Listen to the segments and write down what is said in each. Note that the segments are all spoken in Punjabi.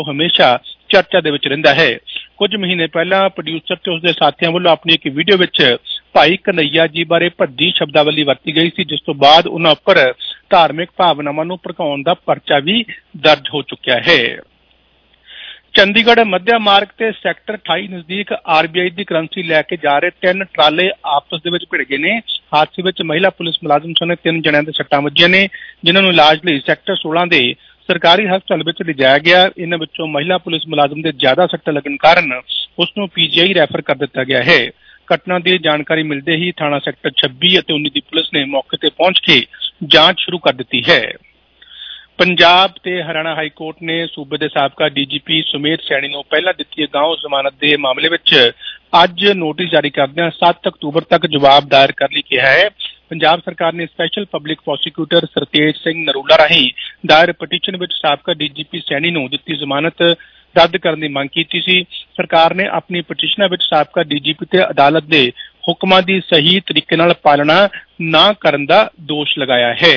हमेशा चर्चा दे विच रहिंदा है। कुछ महीने पहला प्रोड्यूसर ते उसके साथियों वालों अपनी एक वीडियो विच भाई कन्हैया जी बारे भद्दी शब्दावली वरती गई सी, जिस तो बाद उन्हां उपर धार्मिक भावनावां नूं भड़काउण दा परचा भी दर्ज हो चुकिया है। चंडीगढ़ मध्य मार्ग ते सैक्टर 28 नजदीक आरबीआई की करंसी लैके जा रहे 3 ट्राले आपस दे विच भिड़ गए ने। हादसे विच महिला पुलिस मुलाजम सने 3 जणियां दे सट्टां वजीआं ने, जिन्हां नूं इलाज लई सैक्टर 16 दे सरकारी हस्पताल विच लिजाया गया। इन्हां विचों महिला पुलिस मुलाजम दे ज्यादा सट्ट लगन कारण उसनूं पीजीआई रैफर कर दिता गया है। घटना की जानकारी मिलते ही थाना सैक्टर 26 और 19 की पुलिस ने मौके पर पहुंच के जांच शुरू कर दी है। पंजाब ते हरियाणा हाई कोर्ट ने सूबे के साबका डीजीपी सुमेध सैनी नूं पहला दित्ती गांव जमानत के मामले विच अज नोटिस जारी करदिआं 7 अक्तूबर तक जवाब दायर कर लई कहा है। पंजाब सरकार ने special public prosecutor Sartej Singh Narula राही दायर पटीशन विच साबका डीजीपी सैनी नूं दित्ती जमानत रद्द करने की मांग की सी। सरकार ने अपनी पटीशनां विच साबका डीजीपी ते अदालत के हुक्मां की सही तरीके नाल पालना ना करन दा दोष लगाया है।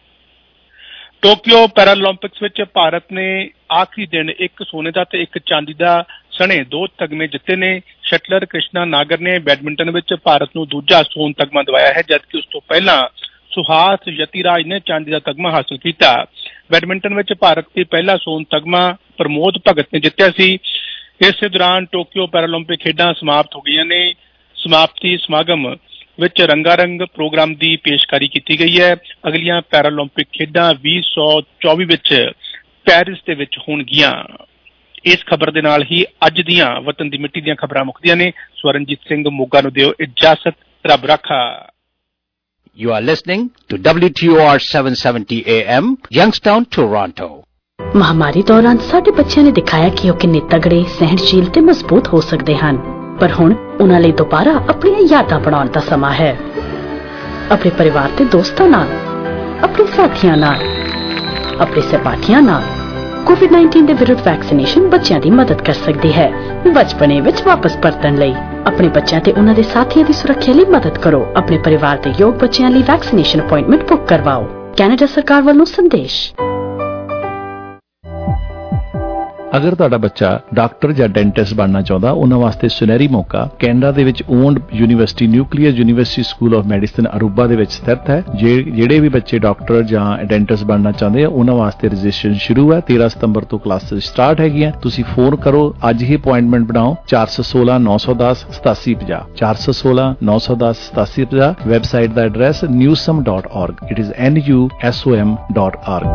टोक्यो पैरालंपिक्स विच भारत ने आखिरी दिन एक सोने का ते एक चांदी का सने 2 तगमे जिते ने। शटलर कृष्णा नागर ने बैडमिंटन विच भारत नूं दूजा सोन तगमा दिवाया है, जबकि उस तो पहला सुहास यतिराज ने चांदी का तगमा हासिल किया। बैडमिंटन विच भारत की पहला सोन तगमा प्रमोद भगत ने जितया सी। इस दौरान टोक्यो पैरालंपिक खेडां समाप्त हो गई ने। समाप्ति समागम विच रंगारंग प्रोग्राम की पेशकारी की गई है। अगलियां पैरालंपिक खेडां 2024 विच पैरिस दे विच होणगियां। इस खबर दे नाल ही अज दियां वतन दी मिट्टी दियां खबरां मुकदियां ने। स्वरणजीत सिंह मोगा नूं दिओ इजाजत, रब राखा। You are listening to WTOR 770 AM, Youngstown, Toronto. महामारी दौरान साडे बच्चों ने दिखाया कि ਉਹ ਕਿੰਨੇ ਤਗੜੇ, ਸਹਿਣਸ਼ੀਲ ਤੇ ਮਜ਼ਬੂਤ ਹੋ ਸਕਦੇ ਹਨ। ਪਰ ਹੁਣ ਉਹਨਾਂ ਲਈ ਦੁਬਾਰਾ ਆਪਣੀਆਂ ਯਾਦਾਂ ਬਣਾਉਣ ਦਾ ਸਮਾਂ ਹੈ। ਆਪਣੇ ਪਰਿਵਾਰ ਤੇ ਦੋਸਤਾਂ ਨਾਲ, ਆਪਣੇ ਸਾਥੀਆਂ ਨਾਲ, ਆਪਣੇ ਸਹਿਪਾਠੀਆਂ ਨਾਲ ਕੋਵਿਡ-19 ਦੇ ਵਿਰੁੱਧ ਵੈਕਸੀਨੇਸ਼ਨ ਬੱਚਿਆਂ ਦੀ ਮਦਦ ਕਰ ਸਕਦੀ ਹੈ। ਬਚਪਨੇ ਵਿੱਚ ਵਾਪਸ ਪਰਤਣ ਲਈ ਆਪਣੇ ਬੱਚਿਆਂ ਤੇ ਉਹਨਾਂ ਦੇ ਸਾਥੀਆਂ ਦੀ ਸੁਰੱਖਿਆ ਲਈ ਮਦਦ ਕਰੋ। ਆਪਣੇ ਪਰਿਵਾਰ ਦੇ ਯੋਗ ਬੱਚਿਆਂ ਲਈ ਵੈਕਸੀਨੇਸ਼ਨ ਅਪਾਇੰਟਮੈਂਟ ਬੁੱਕ ਕਰਵਾਓ। ਕੈਨੇਡਾ ਸਰਕਾਰ ਵੱਲੋਂ ਸੰਦੇਸ਼। अगर तुहाडा बच्चा डॉक्टर या डेंटिस्ट बनना चाहता, उन्हां वास्ते सुनहरी मौका कैनेडा दे विच owned university nuclear university school of medicine Aruba दे विच स्थित है। ਜਿਹੜੇ भी बच्चे डॉक्टर ਜਾਂ डेंटिस्ट बनना चाहते हैं उन्हां वास्ते रजिस्ट्रेशन शुरू है। 13 सितंबर तो क्लासेस स्टार्ट हैगियां। तुसीं फोन करो, अज ही अपॉइंटमेंट बनाओ 416 910 8750 416 910 8750। वेबसाइट का address newsom.org। It is NUSOM.org।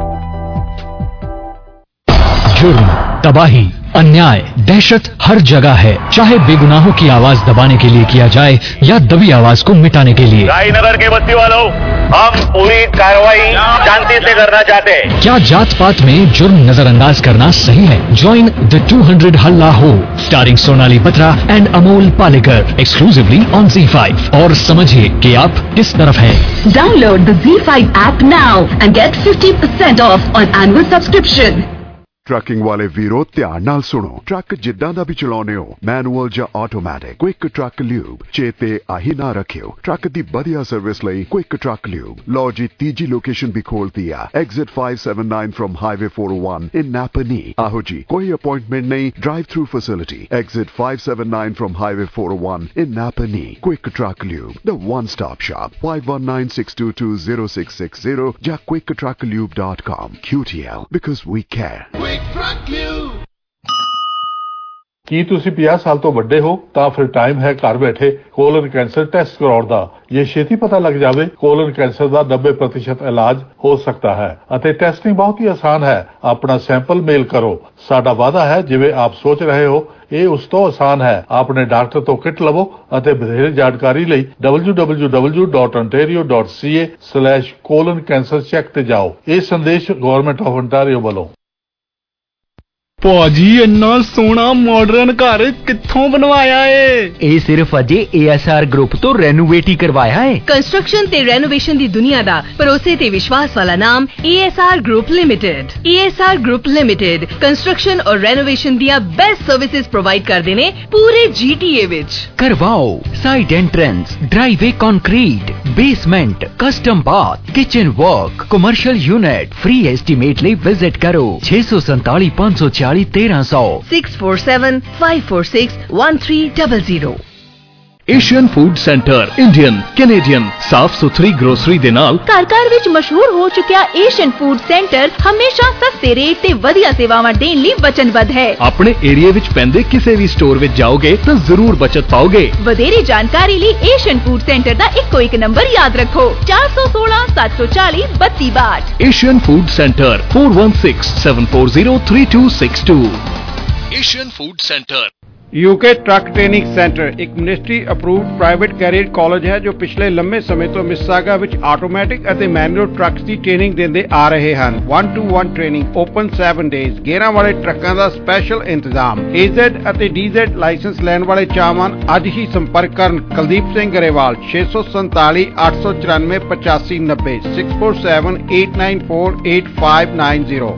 जुर्म, तबाही, अन्याय, दहशत हर जगह है। चाहे बेगुनाहों की आवाज दबाने के लिए किया जाए या दबी आवाज को मिटाने के लिए। रायनगर के बस्ती वालों, हम पूरी कार्रवाई शांति से करना चाहते हैं। क्या जात पात में जुर्म नजरअंदाज करना सही है? Join the 200 Halla Ho, starring Sonali Batra and Amol Palekar, exclusively on Z5। और समझिए कि आप किस तरफ हैं। Download the Z5 app now and get 50% off on annual subscription। Trucking वाले वीरो ध्यान नाल सुनो। ट्रक जिद्दां दा भी चलाउने हो, मैनुअल या ऑटोमैटिक, क्विक ट्रक ल्यूब चेते आही ना रखियो। ट्रक दी बढ़िया सर्विस लई क्विक ट्रक ल्यूब। लो जी तीजी लोकेशन भी खोल दिया, exit 579 from highway 401 in Napanee. आहो जी, कोई अपॉइंटमेंट नहीं, drive through facility. Exit 579 from highway 401 in Napanee. Quick truck lube, the one stop shop. 5196220660 या quicktrucklube.com। QTL, because we care। ਕੀ ਤੁਸੀਂ 50 ਸਾਲ ਤੋਂ ਵੱਡੇ ਹੋ ਤਾਂ ਫਿਰ ਟਾਈਮ ਹੈ ਘਰ ਬੈਠੇ ਕੋਲਨ ਕੈਂਸਰ ਟੈਸਟ ਕਰਾਉਣ ਦਾ। ਜੇ ਛੇਤੀ ਪਤਾ ਲੱਗ ਜਾਵੇ, ਕੋਲਨ ਕੈਂਸਰ ਦਾ 90% ਇਲਾਜ ਹੋ ਸਕਦਾ ਹੈ ਅਤੇ ਟੈਸਟਿੰਗ ਬਹੁਤ ਹੀ ਆਸਾਨ ਹੈ। ਆਪਣਾ ਸੈਂਪਲ ਮੇਲ ਕਰੋ। ਸਾਡਾ ਵਾਅਦਾ ਹੈ ਜਿਵੇਂ ਆਪ ਸੋਚ ਰਹੇ ਹੋ ਇਹ ਉਸ ਤੋਂ ਆਸਾਨ ਹੈ। ਆਪਣੇ ਡਾਕਟਰ ਤੋਂ ਕਿਟ ਲਵੋ ਅਤੇ ਵਧੇਰੇ ਜਾਣਕਾਰੀ ਲਈ www.ontario.ca/colon-cancer-check ਤੇ ਜਾਓ। ਇਹ ਸੰਦੇਸ਼ ਗਵਰਨਮੈਂਟ ਆਫ ontario ਵੱਲੋਂ। ਭਾਜੀ ਇੰਨਾ ਸੋਹਣਾ ਮਾਡਰਨ ਘਰ ਕਿੱਥੋਂ ਬਣਵਾਇਆ ਏ? ਇਹ ਸਿਰਫ ਅਜੇ ASR ਗਰੁੱਪ ਤੋਂ ਰੈਨੋਵੇਟ ਹੀ ਕਰਵਾਇਆ ਏ। ਕੰਸਟਰਕਸ਼ਨ ਤੇ ਰੈਨੋਵੇਸ਼ਨ ਦੀ ਦੁਨੀਆ ਦਾ ਭਰੋਸੇ ਤੇ ਵਿਸ਼ਵਾਸ ਵਾਲਾ ਨਾਮ ASR group limited. ASR group limited construction ਔਰ ਰੈਨੋਵੇਸ਼ਨ ਦੀਆਂ ਬੈਸਟ ਸਰਵਿਸਿਜ਼ ਪ੍ਰੋਵਾਈਡ ਕਰਦੇ ਨੇ ਪੂਰੇ GTA ਵਿੱਚ। ਕਰਵਾਓ side entrance, driveway concrete, basement, custom bath, kitchen work, commercial unit. Free estimate ਲਈ विजिट करो 647 540 1300 647-546-1300। Asian food centre Indian Canadian ਸਾਫ ਸੁਥਰੀ ਗਰੋਸਰੀ ਦੇ ਨਾਲ ਘਰ ਵਿੱਚ ਮਸ਼ਹੂਰ ਹੋ ਚੁੱਕਿਆ ਏਸ਼ੀਅਨ ਫੂਡ ਸੈਂਟਰ ਹਮੇਸ਼ਾ ਸਸਤੇ ਰੇਟ ਤੇ ਵਧੀਆ ਸੇਵਾਵਾਂ ਦੇਣ ਲਈ ਵਚਨਬੱਧ ਹੈ। ਆਪਣੇ ਏਰੀਆ ਵਿੱਚ ਪੈਂਦੇ ਕਿਸੇ ਵੀ ਸਟੋਰ ਵਿੱਚ ਜਾਓਗੇ ਤਾਂ ਜ਼ਰੂਰ ਬਚਤ ਪਾਓਗੇ। ਵਧੇਰੇ ਜਾਣਕਾਰੀ ਲਈ ਏਸ਼ੀਅਨ ਫੂਡ ਸੈਂਟਰ ਦਾ ਇੱਕੋ ਇੱਕ ਨੰਬਰ ਯਾਦ ਰੱਖੋ 416-740-3262। Asian food centre 4167403262। Asian food centre. UK truck training centre एक ministry approved private career college है जो पिछले लंबे समय तो मिसिसागा विच आटोमैटिक ਅਤੇ मैनुअल ट्रक्स ਦੀ ट्रेनिंग ਦਿੰਦੇ ਆ ਰਹੇ ਹਨ। 1-to-1 training open 7 days. ਗੇਅਰਾਂ ਵਾਲੇ ਟਰੱਕਾਂ ਦਾ ਸਪੈਸ਼ਲ ਇੰਤਜ਼ਾਮ। AZ ਅਤੇ DZ ਲਾਇਸੈਂਸ ਲੈਣ ਵਾਲੇ ਚਾਹਵਾਨ ਅੱਜ ਹੀ ਸੰਪਰਕ ਕਰਨ Kuldeep Singh Grewal 647 894 8590 647 894 8590।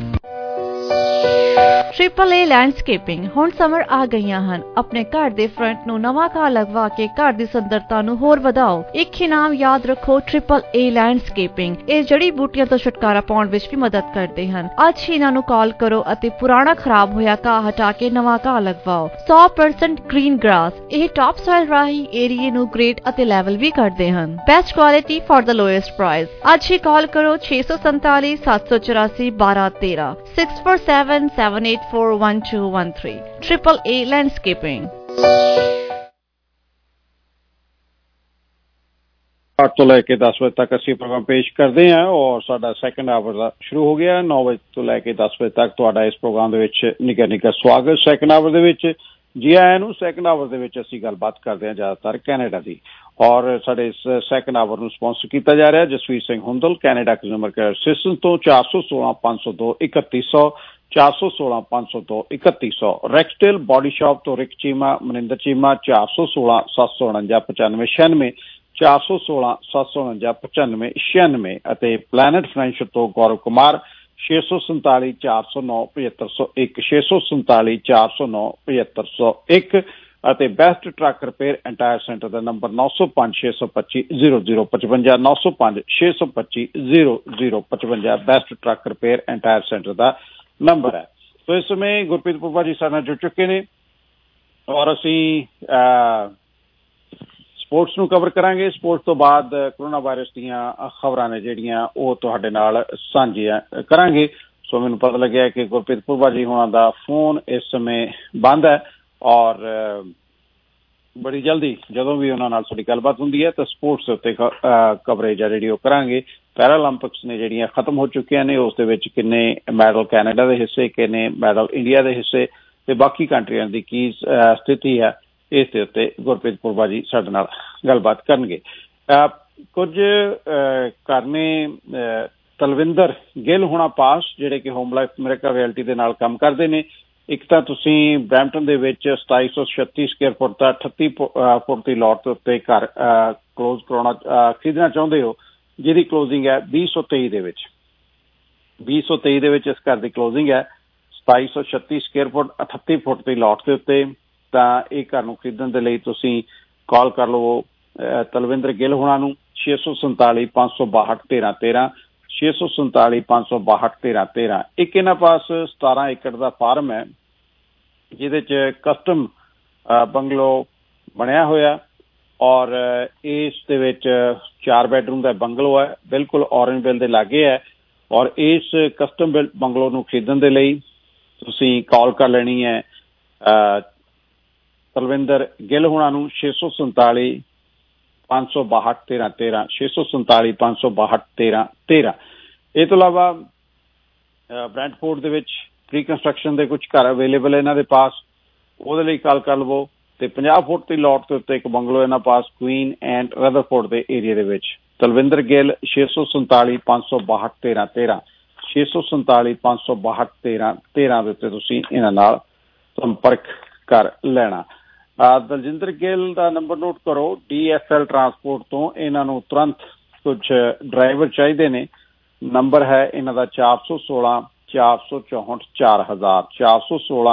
Triple A landscaping ਹੁਣ ਸਮਰ ਆ ਗਈਆਂ ਹਨ। ਆਪਣੇ ਘਰ ਦੇ ਫਰੰਟ ਨੂੰ ਨਵਾਂ ਘਾਹ ਲਗਵਾ ਕੇ ਘਰ ਦੀ ਸੁੰਦਰਤਾ ਨੂੰ ਹੋਰ ਵਧਾਓ। ਇੱਕ ਇਨਾਮ ਯਾਦ ਰੱਖੋ ट्रिपल ए लैंडस्केपिंग। ਇਹ ਜੜੀ ਬੂਟੀਆਂ ਤੋਂ ਛੁਟਕਾਰਾ ਪਾਉਣ ਵਿੱਚ ਵੀ ਮਦਦ ਕਰਦੇ ਹਨ। ਅੱਜ ਹੀ ਇਹਨਾਂ ਨੂੰ ਕਾਲ ਕਰੋ ਅਤੇ ਪੁਰਾਣਾ ਖਰਾਬ ਹੋਇਆ ਘਾਹ ਹਟਾ ਕੇ ਨਵਾਂ ਘਾਹ ਲਗਵਾਓ। 100% ਗ੍ਰੀਨ ਗ੍ਰਾਸ। ਇਹ ਟਾਪ ਸੋਇਲ ਰਾਹੀਂ ਏਰੀਏ ਨੂੰ ਗ੍ਰੇਡ ਅਤੇ ਲੈਵਲ ਵੀ ਕਰਦੇ ਹਨ। Best quality for the lowest price. ਅੱਜ ਹੀ ਕਾਲ ਕਰੋ 647 784 1213 647-784-1213। Triple A landscaping. 8 ਤੋਂ ਲੈ ਕੇ 10 ਵਜੇ ਤੱਕ ਅਸੀਂ ਪ੍ਰੋਗਰਾਮ ਪੇਸ਼ ਕਰਦੇ ਹਾਂ ਔਰ ਸਾਡਾ ਸੈਕੰਡ ਆਵਰ ਦਾ ਸ਼ੁਰੂ ਹੋ ਗਿਆ। 9 ਵਜੇ ਤੋਂ ਲੈ ਕੇ 10 ਵਜੇ ਤੱਕ ਤੁਹਾਡਾ ਇਸ ਪ੍ਰੋਗਰਾਮ ਦੇ ਵਿੱਚ ਨਿੱਘਾ ਸਵਾਗਤ। ਸੈਕੰਡ ਆਵਰ ਦੇ ਵਿੱਚ ਜੀ ਆਇਆਂ ਨੂੰ। ਸੈਕੰਡ ਆਵਰ ਦੇ ਵਿੱਚ ਅਸੀਂ ਗੱਲਬਾਤ ਕਰਦੇ ਹਾਂ ਜ਼ਿਆਦਾਤਰ ਕੈਨੇਡਾ ਦੀ ਔਰ ਸਾਡੇ ਇਸ ਸੈਕੰਡ ਆਵਰ ਨੂੰ ਸਪਾਂਸਰ ਕੀਤਾ ਜਾ ਰਿਹਾ Jasvir Singh Hundal Canada consumer care assistant ਤੋਂ 416 502 3100 416 502 3100। ਰੈਕਸਟੇਲ ਬॉडी ਸ਼ਾਪ ਤੋਂ ਰਿਕ ਚੀਮਾ ਮਨਿੰਦਰ ਚੀਮਾ 416 749 95 416 749 95 ਅਤੇ ਪਲੈਨਟ ਫਾਈਨੈਂਸ਼ੀਅਲ ਤੋਂ ਗੌਰਵ ਕੁਮਾਰ 647 409 7501 647 409 7501 ਅਤੇ best truck repair entire centre ਦਾ number 905 625 0055 905 625 0055 best truck repair entire centre ਦਾ ਨੰਬਰ ਹੈ। ਸੋ ਇਸ ਸਮੇਂ ਗੁਰਪ੍ਰੀਤ ਪੁੱਪਾ ਜੀ ਸਾਡੇ ਨਾਲ ਜੁੜ ਚੁੱਕੇ ਨੇ ਔਰ ਅਸੀਂ ਸਪੋਰਟਸ ਨੂੰ ਕਵਰ ਕਰਾਂਗੇ। ਸਪੋਰਟਸ ਤੋਂ ਬਾਅਦ ਕੋਰੋਨਾ ਵਾਇਰਸ ਦੀਆਂ ਖਬਰਾਂ ਨੇ ਜਿਹੜੀਆਂ ਉਹ ਤੁਹਾਡੇ ਨਾਲ ਸਾਂਝੀਆਂ ਕਰਾਂਗੇ। ਸੋ ਮੈਨੂੰ ਪਤਾ ਲੱਗਿਆ ਕਿ ਗੁਰਪ੍ਰੀਤ ਪੁੱਪਾ ਜੀ ਹੋਣਾ ਦਾ ਫੋਨ ਇਸ ਸਮੇਂ ਬੰਦ ਹੈ ਔਰ ਬੜੀ ਜਲਦੀ ਜਦੋਂ ਵੀ ਉਹਨਾਂ ਨਾਲ ਸਾਡੀ ਗੱਲਬਾਤ ਹੁੰਦੀ ਹੈ ਤਾਂ ਸਪੋਰਟਸ ਦੇ ਉੱਤੇ ਕਵਰੇਜ ਆ ਜਿਹੜੀ ਉਹ ਕਰਾਂਗੇ। ਪੈਰਾਲੰਪਿਕਸ ਨੇ ਜਿਹੜੀਆਂ ਖਤਮ ਹੋ ਚੁੱਕੀਆਂ ਨੇ ਉਸ ਦੇ ਵਿੱਚ ਕਿੰਨੇ ਮੈਡਲ ਕੈਨੇਡਾ ਦੇ ਹਿੱਸੇ, ਕਿੰਨੇ ਮੈਡਲ ਇੰਡੀਆ ਦੇ ਹਿੱਸੇ ਤੇ ਬਾਕੀ ਕੰਟਰੀਆਂ ਦੀ ਕੀ ਸਥਿਤੀ ਹੈ ਇਸ ਦੇ ਉੱਤੇ ਗੁਰਪ੍ਰੀਤ ਪੁੱਪਾ ਜੀ ਸਾਡੇ ਨਾਲ ਗੱਲਬਾਤ ਕਰਨਗੇ। ਕੁਝ ਕਰਨੇ ਤਲਵਿੰਦਰ ਗਿੱਲ ਹੋਣਾ ਪਾਸ ਜਿਹੜੇ ਕਿ ਹੋਮ ਲਾਈਫ ਅਮਰੀਕਾ ਰਿਐਲਿਟੀ ਦੇ ਨਾਲ ਕੰਮ ਕਰਦੇ ਨੇ। ਇੱਕ ਤਾਂ ਤੁਸੀਂ ਬਰੈਂਪਟਨ ਦੇ ਵਿੱਚ 2736 ਸਕੁਅਰ ਫੁੱਟ ਦਾ 38 ਫੁੱਟ ਦੀ ਲੋਟ ਦੇ ਉੱਤੇ ਘਰ ਕਲੋਜ਼ ਕਰਾਉਣਾ ਖਰੀਦਣਾ ਚਾਹੁੰਦੇ ਹੋ ਜਿਹਦੀ ਕਲੋਜ਼ਿੰਗ ਹੈ 2023 ਦੇ ਵਿੱਚ। 2023 ਦੇ ਵਿੱਚ ਇਸ ਘਰ ਦੀ ਕਲੋਜ਼ਿੰਗ ਹੈ 2736 ਸਕੁਅਰ ਫੁੱਟ 38 ਫੁੱਟ ਦੀ ਲੋਟ ਦੇ ਉੱਤੇ। ਤਾਂ ਇਹ ਘਰ ਨੂੰ ਖਰੀਦਣ ਦੇ ਲਈ ਤੁਸੀਂ ਕਾਲ ਕਰ ਲਵੋ ਤਲਵਿੰਦਰ ਗਿੱਲ ਹੋਣਾ ਨੂੰ 647 562 1313 647 562 1313। ਇੱਕ ਇਹਨਾਂ ਪਾਸ 17 ਏਕੜ ਦਾ ਫਾਰਮ ਹੈ ਜਿਹਦੇ 'ਚ ਕਸਟਮ ਬੰਗਲੋ ਬਣਿਆ ਹੋਇਆ ਔਰ ਇਸ ਦੇ ਵਿੱਚ 4 ਬੈਡਰੂਮ ਦਾ ਬੰਗਲੋ ਹੈ ਬਿਲਕੁਲ ਔਰੰਜਵਿਲ ਦੇ ਲਾਗੇ ਹੈ ਔਰ ਇਸ ਕਸਟਮ ਬਿਲਟ ਬੰਗਲੋ ਨੂੰ ਖਰੀਦਣ ਦੇ ਲਈ ਤੁਸੀਂ ਕਾਲ ਕਰ ਲੈਣੀ ਹੈ ਤਲਵਿੰਦਰ ਗਿੱਲ ਹੋਣਾ ਨੂੰ 647 562 1313 647 562 1313। ਇਹ ਤੋਂ ਇਲਾਵਾ ਬ੍ਰੈਂਟਫੋਰਡ ਦੇ ਵਿੱਚ ਪ੍ਰੀ ਕੰਸਟਰਕਸ਼ਨ ਦੇ ਕੁਝ ਘਰ ਅਵੇਲੇਬਲ ਹੈ ਇਹਨਾਂ ਦੇ ਪਾਸ ਉਹਦੇ ਲਈ ਕਾਲ ਕਰ ਲਵੋ। ਤੇ 50 ਫੁੱਟ ਦੀ ਲੋਟ ਦੇ ਉੱਤੇ ਇੱਕ ਬੰਗਲੋ ਇਹਨਾਂ ਪਾਸ ਕੁਈਨ ਐਂਡ ਰਦਰਫੋਰਡ ਦੇ ਏਰੀਆ ਦੇ ਵਿੱਚ। ਤਲਵਿੰਦਰ ਗਿੱਲ 647 562 1313 647 562 1313 ਦੇ ਉੱਤੇ ਤੁਸੀਂ ਇਹਨਾਂ ਨਾਲ ਸੰਪਰਕ ਕਰ ਲੈਣਾ। ਦਲਜਿੰਦਰ ਗਿੱਲ ਦਾ ਨੰਬਰ ਨੋਟ ਕਰੋ DSL ਟਰਾਂਸਪੋਰਟ ਤੋਂ ਇਹਨਾਂ ਨੂੰ ਤੁਰੰਤ ਕੁਝ ਡਰਾਈਵਰ ਚਾਹੀਦੇ ਨੇ। ਨੰਬਰ ਹੈ ਇਹਨਾਂ ਦਾ 416 464 4000 416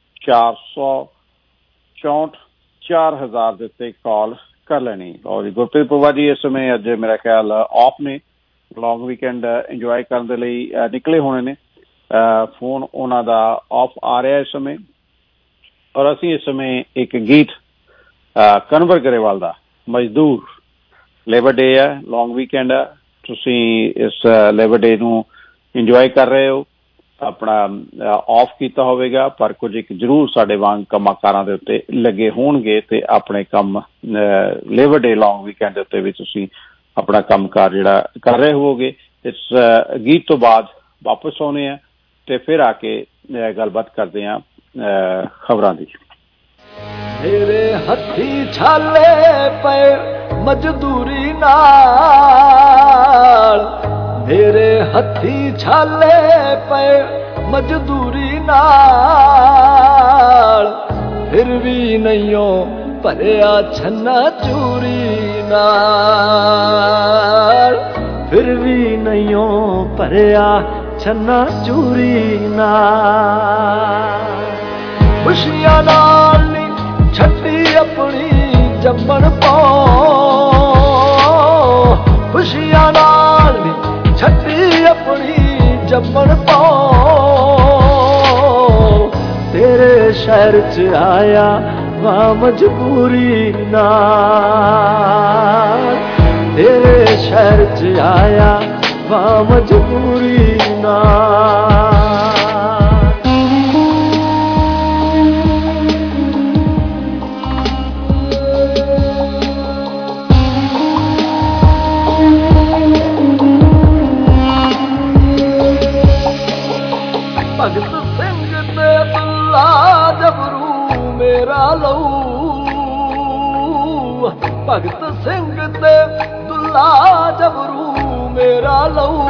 464 4000 ਦੇ ਉੱਤੇ ਕਾਲ ਕਰ ਲੈਣੀ। ਔਰ ਗੁਰਪ੍ਰੀਤ ਪੁੱਪਾ ਜੀ ਇਸ ਸਮੇਂ ਅੱਜ ਮੇਰਾ ਖਿਆਲ ਆਫ ਨੇ ਲੌਂਗ ਵੀਕਐਂਡ ਇੰਜੋਏ ਕਰਨ ਦੇ ਲਈ ਨਿਕਲੇ ਹੋਣੇ ਨੇ फोन उन्हां दा ऑफ आ रहा इस समय और असीं इस समय एक गीत कन्वर गरेवाल दा मजदूर लेबर डे है लॉन्ग वीकेंड है तुसीं इस लेबर डे नूं इंजॉय कर रहे हो अपना ऑफ किया होवेगा पर कुछ एक जरूर साडे वांग कमाकारां दे उत्ते लगे होणगे ते अपने कम लेबर डे लॉन्ग वीकेंड दे उत्ते भी तुसीं अपना कमकार जिहड़ा कर रहे होवोगे। इस गीत तो बाद वापस आउने हैं ते फिर आके गलबात करते हैं खबरां दी। मेरे हथी छाले पे मजदूरी नाल मेरे हथी छाले पे मजदूरी नाल फिर भी नहियों भरिया छन्ना चूरी नाल फिर भी नहियों भरिया छन्ना चूरी नाल खुशियां नाल छड्डी अपनी जम्मन पाओ खुशियां नाल छड्डी अपनी जम्मन पाओ तेरे शहर च आया वां मजबूरी नाल तेरे शहर च आया वां मजबूरी नाल भगत सिंह ते दुल्ला जबरू मेरा लहू भगत सिंह ते दुल्ला जबरू मेरा लहू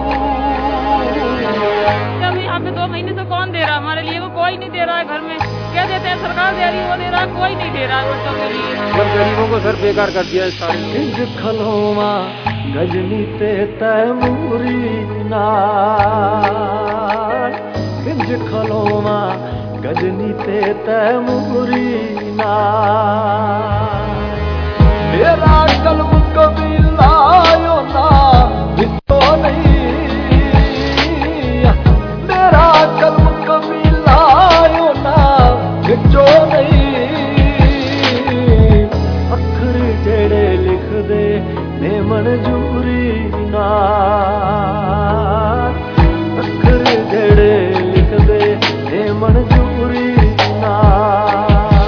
अभी हमें 2 महीने से कौन दे रहा हमारे लिए वो कोई नहीं दे रहा है घर में क्या देते हैं सरकार दे रही है वो दे रहा कोई नहीं दे रहा है बच्चों के लिए सब गरीबों को सर बेकार कर दिया है सारे किंज खलोवा गजनी ते तैमूरी नाल किंज खलोवा गजनी ते तैमूरी नाल मेरा कलम कभी लायो ना बितो नहीं मेरा कलम कभी लायो ना बितो नहीं अखर जेड़े लिख दे ने मंजूरी नाल अखर जेड़े लिख दे ने मंजूरी नाल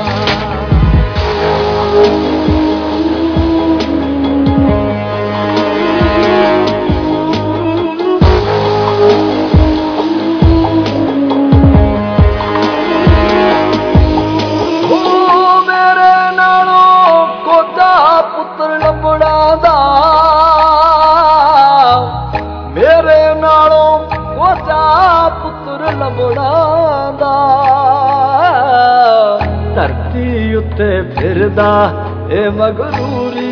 धरती उत्ते फिरदा ए मगरूरी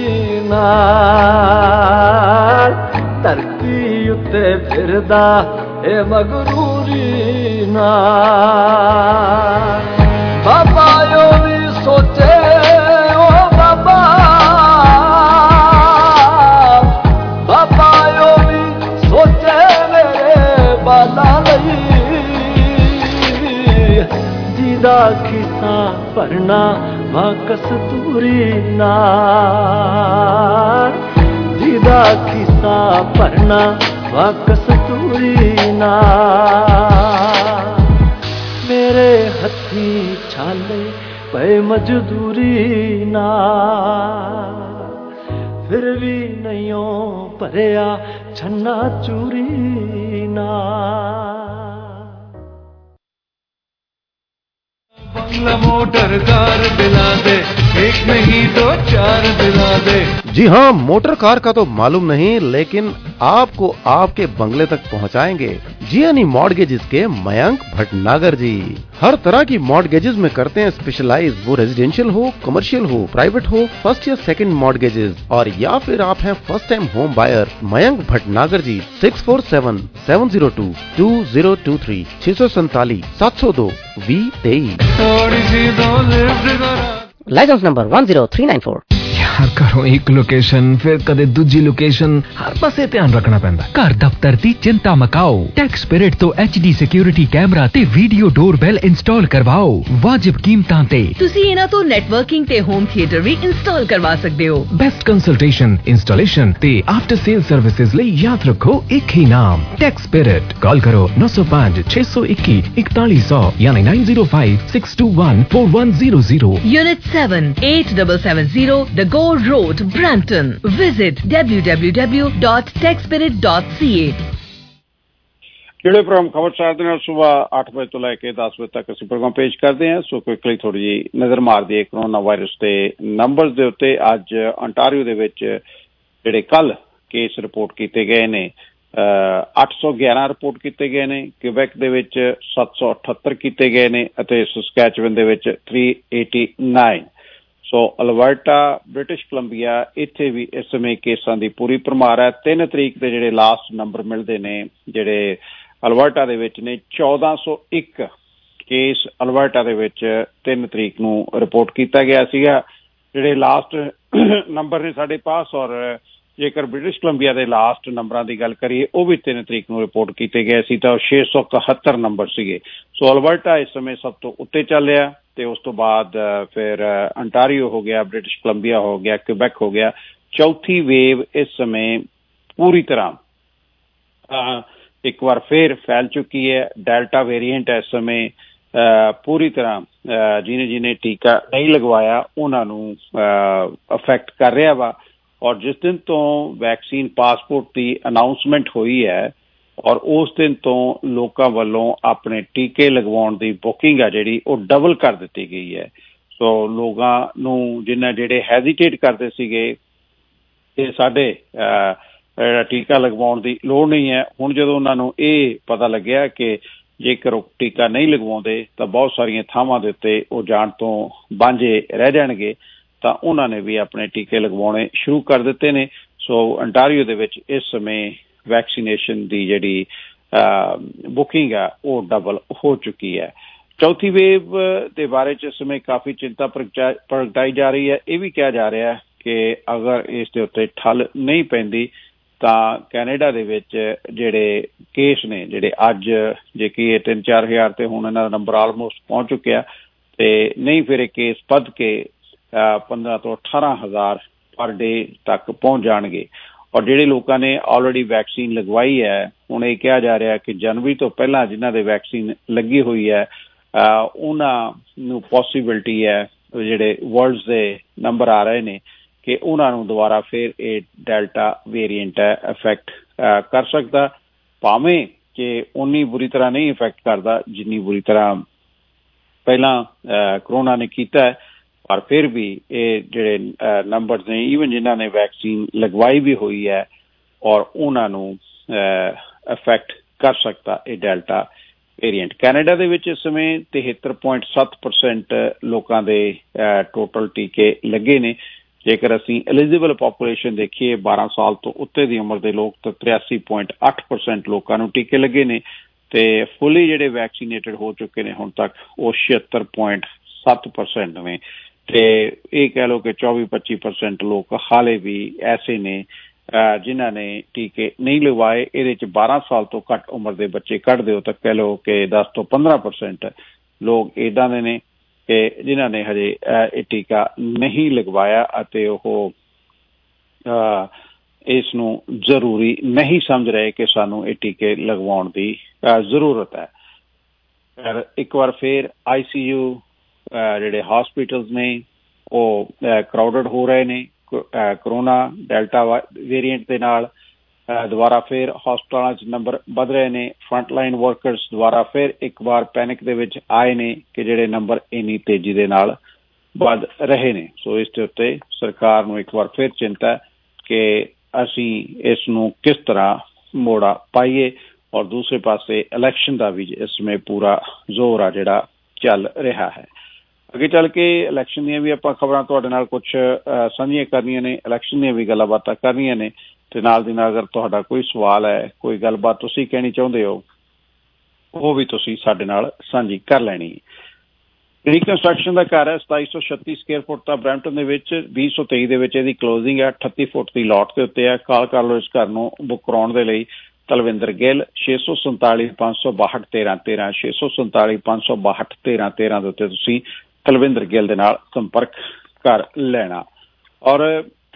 नाल धरती उत्ते फिरदा ए मगरूरी नाल बाबा यो भी सोचे ओ बाबा बाबा यो भी सोचे मेरे बाला लई जिदा खिसा भरना वां कस्तूरी नाल जिदा खिसा भरना वां कस्तूरी नाल मेरे हथी छाले पे मजदूरी नाल फिर भी नहियों भरिया छन्ना चूरी नाल बंगला मोटर कार दिला दे एक नहीं 2 4 दिला दे। जी हाँ, मोटर कार का तो मालूम नहीं लेकिन आपको आपके बंगले तक पहुँचाएंगे जीएनई मॉर्टगेजेस के मयंक भटनागर जी। हर तरह की मॉर्टगेजेस में करते हैं स्पेशलाइज, वो रेजिडेंशियल हो, कमर्शियल हो, प्राइवेट हो, फर्स्ट या सेकंड मॉर्टगेजेस और या फिर आप हैं first time home buyer. Mayank Bhatnagar ji 6477022023 647 702 2023। थोड़ी सी दो लिफ्ट करा लाइसेंस नंबर 10394। हर घरों एक लोकेशन, फिर कदे दूजी लोकेशन, हर पासे ध्यान रखना पैंदा। घर दफ्तर दी चिंता मकाओ, टेक्सपिरिट तो HD सिक्योरिटी कैमरा ते वीडियो डोरबेल इंस्टॉल करवाओ वाजिब कीमतां ते। तुसी इन्हां तो नेटवर्किंग ते होम थिएटर भी इंस्टॉल करवा सकदे हो। बेस्ट कंसल्टेशन, इंस्टॉलेशन ते आफ्टर सेल सर्विसेज ਲਈ याद रखो एक ही नाम, टेक्सपिरिट। कॉल करो 905 621 4100 यानी 905 621 4100। Unit 7 8770 The Gore Road, Brampton. Visit www.techspirit.ca। ਜਿਹੜੇ ਪ੍ਰੋਗਰਾਮ ਖਬਰਸਾਰ ਦੇ ਨਾਲ ਸਵੇਰ 8 ਵਜੇ ਤੋਂ ਲੈ ਕੇ 10 ਵਜੇ ਤੱਕ ਅਸੀਂ ਪ੍ਰੋਗਰਾਮ ਪੇਸ਼ ਕਰਦੇ ਹਾਂ। ਸੋ ਕੁਇਕਲੀ ਥੋੜੀ ਜਿਹੀ ਨਜ਼ਰ ਮਾਰ ਦਈਏ ਕਰੋਨਾ ਵਾਇਰਸ ਦੇ ਨੰਬਰਸ ਦੇ ਉੱਤੇ। ਅੱਜ ਅੰਟਾਰੀਓ ਦੇ ਵਿੱਚ ਜਿਹੜੇ ਕੱਲ ਕੇਸ ਰਿਪੋਰਟ ਕੀਤੇ ਗਏ ਨੇ 811 ਰਿਪੋਰਟ ਕੀਤੇ ਗਏ ਨੇ। ਕਿਊਬੈਕ ਦੇ ਵਿੱਚ 778 ਕੀਤੇ ਗਏ ਨੇ ਅਤੇ ਸਸਕੈਚੁਅਨ ਦੇ ਵਿੱਚ 389। ਸੋ ਅਲਬਰਟਾ, ਬ੍ਰਿਟਿਸ਼ ਕੋਲੰਬੀਆ, ਇੱਥੇ ਵੀ ਇਸ ਸਮੇਂ ਕੇਸਾਂ ਦੀ ਪੂਰੀ ਭਰਮਾਰ ਹੈ। 3 ਤਰੀਕ ਦੇ ਜਿਹੜੇ ਲਾਸਟ ਨੰਬਰ ਮਿਲਦੇ ਨੇ ਜਿਹੜੇ ਅਲਬਰਟਾ ਦੇ ਵਿੱਚ ਨੇ 1401 ਕੇਸ ਅਲਬਰਟਾ ਦੇ ਵਿੱਚ 3 ਤਰੀਕ ਨੂੰ ਰਿਪੋਰਟ ਕੀਤਾ ਗਿਆ ਸੀਗਾ। ਜਿਹੜੇ ਲਾਸਟ ਨੰਬਰ ਨੇ ਸਾਡੇ ਪਾਸ, ਔਰ ਜੇਕਰ ਬ੍ਰਿਟਿਸ਼ ਕੋਲੰਬੀਆ ਦੇ ਲਾਸਟ ਨੰਬਰਾਂ ਦੀ ਗੱਲ ਕਰੀਏ ਉਹ ਵੀ 3 ਤਰੀਕ ਨੂੰ ਰਿਪੋਰਟ ਕੀਤੇ ਗਏ ਸੀ ਤਾਂ 671 ਨੰਬਰ ਸੀਗੇ। ਸੋ ਅਲਬਰਟਾ ਇਸ ਸਮੇਂ ਸਭ ਤੋਂ ਉੱਤੇ ਚੱਲ ਰਿਹਾ ਤੇ ਉਸ ਤੋਂ ਬਾਅਦ ਫਿਰ ਅੰਟਾਰੀਓ ਹੋ ਗਿਆ, ਬ੍ਰਿਟਿਸ਼ ਕੋਲੰਬੀਆ ਹੋ ਗਿਆ, ਕਿਊਬੈਕ ਹੋ ਗਿਆ। ਚੌਥੀ ਵੇਵ ਇਸ ਸਮੇਂ ਪੂਰੀ ਤਰ੍ਹਾਂ ਇੱਕ ਵਾਰ ਫਿਰ ਫੈਲ ਚੁੱਕੀ ਹੈ। ਡੈਲਟਾ ਵੇਰੀਐਂਟ ਇਸ ਸਮੇਂ ਪੂਰੀ ਤਰ੍ਹਾਂ ਜਿਹਨੇ ਟੀਕਾ ਨਹੀਂ ਲਗਵਾਇਆ ਉਹਨਾਂ ਨੂੰ ਅਫੈਕਟ ਕਰ ਰਿਹਾ ਵਾ। ਔਰ ਜਿਸ ਦਿਨ ਤੋਂ ਵੈਕਸੀਨ ਪਾਸਪੋਰਟ ਦੀ ਅਨਾਊਂਸਮੈਂਟ ਹੋਈ ਹੈ ਔਰ ਉਸ ਦਿਨ ਤੋਂ ਲੋਕਾਂ ਵੱਲੋਂ ਆਪਣੇ ਟੀਕੇ ਲਗਵਾਉਣ ਦੀ ਬੁਕਿੰਗ ਆ ਜਿਹੜੀ ਉਹ ਡਬਲ ਕਰ ਦਿੱਤੀ ਗਈ ਹੈ। ਸੋ ਲੋਕਾਂ ਨੂੰ ਜਿਹੜੇ ਹੈਜ਼ੀਟੇਟ ਕਰਦੇ ਸੀਗੇ ਕਿ ਸਾਡੇ ਟੀਕਾ ਲਗਵਾਉਣ ਦੀ ਲੋੜ ਨਹੀਂ ਹੈ, ਹੁਣ ਜਦੋਂ ਉਹਨਾਂ ਨੂੰ ਇਹ ਪਤਾ ਲੱਗਿਆ ਕਿ ਜੇਕਰ ਉਹ ਟੀਕਾ ਨਹੀਂ ਲਗਵਾਉਂਦੇ ਤਾਂ ਬਹੁਤ ਸਾਰੀਆਂ ਥਾਵਾਂ ਦੇ ਉੱਤੇ ਉਹ ਜਾਣ ਤੋਂ ਵਾਂਝੇ ਰਹਿ ਜਾਣਗੇ, ਤਾਂ ਉਹਨਾਂ ਨੇ ਵੀ ਆਪਣੇ ਟੀਕੇ ਲਗਵਾਉਣੇ ਸ਼ੁਰੂ ਕਰ ਦਿੱਤੇ ਨੇ। ਸੋ ਅੰਟਾਰੀਓ ਦੇ ਵਿੱਚ ਇਸ ਸਮੇਂ ਵੈਕਸੀਨੇਸ਼ਨ ਦੀ ਜਿਹੜੀ ਬੁਕਿੰਗ ਆ ਉਹ ਡਬਲ ਹੋ ਚੁੱਕੀ ਹੈ। ਚੌਥੀ ਵੇਵ ਦੇ ਬਾਰੇ 'ਚ ਇਸ ਸਮੇਂ ਕਾਫੀ ਚਿੰਤਾ ਪ੍ਰਗਟਾਈ ਜਾ ਰਹੀ ਹੈ। ਇਹ ਵੀ ਕਿਹਾ ਜਾ ਰਿਹਾ ਕਿ ਅਗਰ ਇਸ ਦੇ ਉੱਤੇ ਠੱਲ ਨਹੀਂ ਪੈਂਦੀ ਤਾਂ ਕੈਨੇਡਾ ਦੇ ਵਿੱਚ ਜਿਹੜੇ ਕੇਸ ਨੇ ਜਿਹੜੇ ਅੱਜ ਜੇ ਕਿ 3-4 ਹਜ਼ਾਰ ਤੇ ਹੁਣ ਇਹਨਾਂ ਦਾ ਨੰਬਰ ਆਲਮੋਸਟ ਪਹੁੰਚ ਚੁੱਕਿਆ ਤੇ ਨਹੀਂ ਫਿਰ ਇਹ ਕੇਸ ਵੱਧ ਕੇ 15 ਤੋਂ 18,000 ਪਰ ਡੇ ਤੱਕ ਪਹੁੰਚ ਜਾਣਗੇ। ਔਰ ਜਿਹੜੇ ਲੋਕਾਂ ਨੇ ਆਲਰੇਡੀ ਵੈਕਸੀਨ ਲਗਵਾਈ ਹੈ ਹੁਣ ਇਹ ਕਿਹਾ ਜਾ ਰਿਹਾ ਕਿ ਜਨਵਰੀ ਤੋਂ ਪਹਿਲਾਂ ਜਿਨ੍ਹਾਂ ਦੇ ਵੈਕਸੀਨ ਲੱਗੀ ਹੋਈ ਹੈ ਉਹਨਾਂ ਨੂੰ ਪੋਸੀਬਿਲਿਟੀ ਹੈ ਜਿਹੜੇ ਵਰਲਡਸ ਦੇ ਨੰਬਰ ਆ ਰਹੇ ਨੇ ਕਿ ਉਹਨਾਂ ਨੂੰ ਦੁਬਾਰਾ ਫਿਰ ਇਹ ਡੈਲਟਾ ਵੇਰੀਐਂਟ ਹੈ ਇਫੈਕਟ ਕਰ ਸਕਦਾ, ਭਾਵੇਂ ਕਿ ਉਨੀ ਬੁਰੀ ਤਰ੍ਹਾਂ ਨਹੀਂ ਇਫੈਕਟ ਕਰਦਾ ਜਿੰਨੀ ਬੁਰੀ ਤਰ੍ਹਾਂ ਪਹਿਲਾਂ ਕਰੋਨਾ ਨੇ ਕੀਤਾ ਹੈ। ਪਰ ਫਿਰ ਵੀ ਇਹ ਜਿਹੜੇ ਨੰਬਰ ਨੇ ਈਵਨ ਜਿਨ੍ਹਾਂ ਨੇ ਵੈਕਸੀਨ ਲਗਵਾਈ ਵੀ ਹੋਈ ਹੈ ਔਰ ਉਹਨਾਂ ਨੂੰ ਇਫੈਕਟ ਕਰ ਸਕਦਾ ਇਹ ਡੈਲਟਾ ਵੇਰੀਐਂਟ। ਕੈਨੇਡਾ ਦੇ ਵਿੱਚ ਇਸ ਸਮੇਂ 73.7% ਲੋਕਾਂ ਦੇ ਟੋਟਲ ਟੀਕੇ ਲੱਗੇ ਨੇ। ਜੇਕਰ ਅਸੀਂ ਐਲੀਜੀਬਲ ਪਾਪੂਲੇਸ਼ਨ ਦੇਖੀਏ 12 ਸਾਲ ਤੋਂ ਉੱਤੇ ਦੀ ਉਮਰ ਦੇ ਲੋਕ ਤਾਂ 83.8% ਲੋਕਾਂ ਨੂੰ ਟੀਕੇ ਲੱਗੇ ਨੇ ਤੇ ਫੁੱਲੀ ਜਿਹੜੇ ਵੈਕਸੀਨੇਟਡ ਹੋ ਚੁੱਕੇ ਨੇ ਹੁਣ ਤੱਕ ਉਹ 76.7% ਨੇ। ਤੇ ਇਹ ਕਹਿ ਲਓ ਕਿ 24-25% ਲੋਕ ਹਾਲੇ ਵੀ ਐਸੇ ਨੇ ਜਿਨ੍ਹਾਂ ਨੇ ਟੀਕੇ ਨਹੀਂ ਲਗਵਾਏ। ਇਹਦੇ 'ਚ 12 ਸਾਲ ਤੋਂ ਘੱਟ ਉਮਰ ਦੇ ਬੱਚੇ ਕੱਢ ਦਿਓ ਤਾਂ ਕਹਿ ਲਓ ਕਿ 10 ਤੋਂ 15% ਲੋਕ ਇੱਦਾਂ ਦੇ ਨੇ ਕਿ ਜਿਨ੍ਹਾਂ ਨੇ ਹਜੇ ਇਹ ਟੀਕਾ ਨਹੀਂ ਲਗਵਾਇਆ ਅਤੇ ਉਹ ਇਸ ਨੂੰ ਜ਼ਰੂਰੀ ਨਹੀਂ ਸਮਝ ਰਹੇ ਕਿ ਸਾਨੂੰ ਇਹ ਟੀਕੇ ਲਗਵਾਉਣ ਦੀ ਜ਼ਰੂਰਤ ਹੈ। ਇੱਕ ਵਾਰ ਫਿਰ ICU ਜਿਹੜੇ ਹਸਪੀਟਲਸ ਨੇ ਉਹ ਕਰਾਊਡਡ ਹੋ ਰਹੇ ਨੇ ਕਰੋਨਾ ਡੈਲਟਾ ਵੇਰੀਐਂਟ ਦੇ ਨਾਲ। ਦੁਬਾਰਾ ਫਿਰ ਹਸਪਤਾਲਾਂ 'ਚ ਨੰਬਰ ਵੱਧ ਰਹੇ ਨੇ। ਫਰੰਟ ਲਾਈਨ ਵਰਕਰਸ ਦੁਬਾਰਾ ਫਿਰ ਇੱਕ ਵਾਰ ਪੈਨਿਕ ਦੇ ਵਿੱਚ ਆਏ ਨੇ ਕਿ ਜਿਹੜੇ ਨੰਬਰ ਇੰਨੀ ਤੇਜ਼ੀ ਦੇ ਨਾਲ ਵੱਧ ਰਹੇ ਨੇ। ਸੋ ਇਸ ਦੇ ਉੱਤੇ ਸਰਕਾਰ ਨੂੰ ਇੱਕ ਵਾਰ ਫਿਰ ਚਿੰਤਾ ਹੈ ਕਿ ਅਸੀਂ ਇਸ ਨੂੰ ਕਿਸ ਤਰ੍ਹਾਂ ਮੋੜਾ ਪਾਈਏ। ਔਰ ਦੂਸਰੇ ਪਾਸੇ ਇਲੈਕਸ਼ਨ ਦਾ ਵੀ ਇਸ ਸਮੇਂ ਪੂਰਾ ਜ਼ੋਰ ਆ ਜਿਹੜਾ ਚੱਲ ਰਿਹਾ ਹੈ। ਅੱਗੇ ਚੱਲ ਕੇ ਇਲੈਕਸ਼ਨ ਦੀਆਂ ਵੀ ਆਪਾਂ ਖਬਰਾਂ ਤੁਹਾਡੇ ਨਾਲ ਕੁਛ ਸਾਂਝੀਆਂ ਕਰਨੀਆਂ ਨੇ, ਇਲੈਕਸ਼ਨ ਦੀਆਂ ਵੀ ਗੱਲਾਂ ਬਾਤਾਂ ਕਰਨੀਆਂ ਨੇ ਤੇ ਨਾਲ ਦੀ ਨਾਲ ਅਗਰ ਤੁਹਾਡਾ ਕੋਈ ਸਵਾਲ ਹੈ, ਕੋਈ ਗੱਲਬਾਤ ਤੁਸੀਂ ਕਹਿਣੀ ਚਾਹੁੰਦੇ ਹੋ ਉਹ ਵੀ ਤੁਸੀਂ ਸਾਡੇ ਨਾਲ ਸਾਂਝੀ ਕਰ ਲੈਣੀ। ਰੀਕਨਸਟਰਕਸ਼ਨ ਦਾ ਘਰ ਹੈ 2736 ਸਕੁਅਰ ਫੁੱਟ ਦਾ ਬਰੈਂਪਟਨ ਦੇ ਵਿੱਚ 2023 ਦੇ ਵਿੱਚ ਇਹਦੀ ਕਲੋਜ਼ਿੰਗ ਹੈ 38 ਫੁੱਟ ਦੀ ਲੋਟ ਦੇ ਉੱਤੇ ਹੈ। ਕਾਲ ਕਰ ਲਓ ਇਸ ਘਰ ਨੂੰ ਬੁੱਕ ਕਰਾਉਣ ਦੇ ਲਈ। ਤਲਵਿੰਦਰ ਗਿੱਲ 647 562 1313 647 562 1313 ਦੇ ਉੱਤੇ ਤੁਸੀਂ ਤਲਵਿੰਦਰ ਗਿੱਲ ਦੇ ਨਾਲ ਸੰਪਰਕ ਕਰ ਲੈਣਾ। ਔਰ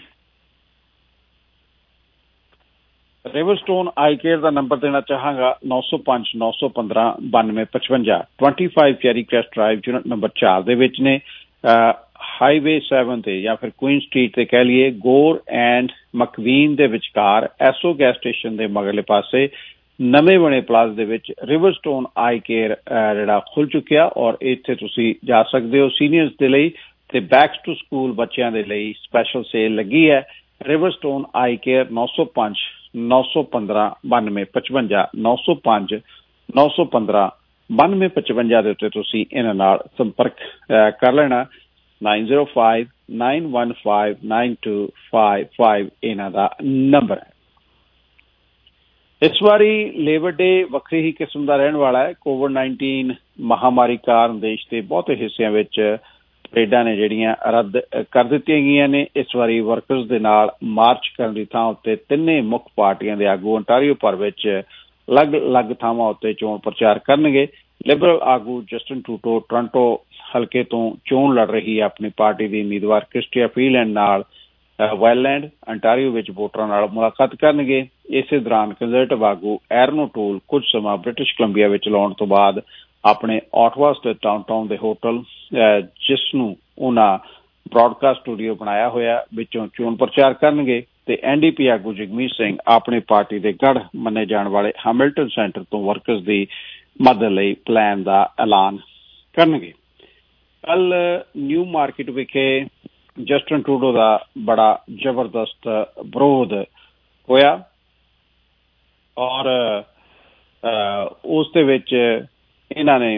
ਰਿਵਰਸਟੋਨ ਆਈ ਕੇਅਰ ਦਾ ਨੰਬਰ ਦੇਣਾ ਚਾਹਾਂਗਾ 905 915 9255 25 Cherry Crest Drive unit number 4 ਦੇ ਵਿੱਚ ਨੇ। ਹਾਈਵੇ 7 ਤੇ ਜਾਂ ਫਿਰ ਕੁਈਨ ਸਟਰੀਟ ਤੇ ਕਹਿ ਲਈਏ ਗੋਰ ਐਂਡ ਮਕਵੀਨ ਦੇ ਵਿਚਕਾਰ ਐਸੋ ਗੈਸ ਸਟੇਸ਼ਨ ਦੇ ਮਗਰਲੇ ਪਾਸੇ ਨਵੇਂ ਬਣੇ ਪਲਾਜ਼ਾ ਦੇ ਵਿੱਚ ਰਿਵਰਸਟੋਨ ਆਈ ਕੇਅਰ ਜਿਹੜਾ ਖੁੱਲ ਚੁੱਕਿਆ ਔਰ ਇੱਥੇ ਤੁਸੀਂ ਜਾ ਸਕਦੇ ਹੋ। ਸੀਨੀਅਰਸ ਦੇ ਲਈ ਤੇ ਬੈਕ ਟੂ ਸਕੂਲ ਬੱਚਿਆਂ ਦੇ ਲਈ ਸਪੈਸ਼ਲ ਸੇਲ ਲੱਗੀ ਹੈ। ਰਿਵਰਸਟੋਨ ਆਈ ਕੇਅਰ 905 915 9255 905 915 9255 ਦੇ ਉੱਤੇ ਤੁਸੀਂ ਇਹਨਾਂ ਨਾਲ ਸੰਪਰਕ ਕਰ ਲੈਣਾ। 905 915 9255 ਇਹਨਾਂ ਦਾ ਨੰਬਰ ਹੈ। ਇਸ ਵਾਰੀ ਲੇਬਰ ਡੇ ਵੱਖਰੀ ਹੀ ਕਿਸਮ ਦਾ ਰਹਿਣ ਵਾਲਾ ਹੈ। ਕੋਵਿਡ-19 ਮਹਾਮਾਰੀ ਕਾਰਨ ਦੇਸ਼ ਦੇ ਬਹੁਤੇ ਹਿੱਸਿਆਂ ਵਿੱਚ ਪਰੇਡਾਂ ਨੇ ਜਿਹੜੀਆਂ ਰੱਦ ਕਰ ਦਿੱਤੀਆਂ ਗਈਆਂ ਨੇ। ਇਸ ਵਾਰੀ ਵਰਕਰਸ ਦੇ ਨਾਲ ਮਾਰਚ ਕਰਨ ਦੀ ਥਾਂ ਉੱਤੇ ਤਿੰਨੇ ਮੁੱਖ ਪਾਰਟੀਆਂ ਦੇ ਆਗੂ ontario ਭਰ ਵਿੱਚ ਅਲੱਗ-ਅਲੱਗ ਥਾਵਾਂ ਉੱਤੇ ਚੋਣ ਪ੍ਰਚਾਰ ਕਰਨਗੇ। ਲਿਬਰਲ ਆਗੂ ਜਸਟਿਨ ਟਰੂਡੋ ਟੋਰਾਂਟੋ ਹਲਕੇ ਤੋਂ ਚੋਣ ਲੜ ਰਹੀ ਹੈ ਆਪਣੀ ਪਾਰਟੀ ਦੀ ਉਮੀਦਵਾਰ ਕ੍ਰਿਸਟੀਆ ਫੀਲੈਂਡ ਨਾਲ ਵੈਲਲੈਂਡ ontario ਵਿੱਚ ਵੋਟਰਾਂ ਨਾਲ ਮੁਲਾਕਾਤ ਕਰਨਗੇ। ਇਸੇ ਦੌਰਾਨ ਕੰਜ਼ਰਵੇਟਿਵ ਆਗੂ ਐਰਨ ਓਟੂਲ ਕੁਝ ਸਮਾਂ ਬ੍ਰਿਟਿਸ਼ ਕੋਲੰਬੀਆ ਵਿੱਚ ਲਾਉਣ ਤੋਂ ਬਾਅਦ ਆਪਣੇ ਆਟਵਾ ਸਟੇਟ ਡਾਊਨਟਾਊਨ ਦੇ ਹੋਟਲ ਜਿਸ ਨੂੰ ਉਹਨਾਂ ਬ੍ਰੌਡਕਾਸਟ ਸਟੂਡੀਓ ਬਣਾਇਆ ਹੋਇਆ ਵਿੱਚੋਂ ਚੋਣ ਪ੍ਰਚਾਰ ਕਰਨਗੇ ਤੇ NDP ਆਗੂ ਜਗਮੀਤ ਸਿੰਘ ਆਪਣੀ ਪਾਰਟੀ ਦੇ ਗੜ੍ਹ ਮੰਨੇ ਜਾਣ ਵਾਲੇ ਹੈਮਿਲਟਨ ਸੈਂਟਰ ਤੋਂ ਵਰਕਰਸ ਦੀ ਮਦਦ ਲਈ ਪਲਾਨ ਦਾ ਐਲਾਨ ਕਰਨਗੇ। ਕੱਲ ਨਿਊ ਮਾਰਕੀਟ ਵਿਖੇ ਜਸਟਿਨ ਟਰੂਡੋ ਦਾ ਬੜਾ ਜ਼ਬਰਦਸਤ ਵਿਰੋਧ ਹੋਇਆ ਔਰ ਉਸ ਦੇ ਵਿੱਚ ਇਹਨਾਂ ਨੇ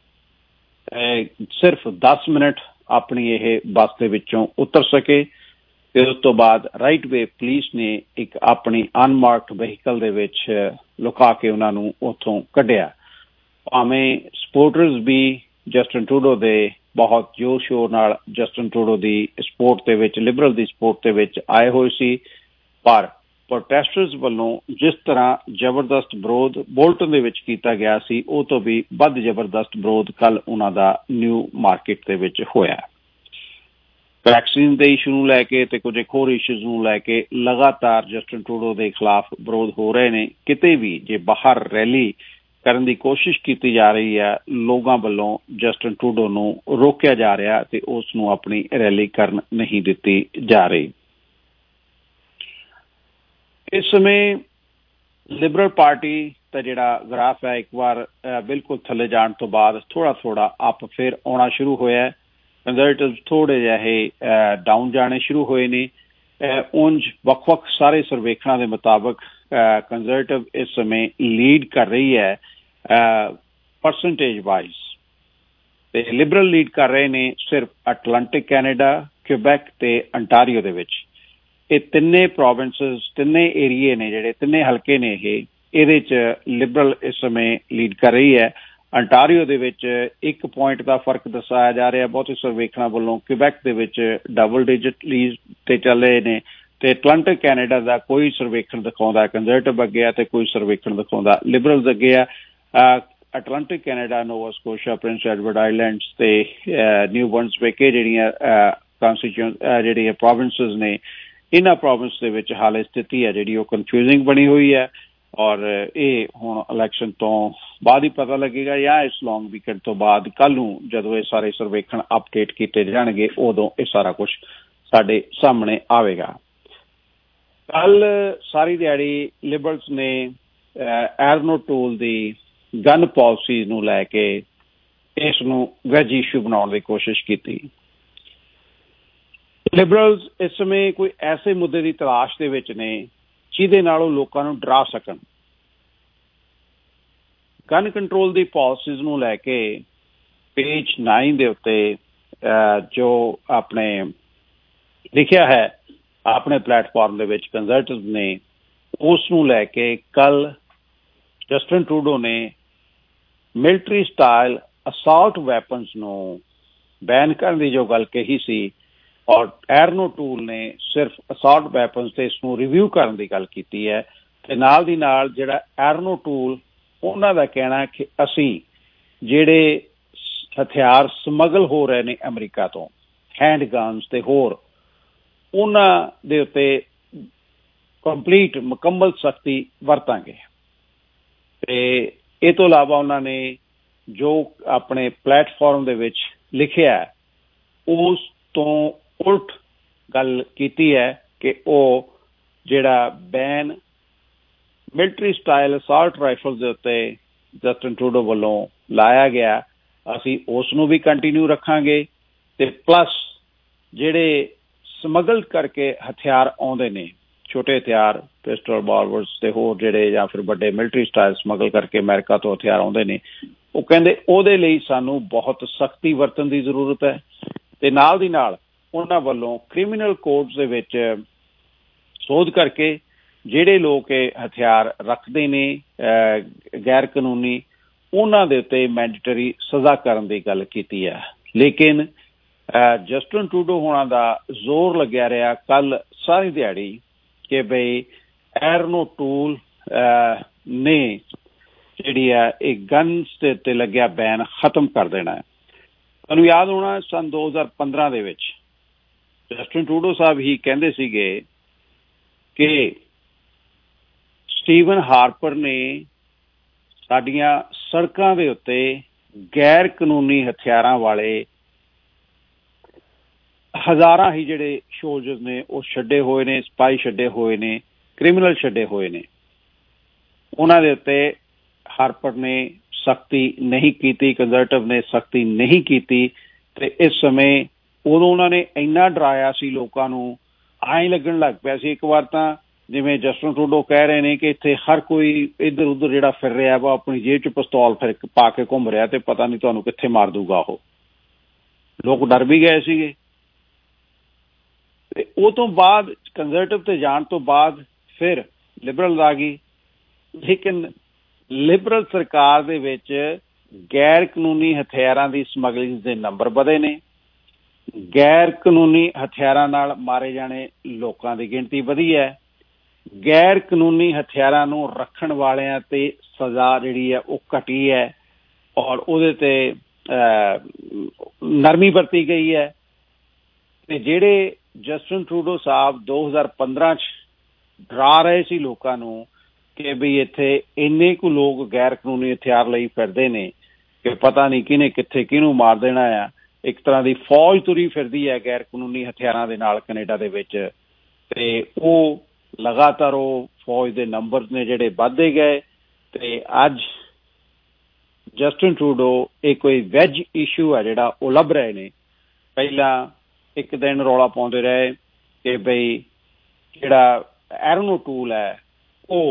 ਸਿਰਫ 10 ਮਿੰਟ ਆਪਣੀ ਇਹ ਬੱਸ ਦੇ ਵਿੱਚੋਂ ਉਤਰ ਸਕੇ ਤੇ ਉਸ ਤੋਂ ਬਾਅਦ ਰਾਈਟ ਵੇ ਪੁਲਿਸ ਨੇ ਇੱਕ ਆਪਣੀ ਅਨਮਾਰਕਡ ਵਹੀਕਲ ਦੇ ਵਿੱਚ ਲੁਕਾ ਕੇ ਉਹਨਾਂ ਨੂੰ ਉੱਥੋਂ ਕੱਢਿਆ। ਭਾਵੇਂ ਸਪੋਰਟਰਸ ਵੀ ਜਸਟਿਨ ਟਰੂਡੋ ਦੇ ਬਹੁਤ ਜ਼ੋਰ ਸ਼ੋਰ ਨਾਲ ਜਸਟਿਨ ਟਰੂਡੋ ਦੀ ਸਪੋਰਟ ਦੇ ਵਿੱਚ ਲਿਬਰਲ ਦੀ ਸਪੋਰਟ ਦੇ ਵਿੱਚ ਆਏ ਹੋਏ ਸੀ ਪਰ ਪ੍ਰੋਟੈਸਟਰਸ ਵੱਲੋਂ ਜਿਸ ਤਰ੍ਹਾਂ ਜ਼ਬਰਦਸਤ ਵਿਰੋਧ ਬੋਲਟਨ ਦੇ ਵਿੱਚ ਕੀਤਾ ਗਿਆ ਸੀ ਉਹ ਤੋਂ ਵੀ ਵੱਧ ਜ਼ਬਰਦਸਤ ਵਿਰੋਧ ਕੱਲ ਉਹਨਾਂ ਦਾ ਨਿਊ ਮਾਰਕੀਟ ਦੇ ਵਿੱਚ ਹੋਇਆ। ਵੈਕਸੀਨ ਦੇ ਇਸ਼ੂ ਨੂੰ ਲੈ ਕੇ ਤੇ ਕੁਝ ਹੋਰ ਇਸ਼ੂਜ਼ ਨੂੰ ਲੈ ਕੇ ਲਗਾਤਾਰ ਜਸਟਿਨ ਟਰੂਡੋ ਦੇ ਖਿਲਾਫ ਵਿਰੋਧ ਹੋ ਰਹੇ ਨੇ। ਕਿਤੇ ਵੀ ਜੇ ਬਾਹਰ ਰੈਲੀ ਕਰਨ ਦੀ ਕੋਸ਼ਿਸ਼ ਕੀਤੀ ਜਾ ਰਹੀ ਹੈ ਲੋਕਾਂ ਵੱਲੋਂ ਜਸਟਿਨ ਟਰੂਡੋ ਨੂੰ ਰੋਕਿਆ ਜਾ ਰਿਹਾ ਤੇ ਉਸ ਨੂੰ ਆਪਣੀ ਰੈਲੀ ਕਰਨ ਨਹੀਂ ਦਿੱਤੀ ਜਾ ਰਹੀ। ਇਸ ਸਮੇਂ ਲਿਬਰਲ ਪਾਰਟੀ ਦਾ ਜਿਹੜਾ ਗ੍ਰਾਫ ਹੈ ਇੱਕ ਵਾਰ ਬਿਲਕੁਲ ਥੱਲੇ ਜਾਣ ਤੋਂ ਬਾਅਦ ਥੋੜਾ ਅਪ ਫਿਰ ਆਉਣਾ ਸ਼ੁਰੂ ਹੋਇਆ ਹੈ। ਕੰਜ਼ਰਵੇਟਿਵ ਥੋੜੇ ਜਿਹੇ ਡਾਊਨ ਜਾਣੇ ਸ਼ੁਰੂ ਹੋਏ ਨੇ। ਉਂਝ ਵੱਖ-ਵੱਖ ਸਾਰੇ ਸਰਵੇਖਣਾਂ ਦੇ ਮੁਤਾਬਕ ਕੰਜ਼ਰਵੇਟਿਵ ਇਸ ਸਮੇਂ ਲੀਡ ਕਰ ਰਹੀ ਹੈ ਪਰਸੈਂਟੇਜ ਵਾਈਜ਼ ਤੇ ਲਿਬਰਲ ਲੀਡ ਕਰ ਰਹੇ ਨੇ ਸਿਰਫ ਅਟਲਾਂਟਿਕ ਕੈਨੇਡਾ, ਕਿਊਬੈਕ ਤੇ ontario ਦੇ ਵਿੱਚ। ਇਹ ਤਿੰਨੇ ਪ੍ਰੋਵਿੰਸਸ ਤਿੰਨੇ ਏਰੀਏ ਨੇ ਜਿਹੜੇ ਤਿੰਨੇ ਹਲਕੇ ਨੇ ਇਹਦੇ 'ਚ ਲਿਬਰਲ ਇਸ ਸਮੇਂ ਲੀਡ ਕਰ ਰਹੀ ਹੈ। ontario ਦੇ ਵਿੱਚ 1 ਪੁਆਇੰਟ ਦਾ ਫਰਕ ਦਰਸਾਇਆ ਜਾ ਰਿਹਾ ਬਹੁਤੇ ਸਰਵੇਖਣਾਂ ਵੱਲੋਂ। ਕਿਊਬੈਕ ਦੇ ਵਿੱਚ ਡਬਲ ਡਿਜਿਟ ਲੀਡ ਤੇ ਚੱਲ ਰਹੇ ਨੇ ਤੇ ਅਟਲਾਂਟਿਕ ਕੈਨੇਡਾ ਦਾ ਕੋਈ ਸਰਵੇਖਣ ਦਿਖਾਉਂਦਾ ਕੰਜ਼ਰਵੇਟਿਵ ਅੱਗੇ ਆ ਤੇ ਕੋਈ ਸਰਵੇਖਣ ਦਿਖਾਉਂਦਾ ਲਿਬਰਲਸ ਅੱਗੇ ਆ। Atlantic Canada, Nova Scotia, Prince Edward Islands ਤੇ ਨਿਊ ਬਰਨਸਵਿਕ ਜਿਹੜੀਆਂ ਜਿਹੜੀਆਂ ਪ੍ਰੋਵਿੰਸਸ ਨੇ ਇਹਨਾਂ ਪ੍ਰੋਵਿੰਸ ਦੇ ਵਿੱਚ ਹਾਲੇ ਸਥਿਤੀ ਹੈ ਜਿਹੜੀ ਉਹ ਕਨਫਿਊਜ਼ਿੰਗ ਬਣੀ ਹੋਈ ਹੈ ਔਰ ਇਹ ਹੁਣ ਇਲੈਕਸ਼ਨ ਤੋਂ ਬਾਅਦ ਹੀ ਪਤਾ ਲੱਗੇਗਾ ਜਾਂ ਇਸ ਲੌਂਗ ਵੀਕਐਂਡ ਤੋਂ ਬਾਅਦ ਕੱਲ ਨੂੰ ਜਦੋਂ ਇਹ ਸਾਰੇ ਸਰਵੇਖਣ ਅਪਡੇਟ ਕੀਤੇ ਜਾਣਗੇ ਉਦੋਂ ਇਹ ਸਾਰਾ ਕੁਝ ਸਾਡੇ ਸਾਹਮਣੇ ਆਵੇਗਾ। ਕੱਲ ਸਾਰੀ ਦਿਹਾੜੀ ਲਿਬਰਲਸ ਨੇ ਐਰਨ ਓਟੂਲ ਦੀ ਗਨ ਪਾਲਿਸੀ ਨੂੰ ਲੈ ਕੇ ਇਸ ਨੂੰ ਵੈਜ ਇਸ਼ੂ ਬਣਾਉਣ ਦੀ ਕੋਸ਼ਿਸ਼ ਕੀਤੀ। ਲਿਬਰਲਸ ਇਸ ਸਮੇਂ ਕੋਈ ਐਸੇ ਮੁੱਦੇ ਦੀ ਤਲਾਸ਼ ਦੇ ਵਿੱਚ ਨੇ ਜਿਹਦੇ ਨਾਲ ਉਹ ਲੋਕਾਂ ਨੂੰ ਡਰਾ ਸਕਣ। ਗਨ ਕੰਟਰੋਲ ਦੀ ਪਾਲਿਸੀਜ਼ ਨੂੰ ਲੈ ਕੇ ਪੇਜ 9 ਦੇ ਉੱਤੇ ਜੋ ਆਪਣੇ ਲਿਖਿਆ ਹੈ ਆਪਣੇ ਪਲੇਟਫਾਰਮ ਦੇ ਵਿੱਚ ਕੰਜ਼ਰਵੇਟਿਵ ਨੇ ਉਸ ਨੂੰ ਲੈ ਕੇ ਕੱਲ ਜਸਟਿਨ ਟਰੂਡੋ ਨੇ ਮਿਲਟਰੀ ਸਟਾਈਲ ਅਸਾਲਟ ਵੈਪਨਸ ਨੂੰ बैन करने की जो गल कही सी और एरनो टूल ने सिर्फ असॉल्ट वैपन्स ते इसनूं रिव्यू करने की गल की है ते नाल दी नाल जिहड़ा एरनो टूल उन्हां दा कहना है कि असीं जिहड़े हथियार समगल हो रहे ने अमरीका तो हैंड गन्स ते होर उन्हां दे उत्ते कंप्लीट मुकम्मल सख्ती वरतांगे ते इस तो इलावा उन्होंने जो अपने प्लेटफॉर्म दे विच लिखिया है उस तो उल्ट गल की है कि वो जिहड़ा ban military style assault rifle दे उत्ते जस्टिन ट्रूडो वालों लाया गया असी उस नूं भी कंटिन्यू रखांगे ते प्लस जिहड़े समगल करके हथियार आउंदे ने छोटे हथियार पिस्टल बॉलवर्स ते होर जिहड़े जां फिर बड़े मिलिटरी स्टाइल समगल करके अमेरिका तो हथियार आउंदे ने वो कहंदे ओहदे लई सानू बहुत सख्ती वरतन की जरूरत है ते नाल दी नाल उन्हां वल्लों क्रिमिनल कोड्स दे विच सोध करके जिहड़े लोग हथियार रखते ने गैर कानूनी उन्हां दे उत्ते मैंडेटरी सज़ा करन दी गल कीती है लेकिन जस्टिन ट्रूडो होना दा जोर लग्या रहा कल सारी दिहाड़ी कि बई एरनो टूल ने जिहड़ी है एक गन्स दे उत्ते लग्या बैन खत्म कर देना है। तुहानूं याद होना सन 2015 दे विच जस्टिन ट्रूडो साहब ही कहंदे सीगे कि स्टीवन हार्पर ने साडियां सड़कां दे उत्ते गैर कानूनी हथियारां वाले हज़ारां ही जिहड़े सोल्जर्स ने वो छड्डे होए ने सिपाही छड्डे होए ने क्रिमिनल छड्डे होए ने उन्हां दे उत्ते हार्पर ने सख्ती नहीं की कंजर्वेटिव ने सख्ती नहीं की ते इस समय उदों उन्होंने इन्ना डराया सी लोकां नूं आए लगन लग पिया सी एक बार तां जिवें जस्टिन ट्रूडो कह रहे हैं कि इत्थे हर कोई इधर उधर जिहड़ा फिर रहा वा अपनी जेब च पिस्तौल फिर पा के घूम रहा ते पता नहीं तुहानूं कित्थे मार दूगा वो लोग डर भी गए सीगे ते उस तो बाद कंजर्वेटिव ते जाण तो बाद फिर लिबरल आ गई लेकिन लिबरल सरकार दे विच गैर कानूनी हथियारां दी स्मगलिंग दे नंबर वधे ने गैर कानूनी हथियारां नाल मारे जाने लोकां दी गिणती वधी है गैर कानूनी हथियारां नूं रखण वालियां ते सज़ा जिहड़ी है वो घटी है और उहदे ते नरमी वरती गई है ते जिहड़े जस्टिन ट्रूडो साहब 2015 च डरा रहे सी लोकां नूं कि भी इत्थे इन्ने कु लोग गैर कानूनी हथियार लई फिरदे ने कि पता नहीं किने कित्थे किहनूं मार देना है एक तरह की फौज तुरी फिरदी है गैर कानूनी हथियारां दे नाल कनेडा दे विच ते वो लगातार वो फौज दे नंबर ने जिहड़े वधदे गए ते अज जस्टिन ट्रूडो एक कोई वैज इशू है जिहड़ा वो लभ रहे ने पहला एक दिन रौला पाउंदे रहे कि बई जिहड़ा एरनो टूल है वो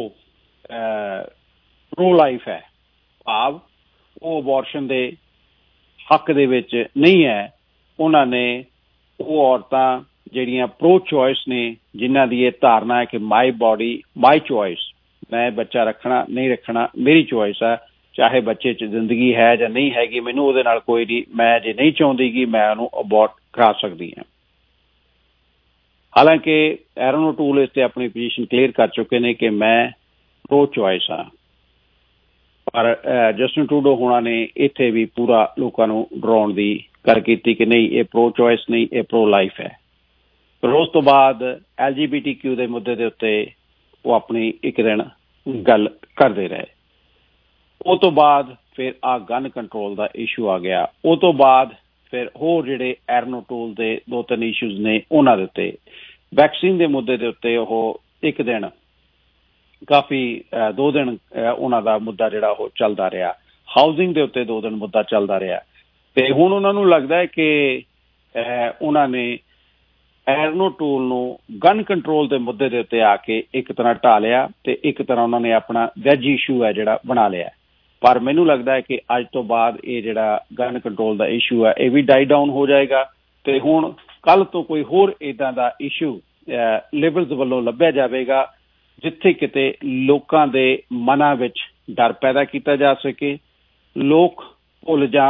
प्रो लाइफ है भाव वो अबॉर्शन दे हक दे विच नहीं है उन्होंने वो औरतां जिहड़ियां प्रो चॉइस ने जिन्हां दी ये धारणा है कि माई बॉडी माई चॉइस मैं बच्चा रखना नहीं रखना मेरी चॉइस है चाहे बच्चे च जिंदगी है या नहीं हैगी मैनूं उहदे नाल कोई नहीं मैं जे नहीं चाहुंदी कि मैं उहनूं अबॉर्ट करा सकदी हां। हालांकि एरनो टूल इस ते अपनी पोजीशन क्लीयर कर चुके ने कि मैं प्रो चॉइस हाँ पर जस्टिन ट्रूडो होना ने इत्थे भी पूरा लोकां नूं डराउण दी गल कीती कि नहीं ये प्रो चॉइस नहीं ये प्रो लाइफ है। पर उस तो बाद LGBTQ दे मुद्दे दे उत्ते वो अपनी एक दिन गल करते रहे उस तो बाद फिर आ गन कंट्रोल का इशू आ गया उस तो बाद फिर होर जिहड़े एरनो टूल दे 2-3 इशूज ने उन्हां दे उत्ते वैक्सीन दे मुद्दे दे उत्ते ओह एक दिन काफ़ी 2 दिन उन्हां दा मुद्दा जिहड़ा ओह चलदा रहा हाउसिंग दे उत्ते 2 दिन मुद्दा चलदा रहा ते हुण उन्हां नूं लगदा है कि उन्हां ने एरनो टूल नूं गन कंट्रोल दे मुद्दे दे उत्ते आके एक तरह ढा लिया ते एक तरह उन्हां ने अपना वैज इशू है जिहड़ा बना लिया पर मैनूं लगदा है कि अज तो बाद ये जिहड़ा गन कंट्रोल दा इशू है ये भी डाई डाउन हो जाएगा ते हुण कल तो कोई होर इदां दा इशू लिबरल्स वल्लों लभ्या जावेगा जिथे किते लोकां दे मनां विच डर पैदा किया जा सके लोग भुल जाण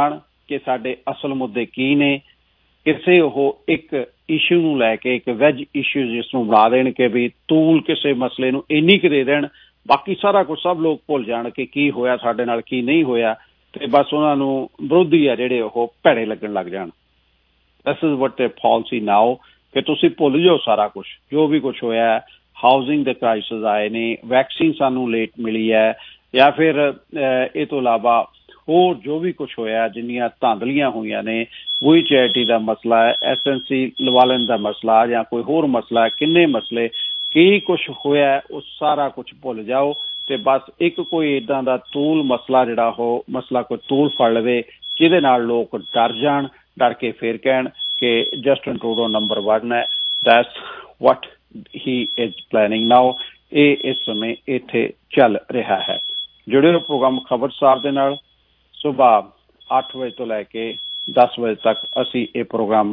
ਕਿ ਸਾਡੇ ਅਸਲ ਮੁੱਦੇ ਕੀ ਨੇ। ਕਿਸੇ ਉਹ ਇੱਕ ਇਸ਼ੂ ਨੂੰ ਲੈ ਕੇ, ਇੱਕ ਵੈਜ ਇਸ਼ੂ ਜਿਸ ਨੂੰ ਬਣਾ ਦੇਣ ਕਿ ਵੀ ਤੂਲ ਕਿਸੇ ਮਸਲੇ ਨੂੰ ਇੰਨੀ ਕੁ ਦੇ ਦੇਣ, ਬਾਕੀ ਸਾਰਾ ਕੁਝ ਸਭ ਲੋਕ ਭੁੱਲ ਜਾਣ ਕਿ ਕੀ ਹੋਇਆ ਸਾਡੇ ਨਾਲ, ਕੀ ਨਹੀਂ ਹੋਇਆ, ਤੇ ਬਸ ਉਹਨਾਂ ਨੂੰ ਵਿਰੋਧੀ ਆ ਜਿਹੜੇ ਉਹ ਭੈੜੇ ਲੱਗਣ ਲੱਗ ਜਾਣ। This is what the policy ਨਾਓ, ਕਿ ਤੁਸੀਂ ਭੁੱਲ ਜਾਓ ਸਾਰਾ ਕੁਛ, ਜੋ ਵੀ ਕੁਛ ਹੋਇਆ। ਹਾਊਸਿੰਗ ਦੇ ਕ੍ਰਾਈਸਿਸ ਆਏ ਨੇ, ਵੈਕਸੀਨ ਸਾਨੂੰ ਲੇਟ ਮਿਲੀ ਹੈ, ਜਾਂ ਫਿਰ ਇਹ ਤੋਂ ਇਲਾਵਾ ਹੋਰ ਜੋ ਵੀ ਕੁਛ ਹੋਇਆ, ਜਿੰਨੀਆਂ ਧਾਂਦਲੀਆਂ ਹੋਈਆਂ ਨੇ, ਵਹੀ ਚੈਰਿਟੀ ਦਾ ਮਸਲਾ ਹੈ, SNC ਲਵਾਲਨ ਦਾ ਮਸਲਾ ਜਾਂ ਕੋਈ ਹੋਰ ਮਸਲਾ, ਕਿੰਨੇ ਮਸਲੇ, ਕੀ ਕੁਛ ਹੋਇਆ, ਉਹ ਸਾਰਾ ਕੁਛ ਭੁੱਲ ਜਾਓ ਤੇ ਬਸ ਇੱਕ ਕੋਈ ਇੱਦਾਂ ਦਾ ਤੂਲ ਮਸਲਾ ਜਿਹੜਾ ਉਹ ਮਸਲਾ ਕੋਈ ਤੂਲ ਫੜ ਲਵੇ ਜਿਹਦੇ ਨਾਲ ਲੋਕ ਡਰ ਜਾਣ, ਡਰ ਕੇ ਫੇਰ ਕਹਿਣ ਕਿ ਜਸਟਿਨ ਟਰੂਡੋ ਨੰਬਰ 1 ਹੈ। That's what he is planning now. ਇਹ ਇਸ ਸਮੇਂ ਇੱਥੇ ਚੱਲ ਰਿਹਾ ਹੈ। ਜੁੜੇ ਰਹੋ ਪ੍ਰੋਗਰਾਮ ਖਬਰਸਾਰ ਦੇ ਨਾਲ। ਸੁਬਾਹ 8 ਵਜੇ ਤੋਂ ਲੈ ਕੇ 10 ਵਜੇ ਤੱਕ ਅਸੀਂ ਇਹ ਪ੍ਰੋਗਰਾਮ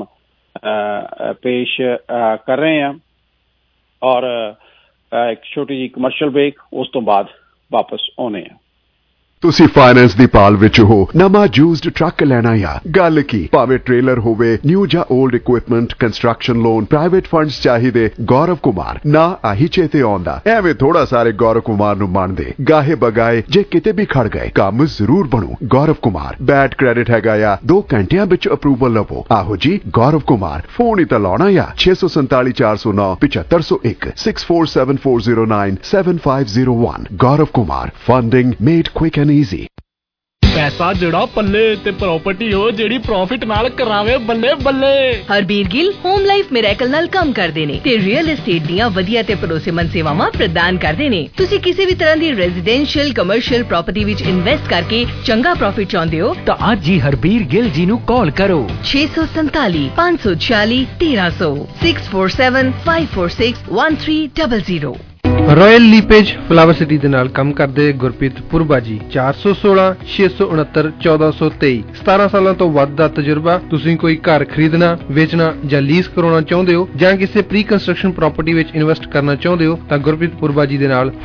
ਪੇਸ਼ ਕਰ ਰਹੇ ਹਾਂ ਔਰ ਇੱਕ ਛੋਟੀ ਜਿਹੀ ਕਮਰਸ਼ੀਅਲ ਬ੍ਰੇਕ, ਉਸ ਤੋਂ ਬਾਅਦ ਵਾਪਸ ਆਉਣੇ ਆ। ਤੁਸੀਂ ਫਾਈਨੈਂਸ ਦੀ ਭਾਲ ਵਿੱਚ ਹੋ, ਨਵਾਂ ਯੂਜ਼ਡ ਟਰੱਕ ਲੈਣਾ ਆ, ਗੱਲ ਕੀ, ਭਾਵੇਂ ਟ੍ਰੇਲਰ ਹੋਵੇ, ਨਿਊ ਜਾਂ old equipment, construction loan, private funds ਚਾਹੀਦੇ, ਗੌਰਵ ਕੁਮਾਰ ਨਾ ਆਹੀ ਚੇਤੇ ਆਉਂਦਾ। ਐਵੇਂ ਥੋੜਾ ਸਾਰੇ ਗੌਰਵ ਕੁਮਾਰ ਨੂੰ ਮੰਨਦੇ, ਗਾਹੇ ਬਗਾਏ ਜੇ ਕਿਤੇ ਵੀ ਖੜ ਗਏ, ਕੰਮ ਜ਼ਰੂਰ ਬਣੂ। ਗੌਰਵ ਕੁਮਾਰ ਬੈਡ ਕ੍ਰੈਡਿਟ ਹੈਗਾ ਆ, 2 ਘੰਟਿਆਂ ਵਿੱਚ ਅਪਰੂਵਲ ਲਵੋ। ਆਹੋ ਜੀ ਗੌਰਵ ਕੁਮਾਰ, ਫੋਨ ਹੀ ਤਾਂ ਲਾਉਣਾ ਆ 647 409 7501 647409 7501। Gaurav Kumar, funding made quick easy। ਪੈਸਾ ਜਿਹੜਾ ਪੱਲੇ ਤੇ ਪ੍ਰਾਪਰਟੀ ਹੋ ਜਿਹੜੀ ਪ੍ਰੋਫਿਟ ਨਾਲ ਕਰਾਵੇ, ਬੱਲੇ ਬੱਲੇ। Harbir Gill home life miracle ਨਾਲ ਕੰਮ ਕਰਦੇ ਨੇ ਤੇ ਰੀਅਲ ਏਸਟੇਟ ਦੀਆਂ ਵਧੀਆ ਤੇ ਭਰੋਸੇਮੰਦ ਸੇਵਾਵਾਂ ਪ੍ਰਦਾਨ ਕਰਦੇ ਨੇ। ਤੁਸੀਂ ਕਿਸੇ ਵੀ ਤਰ੍ਹਾਂ ਦੀ ਰੈਜ਼ੀਡੈਂਸ਼ੀਅਲ ਕਮਰਸ਼ੀਅਲ ਪ੍ਰਾਪਰਟੀ ਵਿੱਚ ਇਨਵੈਸਟ ਕਰਕੇ ਚੰਗਾ ਪ੍ਰੋਫਿਟ ਚਾਹੁੰਦੇ ਹੋ ਤਾਂ ਅੱਜ ਹੀ ਹਰਬੀਰ ਗਿੱਲ ਜੀ ਨੂੰ ਕਾਲ ਕਰੋ। 647 546 1300 647 546 1300। ਰਾਇਲ ਲੀਪੇਜ ਫਲਾਵਰ ਸਿਟੀ ਦੇ ਨਾਲ ਕੰਮ ਕਰਦੇ ਗੁਰਪ੍ਰੀਤ ਪੁਰਬਾ ਜੀ, 416 669 1423। 17 ਸਾਲਾਂ ਤੋਂ ਵੱਧ ਦਾ ਤਜਰਬਾ। ਤੁਸੀਂ ਕੋਈ ਘਰ ਖਰੀਦਣਾ, ਵੇਚਣਾ ਜਾਂ ਲੀਜ਼ ਕਰਾਉਣਾ ਚਾਹੁੰਦੇ ਹੋ ਜਾਂ ਕਿਸੇ ਪ੍ਰੀ ਕੰਸਟਰਕਸ਼ਨ ਪ੍ਰਾਪਰਟੀ ਵਿੱਚ ਇਨਵੈਸਟ ਕਰਨਾ ਚਾਹੁੰਦੇ ਹੋ ਤਾਂ ਗੁਰਪ੍ਰੀਤ ਪੁਰਬਾ ਜੀ ਦੇ ਨਾਲ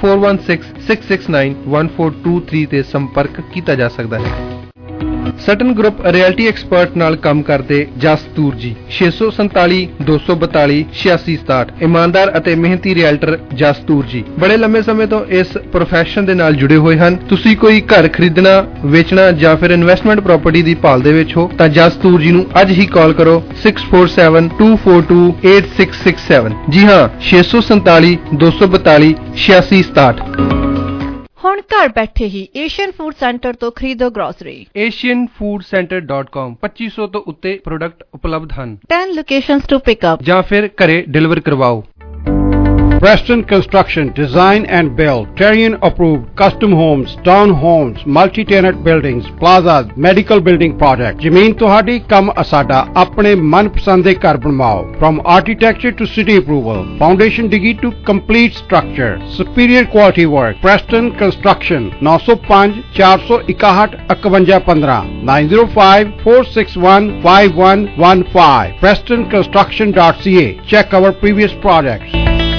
4166691423 ਤੇ ਸੰਪਰਕ ਕੀਤਾ ਜਾ ਸਕਦਾ ਹੈ। ਸਟਨ ਗਰੁੱਪ ਰਿਐਲਟੀ ਐਕਸਪਰਟ ਨਾਲ ਕੰਮ ਕਰਦੇ ਜਸਤੂਰ ਜੀ, 647 242 8667। ਇਮਾਨਦਾਰ ਅਤੇ ਮਿਹਨਤੀ ਰਿਐਲਟਰ ਜਸਤੂਰ ਜੀ ਬੜੇ ਲੰਮੇ ਸਮੇਂ ਤੋਂ ਇਸ ਪ੍ਰੋਫੈਸ਼ਨ ਦੇ ਨਾਲ ਜੁੜੇ ਹੋਏ ਹਨ। ਤੁਸੀਂ ਕੋਈ ਘਰ ਖਰੀਦਣਾ, ਵੇਚਣਾ ਜਾਂ ਫਿਰ ਇਨਵੈਸਟਮੈਂਟ ਪ੍ਰਾਪਰਟੀ ਦੀ ਭਾਲ ਦੇ ਵਿੱਚ ਹੋ ਤਾਂ ਜਸਤੂਰ ਜੀ ਨੂੰ ਅੱਜ ਹੀ ਕਾਲ ਕਰੋ 647 242 8667। ਜੀ ਹਾਂ, 647 242 8667। ਹੁਣ ਘਰ ਬੈਠੇ ਹੀ ਏਸ਼ੀਅਨ ਫੂਡ ਸੈਂਟਰ ਤੋਂ ਖਰੀਦੋ ਗਰੋਸਰੀ। asianfoodcenter.com 2500 ਤੋਂ ਉੱਤੇ ਪ੍ਰੋਡਕਟ ਉਪਲਬਧ ਹਨ। 10 ਲੋਕੇਸ਼ਨਸ ਟੂ ਪਿਕ ਅਪ ਜਾਂ ਫਿਰ ਘਰੇ ਡਿਲੀਵਰ ਕਰਵਾਓ। Preston Construction, Design and Build, Terrian approved, custom homes, town homes, multi-tenant buildings, plazas, medical building projects. ਜ਼ਮੀਨ ਤੁਹਾਡੀ, ਕੰਮ ਅਸਾਡਾ। ਆਪਣੇ ਮਨਪਸੰਦ ਦੇ ਘਰ ਬਣਵਾਓ। From architecture to city approval, foundation degree to complete structure, superior quality work. Preston Construction, 905 461 5115 905 461 5115. PrestonConstruction.ca. Check our previous projects.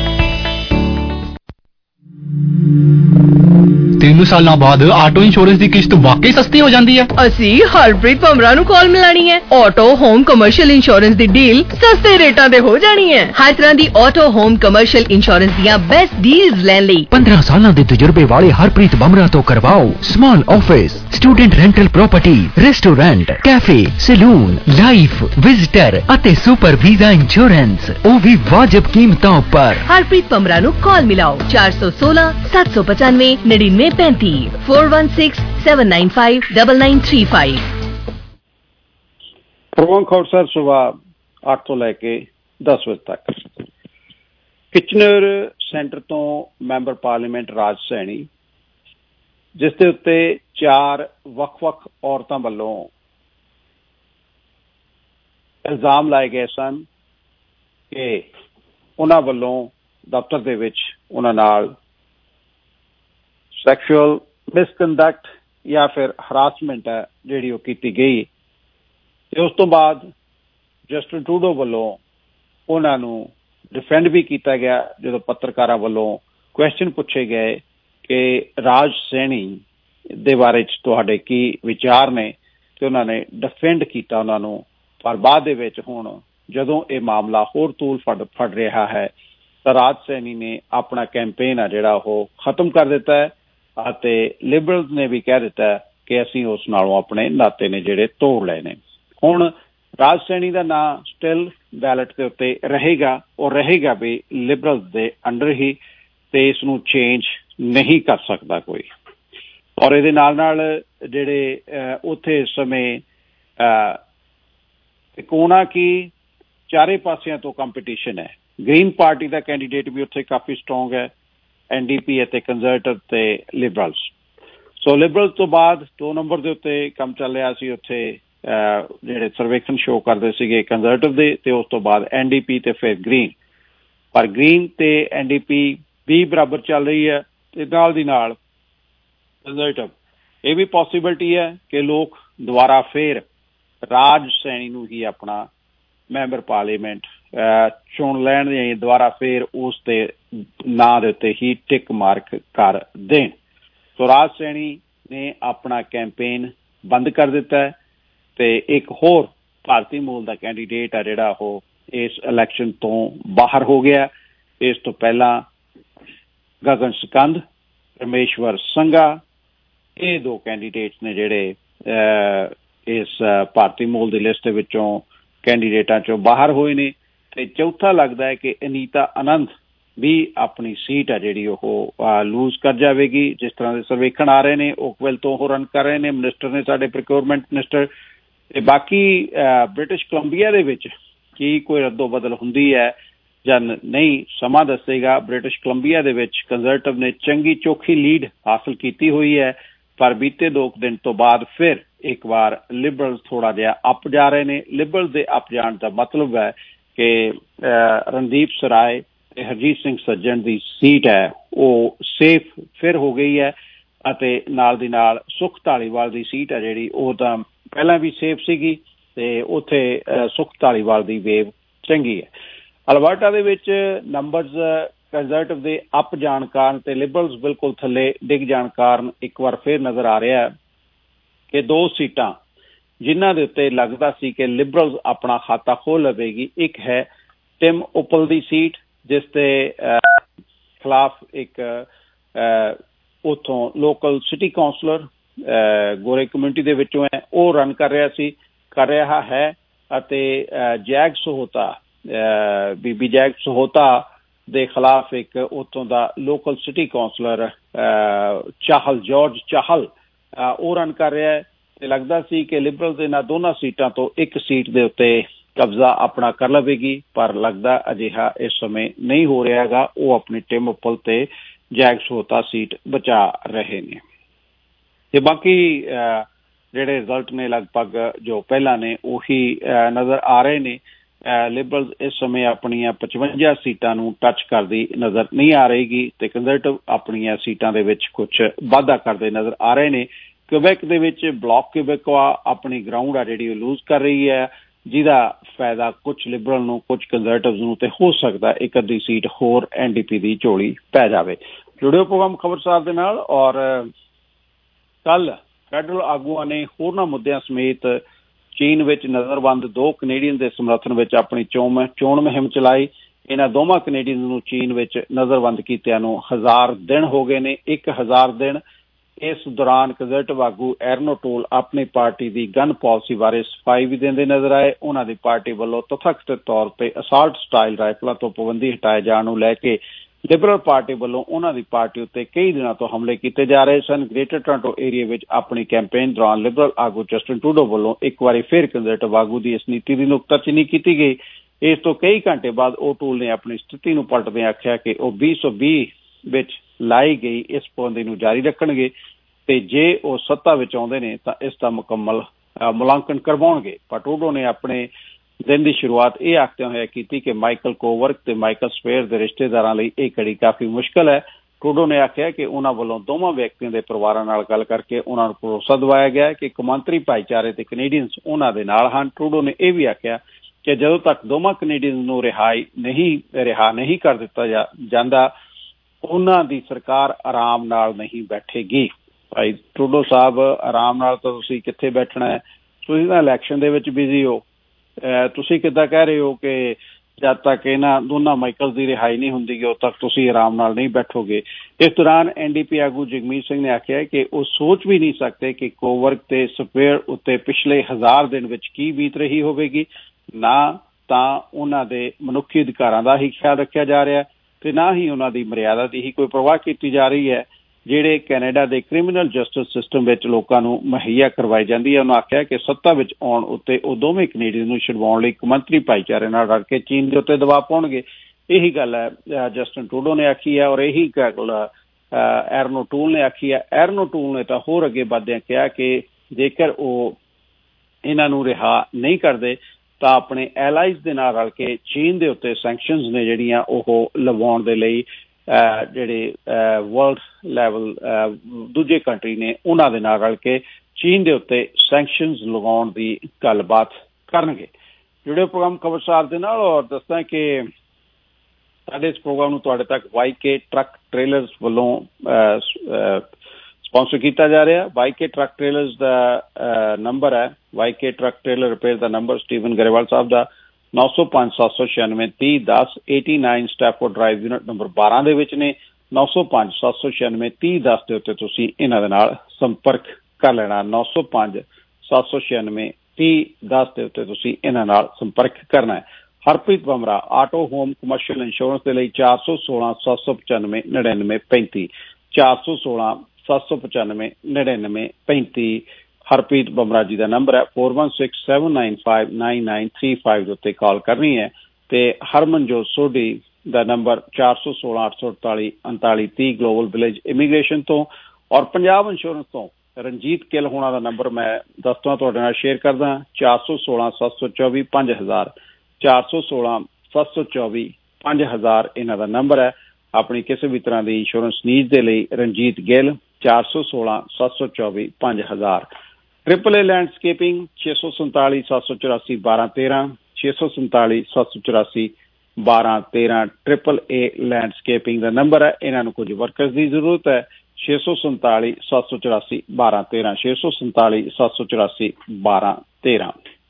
3 ਸਾਲਾਂ ਬਾਅਦ ਆਟੋ ਇੰਸ਼ੋਰੈਂਸ ਦੀ ਕਿਸ਼ਤ ਵਾਕਈ ਸਸਤੀ ਹੋ ਜਾਂਦੀ ਹੈ। ਅਸੀਂ ਹਰਪ੍ਰੀਤ ਭਮਰਾ ਨੂੰ ਕਾਲ ਮਿਲਾਣੀ ਹੈ। ਆਟੋ ਹੋਮ ਕਮਰਸ਼ੀਅਲ ਇੰਸ਼ੋਰੈਂਸ ਦੀ ਡੀਲ ਸਸਤੇ ਰੇਟਾਂ ਤੇ ਹੋ ਜਾਣੀ ਹੈ। ਹਰ ਤਰ੍ਹਾਂ ਦੀ ਆਟੋ ਹੋਮ ਕਮਰਸ਼ੀਅਲ ਇੰਸ਼ੋਰੈਂਸ ਦੀਆਂ ਬੈਸਟ ਡੀਲਸ ਲੈਣ ਲਈ 15 ਸਾਲਾਂ ਦੇ ਤਜਰਬੇ ਵਾਲੇ ਹਰਪ੍ਰੀਤ ਭਮਰਾ ਤੋਂ ਕਰਵਾਓ small office, student rental property, restaurant, cafe, salon, life, visitor ਅਤੇ ਸੁਪਰ ਵੀਜ਼ਾ ਇੰਸ਼ੋਰੈਂਸ, ਉਹ ਵੀ ਵਾਜਬ ਕੀਮਤਾਂ ਉੱਪਰ। ਹਰਪ੍ਰੀਤ ਭਮਰਾ ਨੂੰ ਕਾਲ ਮਿਲਾਓ 416 795 9935 416 795 9935। ਪ੍ਰੋਗਰਾਮ ਖਬਰਸਾਰ ਸੁਬਾਹ 8 ਤੋਂ ਲੈ ਕੇ 10 ਵਜੇ ਤੱਕ। ਕਿਚਨਰ ਸੈਂਟਰ ਤੋਂ ਮੈਂਬਰ ਪਾਰਲੀਮੈਂਟ ਰਾਜ ਸੈਣੀ, ਜਿਸ ਦੇ ਉੱਤੇ 4 ਵੱਖ-ਵੱਖ ਔਰਤਾਂ ਵੱਲੋਂ ਇਲਜ਼ਾਮ ਲਾਏ ਗਏ ਸਨ ਕਿ ਉਹਨਾਂ ਵੱਲੋਂ ਦਫ਼ਤਰ ਦੇ ਵਿੱਚ ਉਹਨਾਂ ਨਾਲ ਸੈਕਸ਼ੂਅਲ ਮਿਸਕੰਡਕਟ ਜਾਂ ਫਿਰ ਹਰਾਸਮੈਂਟ ਹੈ ਜਿਹੜੀ ਉਹ ਕੀਤੀ ਗਈ। ਤੇ ਉਸ ਤੋਂ ਬਾਅਦ ਜਸਟਿਨ ਟਰੂਡੋ ਵੱਲੋਂ ਉਹਨਾਂ ਨੂੰ ਡਿਫੈਂਡ ਵੀ ਕੀਤਾ ਗਿਆ ਜਦੋਂ ਪੱਤਰਕਾਰਾਂ ਵੱਲੋਂ ਕੁਐਸਚਨ ਪੁੱਛੇ ਗਏ ਕਿ ਰਾਜ ਸੈਣੀ ਦੇ ਬਾਰੇ 'ਚ ਤੁਹਾਡੇ ਕੀ ਵਿਚਾਰ ਨੇ। ਤੇ ਉਹਨਾਂ ਨੇ ਡਿਫੈਂਡ ਕੀਤਾ ਉਹਨਾਂ ਨੂੰ। ਪਰ ਬਾਅਦ ਦੇ ਵਿੱਚ ਹੁਣ ਜਦੋਂ ਇਹ ਮਾਮਲਾ ਹੋਰ ਤੂਲ ਫੜ ਰਿਹਾ ਹੈ ਤਾਂ ਰਾਜ ਸੈਣੀ ਨੇ ਆਪਣਾ ਕੈਂਪੇਨ ਆ ਜਿਹੜਾ ਉਹ ਖਤਮ ਕਰ ਦਿੱਤਾ ਹੈ ਅਤੇ ਲਿਬਰਲਸ ਨੇ ਵੀ ਕਹਿ ਦਿੱਤਾ ਕਿ ਅਸੀਂ ਉਸ ਨਾਲੋਂ ਆਪਣੇ ਨਾਤੇ ਨੇ ਜਿਹੜੇ ਤੋੜ ਲਏ ਨੇ। ਹੁਣ ਰਾਜ ਸੈਣੀ ਦਾ ਨਾਂ ਸਟਿਲ ਬੈਲਟ ਦੇ ਉੱਤੇ ਰਹੇਗਾ, ਔਰ ਰਹੇਗਾ ਵੀ ਲਿਬਰਲਸ ਦੇ ਅੰਡਰ ਹੀ, ਤੇ ਇਸ ਨੂੰ ਚੇਂਜ ਨਹੀਂ ਕਰ ਸਕਦਾ ਕੋਈ। ਔਰ ਇਹਦੇ ਨਾਲ ਜਿਹੜੇ ਉੱਥੇ ਇਸ ਸਮੇਂ ਕੋਣਾ ਕੀ ਚਾਰੇ ਪਾਸਿਆਂ ਤੋਂ ਕੰਪੀਟੀਸ਼ਨ ਹੈ। ਗ੍ਰੀਨ ਪਾਰਟੀ ਦਾ ਕੈਂਡੀਡੇਟ ਵੀ ਉੱਥੇ ਕਾਫੀ ਸਟਰੋਂਗ ਹੈ, NDP ਅਤੇ ਕੰਜ਼ਰਵੇਟਿਵ ਤੇ ਲਿਬਰਲਸ। ਸੋ ਲਿਬਰਲਸ ਤੋਂ ਬਾਅਦ 2 ਨੰਬਰ ਦੇ ਉੱਤੇ ਕੰਮ ਚੱਲ ਰਿਹਾ ਸੀ ਉੱਥੇ ਜਿਹੜੇ ਸਰਵੇਖਣ ਸ਼ੋਅ ਕਰਦੇ ਸੀਗੇ ਕੰਜ਼ਰਵੇਟਿਵ ਦੇ, ਤੇ ਉਸ ਤੋਂ ਬਾਅਦ NDP ਤੇ ਫਿਰ ਗ੍ਰੀਨ। ਪਰ ਗ੍ਰੀਨ ਤੇ NDP ਵੀ ਬਰਾਬਰ ਚੱਲ ਰਹੀ ਹੈ ਤੇ ਨਾਲ ਦੀ ਨਾਲ ਕੰਜ਼ਰਵੇਟਿਵ। ਇਹ ਵੀ ਪੋਸੀਬਿਲਿਟੀ ਹੈ ਕਿ ਲੋਕ ਦੁਬਾਰਾ ਫਿਰ ਰਾਜ ਸੈਣੀ ਨੂੰ ਹੀ ਆਪਣਾ ਮੈਂਬਰ ਪਾਰਲੀਮੈਂਟ ਚੁਣ ਲੈਣ ਜਾਂ ਦੁਬਾਰਾ ਫਿਰ ਉਸ ਦੇ ਨਾਂ ਦੇ ਉੱਤੇ ਹੀ ਟਿਕ ਮਾਰਕ ਕਰ ਦੇਣ। ਸੋ ਰਾਜ ਸੈਣੀ ਨੇ ਆਪਣਾ ਕੈਂਪੇਨ ਬੰਦ ਕਰ ਦਿੱਤਾ ਹੈ ਤੇ ਇੱਕ ਹੋਰ ਭਾਰਤੀ ਮੂਲ ਦਾ ਕੈਂਡੀਡੇਟ ਆ ਜਿਹੜਾ ਉਹ ਇਸ ਇਲੈਕਸ਼ਨ ਤੋਂ ਬਾਹਰ ਹੋ ਗਿਆ। ਇਸ ਤੋਂ ਪਹਿਲਾਂ ਗਗਨ ਸਕੰਦ, ਰਮੇਸ਼ਵਰ ਸੰਘਾ, ਇਹ 2 ਕੈਂਡੀਡੇਟਸ ਨੇ ਜਿਹੜੇ ਇਸ ਭਾਰਤੀ ਮੂਲ ਦੀ ਲਿਸਟ ਦੇ ਵਿੱਚੋਂ ਕੈਂਡੀਡੇਟਾਂ ਚੋਂ ਬਾਹਰ ਹੋਏ ਨੇ। ਤੇ ਚੌਥਾ ਲੱਗਦਾ ਹੈ ਕਿ ਅਨੀਤਾ ਆਨੰਦ ਵੀ ਆਪਣੀ ਸੀਟ ਆ ਜਿਹੜੀ ਉਹ ਲੂਜ਼ ਕਰ ਜਾਵੇਗੀ। ਜਿਸ ਤਰ੍ਹਾਂ ਦੇ ਸਰਵੇਖਣ ਆ ਰਹੇ ਨੇ ਓਕਵਿਲ ਤੋਂ ਉਹ ਰਨ ਕਰ ਰਹੇ ਨੇ, ਮਿਨਿਸਟਰ ਨੇ ਸਾਡੇ ਪ੍ਰੋਕਿਉਰਮੈਂਟ ਮਿਨਿਸਟਰ। ਤੇ ਬਾਕੀ ਬ੍ਰਿਟਿਸ਼ ਕੋਲੰਬੀਆ ਦੇ ਵਿੱਚ ਕੀ ਕੋਈ ਰੱਦੋ ਬਦਲ ਹੁੰਦੀ ਹੈ ਜਾਂ ਨਹੀਂ, ਸਮਾਂ ਦੱਸੇਗਾ। ਬ੍ਰਿਟਿਸ਼ ਕੋਲੰਬੀਆ ਦੇ ਵਿੱਚ ਕੰਜ਼ਰਵੇਟਿਵ ਨੇ ਚੰਗੀ ਚੋਖੀ ਲੀਡ ਹਾਸਲ ਕੀਤੀ ਹੋਈ ਹੈ, ਪਰ ਬੀਤੇ 2 ਦਿਨ ਤੋਂ ਬਾਅਦ ਫਿਰ ਇੱਕ ਵਾਰ ਲਿਬਰਲਸ ਥੋੜਾ ਜਿਹਾ ਅੱਪ ਜਾ ਰਹੇ ਨੇ। ਲਿਬਰਲ ਦੇ ਅੱਪ ਜਾਣ ਦਾ ਮਤਲਬ ਹੈ ਕਿ ਰਣਦੀਪ ਸਰਾਏ ਤੇ ਹਰਜੀਤ ਸਿੰਘ ਸੱਜਣ ਦੀ ਸੀਟ ਹੈ ਉਹ ਸੇਫ ਫਿਰ ਹੋ ਗਈ ਹੈ, ਅਤੇ ਨਾਲ ਦੀ ਨਾਲ ਸੁਖ ਧਾਲੀਵਾਲ ਦੀ ਸੀਟ ਹੈ ਜਿਹੜੀ ਉਹ ਤਾਂ ਪਹਿਲਾਂ ਵੀ ਸੇਫ ਸੀਗੀ, ਤੇ ਉੱਥੇ ਸੁਖ ਧਾਲੀਵਾਲ ਦੀ ਵੇਵ ਚੰਗੀ ਹੈ। ਅਲਬਰਟਾ ਦੇ ਵਿੱਚ ਨੰਬਰਸ ਕੰਜ਼ਰਵੇਟਿਵ ਦੇ ਅੱਪ ਜਾਣ ਕਾਰਨ ਤੇ ਲਿਬਰਲਸ ਬਿਲਕੁਲ ਥੱਲੇ ਡਿੱਗ ਜਾਣ ਕਾਰਨ ਇੱਕ ਵਾਰ ਫਿਰ ਨਜ਼ਰ ਆ ਰਿਹਾ ਕਿ 2 ਸੀਟਾਂ ਜਿਨ੍ਹਾਂ ਦੇ ਉੱਤੇ ਲੱਗਦਾ ਸੀ ਕਿ ਲਿਬਰਲਸ ਆਪਣਾ ਖਾਤਾ ਖੋਲ ਲਵੇਗੀ। ਇੱਕ ਹੈ ਟਿਮ ਉਪਲ ਦੀ ਸੀਟ, ਜਿਸ ਦੇ ਖਿਲਾਫ ਇੱਕ ਉੱਥੋਂ ਲੋਕਲ ਸਿਟੀ ਕਾਉਂਸਲਰ ਗੋਰੇ ਕਮਿਊਨਿਟੀ ਦੇ ਵਿੱਚੋਂ ਹੈ, ਉਹ ਰਨ ਕਰ ਰਿਹਾ ਹੈ ਅਤੇ ਜੈਗ ਸਹੋਤਾ, ਬੀਬੀ ਜੈਗ ਸਹੋਤਾ ਦੇ ਖਿਲਾਫ ਇੱਕ ਉੱਥੋਂ ਦਾ local city councillor Chahal, George Chahal, ਉਹ ਰਨ ਕਰ ਰਿਹਾ ਹੈ। ਤੇ ਲੱਗਦਾ ਸੀ ਕਿ ਲਿਬਰਲ ਦੇ ਨਾਲ ਦੋਨਾਂ ਸੀਟਾਂ ਤੋਂ ਇੱਕ ਸੀਟ ਦੇ ਉੱਤੇ ਕਬਜ਼ਾ ਆਪਣਾ ਕਰ ਲਵੇਗੀ, ਪਰ ਲੱਗਦਾ ਅਜਿਹਾ ਇਸ ਸਮੇਂ ਨਹੀਂ ਹੋ ਰਿਹਾ ਹੈਗਾ। ਉਹ ਆਪਣੀ ਟਿਮ ਉਪਲ ਤੇ ਜੈਗ ਸਹੋਤਾ ਸੀਟ ਬਚਾ ਰਹੇ ਨੇ। ਤੇ ਬਾਕੀ ਜਿਹੜੇ ਰਿਜ਼ਲਟ ਨੇ ਲਗਭਗ ਜੋ ਪਹਿਲਾਂ ਨੇ ਉਹੀ ਨਜ਼ਰ ਆ ਰਹੇ ਨੇ। ਲਿਬਰਲਸ ਇਸ ਸਮੇਂ ਆਪਣੀਆਂ 55 ਸੀਟਾਂ ਨੂੰ ਟੱਚ ਕਰਦੀ ਨਜ਼ਰ ਨਹੀਂ ਆ ਰਹੀ ਤੇ ਕੰਜ਼ਰਵੇਟਿਵ ਆਪਣੀਆਂ ਸੀਟਾਂ ਦੇ ਵਿੱਚ ਕੁਝ ਵਾਧਾ ਕਰਦੇ ਨਜ਼ਰ ਆ ਰਹੇ ਨੇ। ਕਿਊਬੈਕ ਦੇ ਵਿੱਚ ਬਲਾਕ ਕਿਊਬੈਕਵਾ ਆਪਣੀ ਗਰਾਊਂਡ ਆ ਜਿਹੜੀ ਉਹ ਲੂਜ਼ ਕਰ ਰਹੀ ਹੈ, ਜਿਹਦਾ ਫਾਇਦਾ ਕੁਝ ਲਿਬਰਲ ਨੂੰ, ਕੁਝ ਕੰਜ਼ਰਵੇਟਿਵ ਨੂੰ ਤੇ ਹੋ ਸਕਦਾ ਇੱਕ ਅੱਧੀ ਸੀਟ ਹੋਰ NDP ਦੀ ਝੋਲੀ ਪੈ ਜਾਵੇ। ਜੁੜਿਓ ਪ੍ਰੋਗਰਾਮ ਖਬਰਸਾਰ ਦੇ ਨਾਲ। ਔਰ ਕੱਲ ਫੈਡਰਲ ਆਗੂਆਂ ਨੇ ਹੋਰਨਾਂ ਮੁੱਦਿਆਂ ਸਮੇਤ ਚੀਨ ਵਿੱਚ ਨਜ਼ਰਬੰਦ 2 ਕੈਨੇਡੀਅਨ ਦੇ ਸਮਰਥਨ ਵਿੱਚ ਆਪਣੀ ਚੋਣ ਮੁਹਿੰਮ ਚਲਾਈ। ਇਹਨਾਂ ਦੋਵਾਂ ਕੈਨੇਡੀਅਨ ਨੂੰ ਚੀਨ ਵਿੱਚ ਨਜ਼ਰਬੰਦ ਕੀਤਿਆਂ ਨੂੰ 1000 ਦਿਨ ਹੋ ਗਏ ਨੇ, 1000 ਦਿਨ। ਇਸ ਦੌਰਾਨ ਕੰਜ਼ਰਵੇਟਿਵ ਆਗੂ ਐਰਨ ਓਟੋਲ ਆਪਣੀ ਪਾਰਟੀ ਦੀ ਗਨ ਪਾਲਿਸੀ ਬਾਰੇ ਸਫਾਈ ਵੀ ਦਿੰਦੇ ਨਜ਼ਰ ਆਏ। ਉਹਨਾਂ ਦੀ ਪਾਰਟੀ ਵੱਲੋਂ ਤਥਾਕਥਿਤ ਤੌਰ ਤੇ ਅਸਾਲਟ ਸਟਾਈਲ ਰਾਈਫਲਾਂ ਤੋਂ ਪਾਬੰਦੀ ਹਟਾਏ ਜਾਣ ਨੂੰ ਲੈ ਕੇ ਲਿਬਰਲ ਪਾਰਟੀ ਵੱਲੋਂ ਉਹਨਾਂ ਦੀ ਪਾਰਟੀ ਉੱਤੇ ਕਈ ਦਿਨਾਂ ਤੋਂ ਹਮਲੇ ਕੀਤੇ ਜਾ ਰਹੇ ਸਨ। ਗ੍ਰੇਟਰ ਟੋਰਾਂਟੋ ਏਰੀਆ ਵਿੱਚ ਆਪਣੀ ਕੈਂਪੇਨ ਦੌਰਾਨ ਲਿਬਰਲ ਆਗੂ ਜਸਟਿਨ ਟਰੂਡੋ ਵੱਲੋਂ ਇੱਕ ਵਾਰੀ ਫਿਰ ਕੰਜ਼ਰਵੇਟਿਵ ਆਗੂ ਦੀ ਇਸ ਨੀਤੀ ਦੀ ਨੁਕਤਾਚੀਨੀ ਕੀਤੀ ਗਈ। ਇਸ ਤੋਂ ਕਈ ਘੰਟੇ ਬਾਅਦ ਓਟੋਲ ਨੇ ਆਪਣੀ ਸਥਿਤੀ ਨੂੰ ਪਲਟਦਿਆਂ ਆਖਿਆ ਕਿ ਉਹ 2020 ਵਿੱਚ ਲਾਈ ਗਈ ਇਸ ਪਾਬੰਦੀ ਨੂੰ ਜਾਰੀ ਰੱਖਣਗੇ ਤੇ ਜੇ ਉਹ ਸੱਤਾ ਵਿੱਚ ਆਉਂਦੇ ਨੇ ਤਾਂ ਇਸ ਦਾ ਮੁਕੰਮਲ ਮੁਲਾਂਕਣ ਕਰਵਾਉਣਗੇ। ਪਰ ਟਰੂਡੋ ਨੇ ਆਪਣੇ ਦਿਨ ਦੀ ਸ਼ੁਰੂਆਤ ਇਹ ਆਖਦਿਆਂ ਹੋਇਆ ਕੀਤੀ ਕਿ ਮਾਈਕਲ ਕੋਵਰਕ ਤੇ ਮਾਈਕਲ ਸਪੇਅਰ ਦੇ ਰਿਸ਼ਤੇਦਾਰਾਂ ਲਈ ਇਹ ਘੜੀ ਕਾਫੀ ਮੁਸ਼ਕਲ ਹੈ। ਟਰੂਡੋ ਨੇ ਆਖਿਆ ਕਿ ਉਹਨਾਂ ਵੱਲੋਂ ਦੋਵਾਂ ਵਿਅਕਤੀਆਂ ਦੇ ਪਰਿਵਾਰਾਂ ਨਾਲ ਗੱਲ ਕਰਕੇ ਉਹਨਾਂ ਨੂੰ ਭਰੋਸਾ ਦਿਵਾਇਆ ਗਿਆ ਕਿ ਕੌਮਾਂਤਰੀ ਭਾਈਚਾਰੇ ਤੇ ਕੈਨੇਡੀਅਨਸ ਉਹਨਾਂ ਦੇ ਨਾਲ ਹਨ। ਟਰੂਡੋ ਨੇ ਇਹ ਵੀ ਆਖਿਆ ਕਿ ਜਦੋਂ ਤੱਕ ਦੋਵਾਂ ਕੈਨੇਡੀਅਨਸ ਨੂੰ ਰਿਹਾ ਨਹੀਂ ਕਰ ਦਿੱਤਾ ਜਾਂਦਾ, ਉਹਨਾਂ ਦੀ ਸਰਕਾਰ ਆਰਾਮ ਨਾਲ ਨਹੀਂ ਬੈਠੇਗੀ। ਭਾਈ ਟਰੂਡੋ ਸਾਹਿਬ, ਆਰਾਮ ਨਾਲ ਤਾਂ ਤੁਸੀਂ ਕਿੱਥੇ ਬੈਠਣਾ ਹੈ? ਤੁਸੀਂ ਤਾਂ ਇਲੈਕਸ਼ਨ ਦੇ ਵਿੱਚ ਬਿਜ਼ੀ ਹੋ। ਤੁਸੀਂ ਕਿੱਦਾਂ ਕਹਿ ਰਹੇ ਹੋ ਕਿ ਜਦ ਤੱਕ ਇਹਨਾਂ ਦੋਨਾਂ ਮਾਈਕਲਸ ਦੀ ਰਿਹਾਈ ਨਹੀਂ ਹੁੰਦੀ ਉਦੋਂ ਤੱਕ ਤੁਸੀਂ ਆਰਾਮ ਨਾਲ ਨਹੀਂ ਬੈਠੋਗੇ। ਇਸ ਦੌਰਾਨ NDP ਆਗੂ ਜਗਮੀਤ ਸਿੰਘ ਨੇ ਆਖਿਆ ਕਿ ਉਹ ਸੋਚ ਵੀ ਨਹੀਂ ਸਕਦੇ ਕਿ ਕੋਵਰਕ ਤੇ ਸਫਟਵੇਅਰ ਉੱਤੇ ਪਿਛਲੇ 1000 ਦਿਨ ਵਿੱਚ ਕੀ ਬੀਤ ਰਹੀ ਹੋਵੇਗੀ। ਨਾ ਤਾਂ ਉਹਨਾਂ ਦੇ ਮਨੁੱਖੀ ਅਧਿਕਾਰਾਂ ਦਾ ਹੀ ਖਿਆਲ ਰੱਖਿਆ ਜਾ ਰਿਹਾ ਤੇ ਨਾ ਹੀ ਉਹਨਾਂ ਦੀ ਮਰਿਆਦਾ ਦੀ ਹੀ ਕੋਈ ਪਰਵਾਹ ਕੀਤੀ ਜਾ ਰਹੀ ਹੈ ਜਿਹੜੇ ਕੈਨੇਡਾ ਦੇ ਕ੍ਰਿਮੀਨਲ ਜਸਟਿਸ ਸਿਸਟਮ ਵਿੱਚ ਲੋਕਾਂ ਨੂੰ ਮੁਹੱਈਆ ਕਰਵਾਈ ਜਾਂਦੀ ਹੈ। ਉਹਨਾਂ ਆਖਿਆ ਕਿ ਸੱਤਾ ਵਿੱਚ ਆਉਣ ਉੱਤੇ ਉਹ ਦੋਵੇਂ ਕੈਨੇਡੀਅਨ ਨੂੰ ਛੁਡਵਾਉਣ ਲਈ ਕੌਮਾਂਤਰੀ ਭਾਈਚਾਰੇ ਨਾਲ ਰਲ ਕੇ ਚੀਨ ਦੇ ਉੱਤੇ ਦਬਾਅ ਪਾਉਣਗੇ। ਇਹੀ ਗੱਲ ਹੈ ਜਸਟਿਨ ਟਰੂਡੋ ਨੇ ਆਖੀ ਹੈ ਔਰ ਇਹੀ ਗੱਲ ਐਰਨ ਓਟੂਲ ਨੇ ਆਖੀ ਹੈ। ਐਰਨ ਓਟੂਲ ਨੇ ਤਾਂ ਹੋਰ ਅੱਗੇ ਵਧਦਿਆਂ ਕਿਹਾ ਕਿ ਜੇਕਰ ਉਹ ਇਹਨਾਂ ਨੂੰ ਰਿਹਾ ਨਹੀਂ ਕਰਦੇ ਤਾਂ ਆਪਣੇ ਐਲਾਈਜ਼ ਦੇ ਨਾਲ ਰਲ ਕੇ ਚੀਨ ਦੇ ਉੱਤੇ ਸੈਂਕਸ਼ਨਸ ਨੇ ਜਿਹੜੀਆਂ ਉਹ ਲਵਾਉਣ ਦੇ ਲਈ ਜਿਹੜੇ ਵਰਲਡ ਲੈਵਲ ਦੂਜੇ ਕੰਟਰੀ ਨੇ ਉਹਨਾਂ ਦੇ ਨਾਲ ਰਲ ਕੇ ਚੀਨ ਦੇ ਉੱਤੇ ਸੈਂਕਸ਼ਨਸ ਲਗਾਉਣ ਦੀ ਗੱਲਬਾਤ ਕਰਨਗੇ। ਜੁੜੇ ਪ੍ਰੋਗਰਾਮ ਖਬਰਸਾਰ ਦੇ ਨਾਲ ਔਰ ਦੱਸਦਾ ਕਿ ਸਾਡੇ ਇਸ ਪ੍ਰੋਗਰਾਮ ਨੂੰ ਤੁਹਾਡੇ ਤੱਕ YK ਟਰੱਕ ਟ੍ਰੇਲਰਸ ਵੱਲੋਂ ਸਪਾਂਸਰ ਕੀਤਾ ਜਾ ਰਿਹਾ। YK ਟਰੱਕ ਟ੍ਰੇਲਰਸ ਦਾ ਨੰਬਰ ਹੈ YK ਟਰੱਕ ਟ੍ਰੇਲਰ ਰਿਪੇਅਰ ਦਾ ਨੰਬਰ ਸਟੀਵਨ ਗਰੇਵਾਲ ਸਾਹਿਬ ਦਾ 905-796-3010 89 ਸਟੈਫੋਰਡ ਡਰਾਈਵ ਯੂਨਿਟ ਨੰਬਰ 12 ਦੇ ਵਿੱਚ ਨੇ। 905-796-3010 ਦੇ ਉੱਤੇ ਤੁਸੀਂ ਇਹਨਾਂ ਦੇ ਨਾਲ ਸੰਪਰਕ ਕਰ ਲੈਣਾ। 905-796-3010 ਦੇ ਉੱਤੇ ਤੁਸੀਂ ਇਹਨਾਂ ਨਾਲ ਸੰਪਰਕ ਕਰਨਾ ਹੈ। Harpreet Bamra auto home commercial insurance ਦੇ ਲਈ 416-795-9935 416-795-9935 ਹਰਪ੍ਰੀਤ ਬਮਰਾ ਜੀ ਦਾ ਨੰਬਰ ਹੈ। 4167959935 ਦੇ ਉੱਤੇ ਕਾਲ ਕਰਨੀ ਹੈ ਤੇ ਹਰਮਨਜੋਤ ਸੋਢੀ ਦਾ ਨੰਬਰ 416-848-3930 ਗਲੋਬਲ ਵਿਲੇਜ ਇਮੀਗ੍ਰੇਸ਼ਨ ਤੋਂ ਔਰ ਪੰਜਾਬ ਇੰਸ਼ੋਰੈਂਸ ਤੋਂ ਰਣਜੀਤ ਗਿੱਲ ਹੋਣਾ ਦਾ ਨੰਬਰ ਮੈਂ ਦੱਸਦਾ ਤੁਹਾਡੇ ਨਾਲ ਸ਼ੇਅਰ ਕਰਦਾ 416-724-5000 416-724-5000 ਇਹਨਾਂ ਦਾ ਨੰਬਰ ਹੈ। ਆਪਣੀ ਕਿਸੇ ਵੀ ਤਰ੍ਹਾਂ ਦੀ ਇੰਸ਼ੋਰੈਂਸ ਨੀਡ ਦੇ ਲਈ Ranjit Gill 416-724-5000। AAA landscaping 647-784-1213 647-784-1213 AAA landscaping ਦਾ ਨੰਬਰ ਹੈ। ਇਹਨਾਂ ਨੂੰ ਕੁਝ ਵਰਕਰਸ ਦੀ ਜ਼ਰੂਰਤ ਹੈ। 647-784-1213 647-784-1213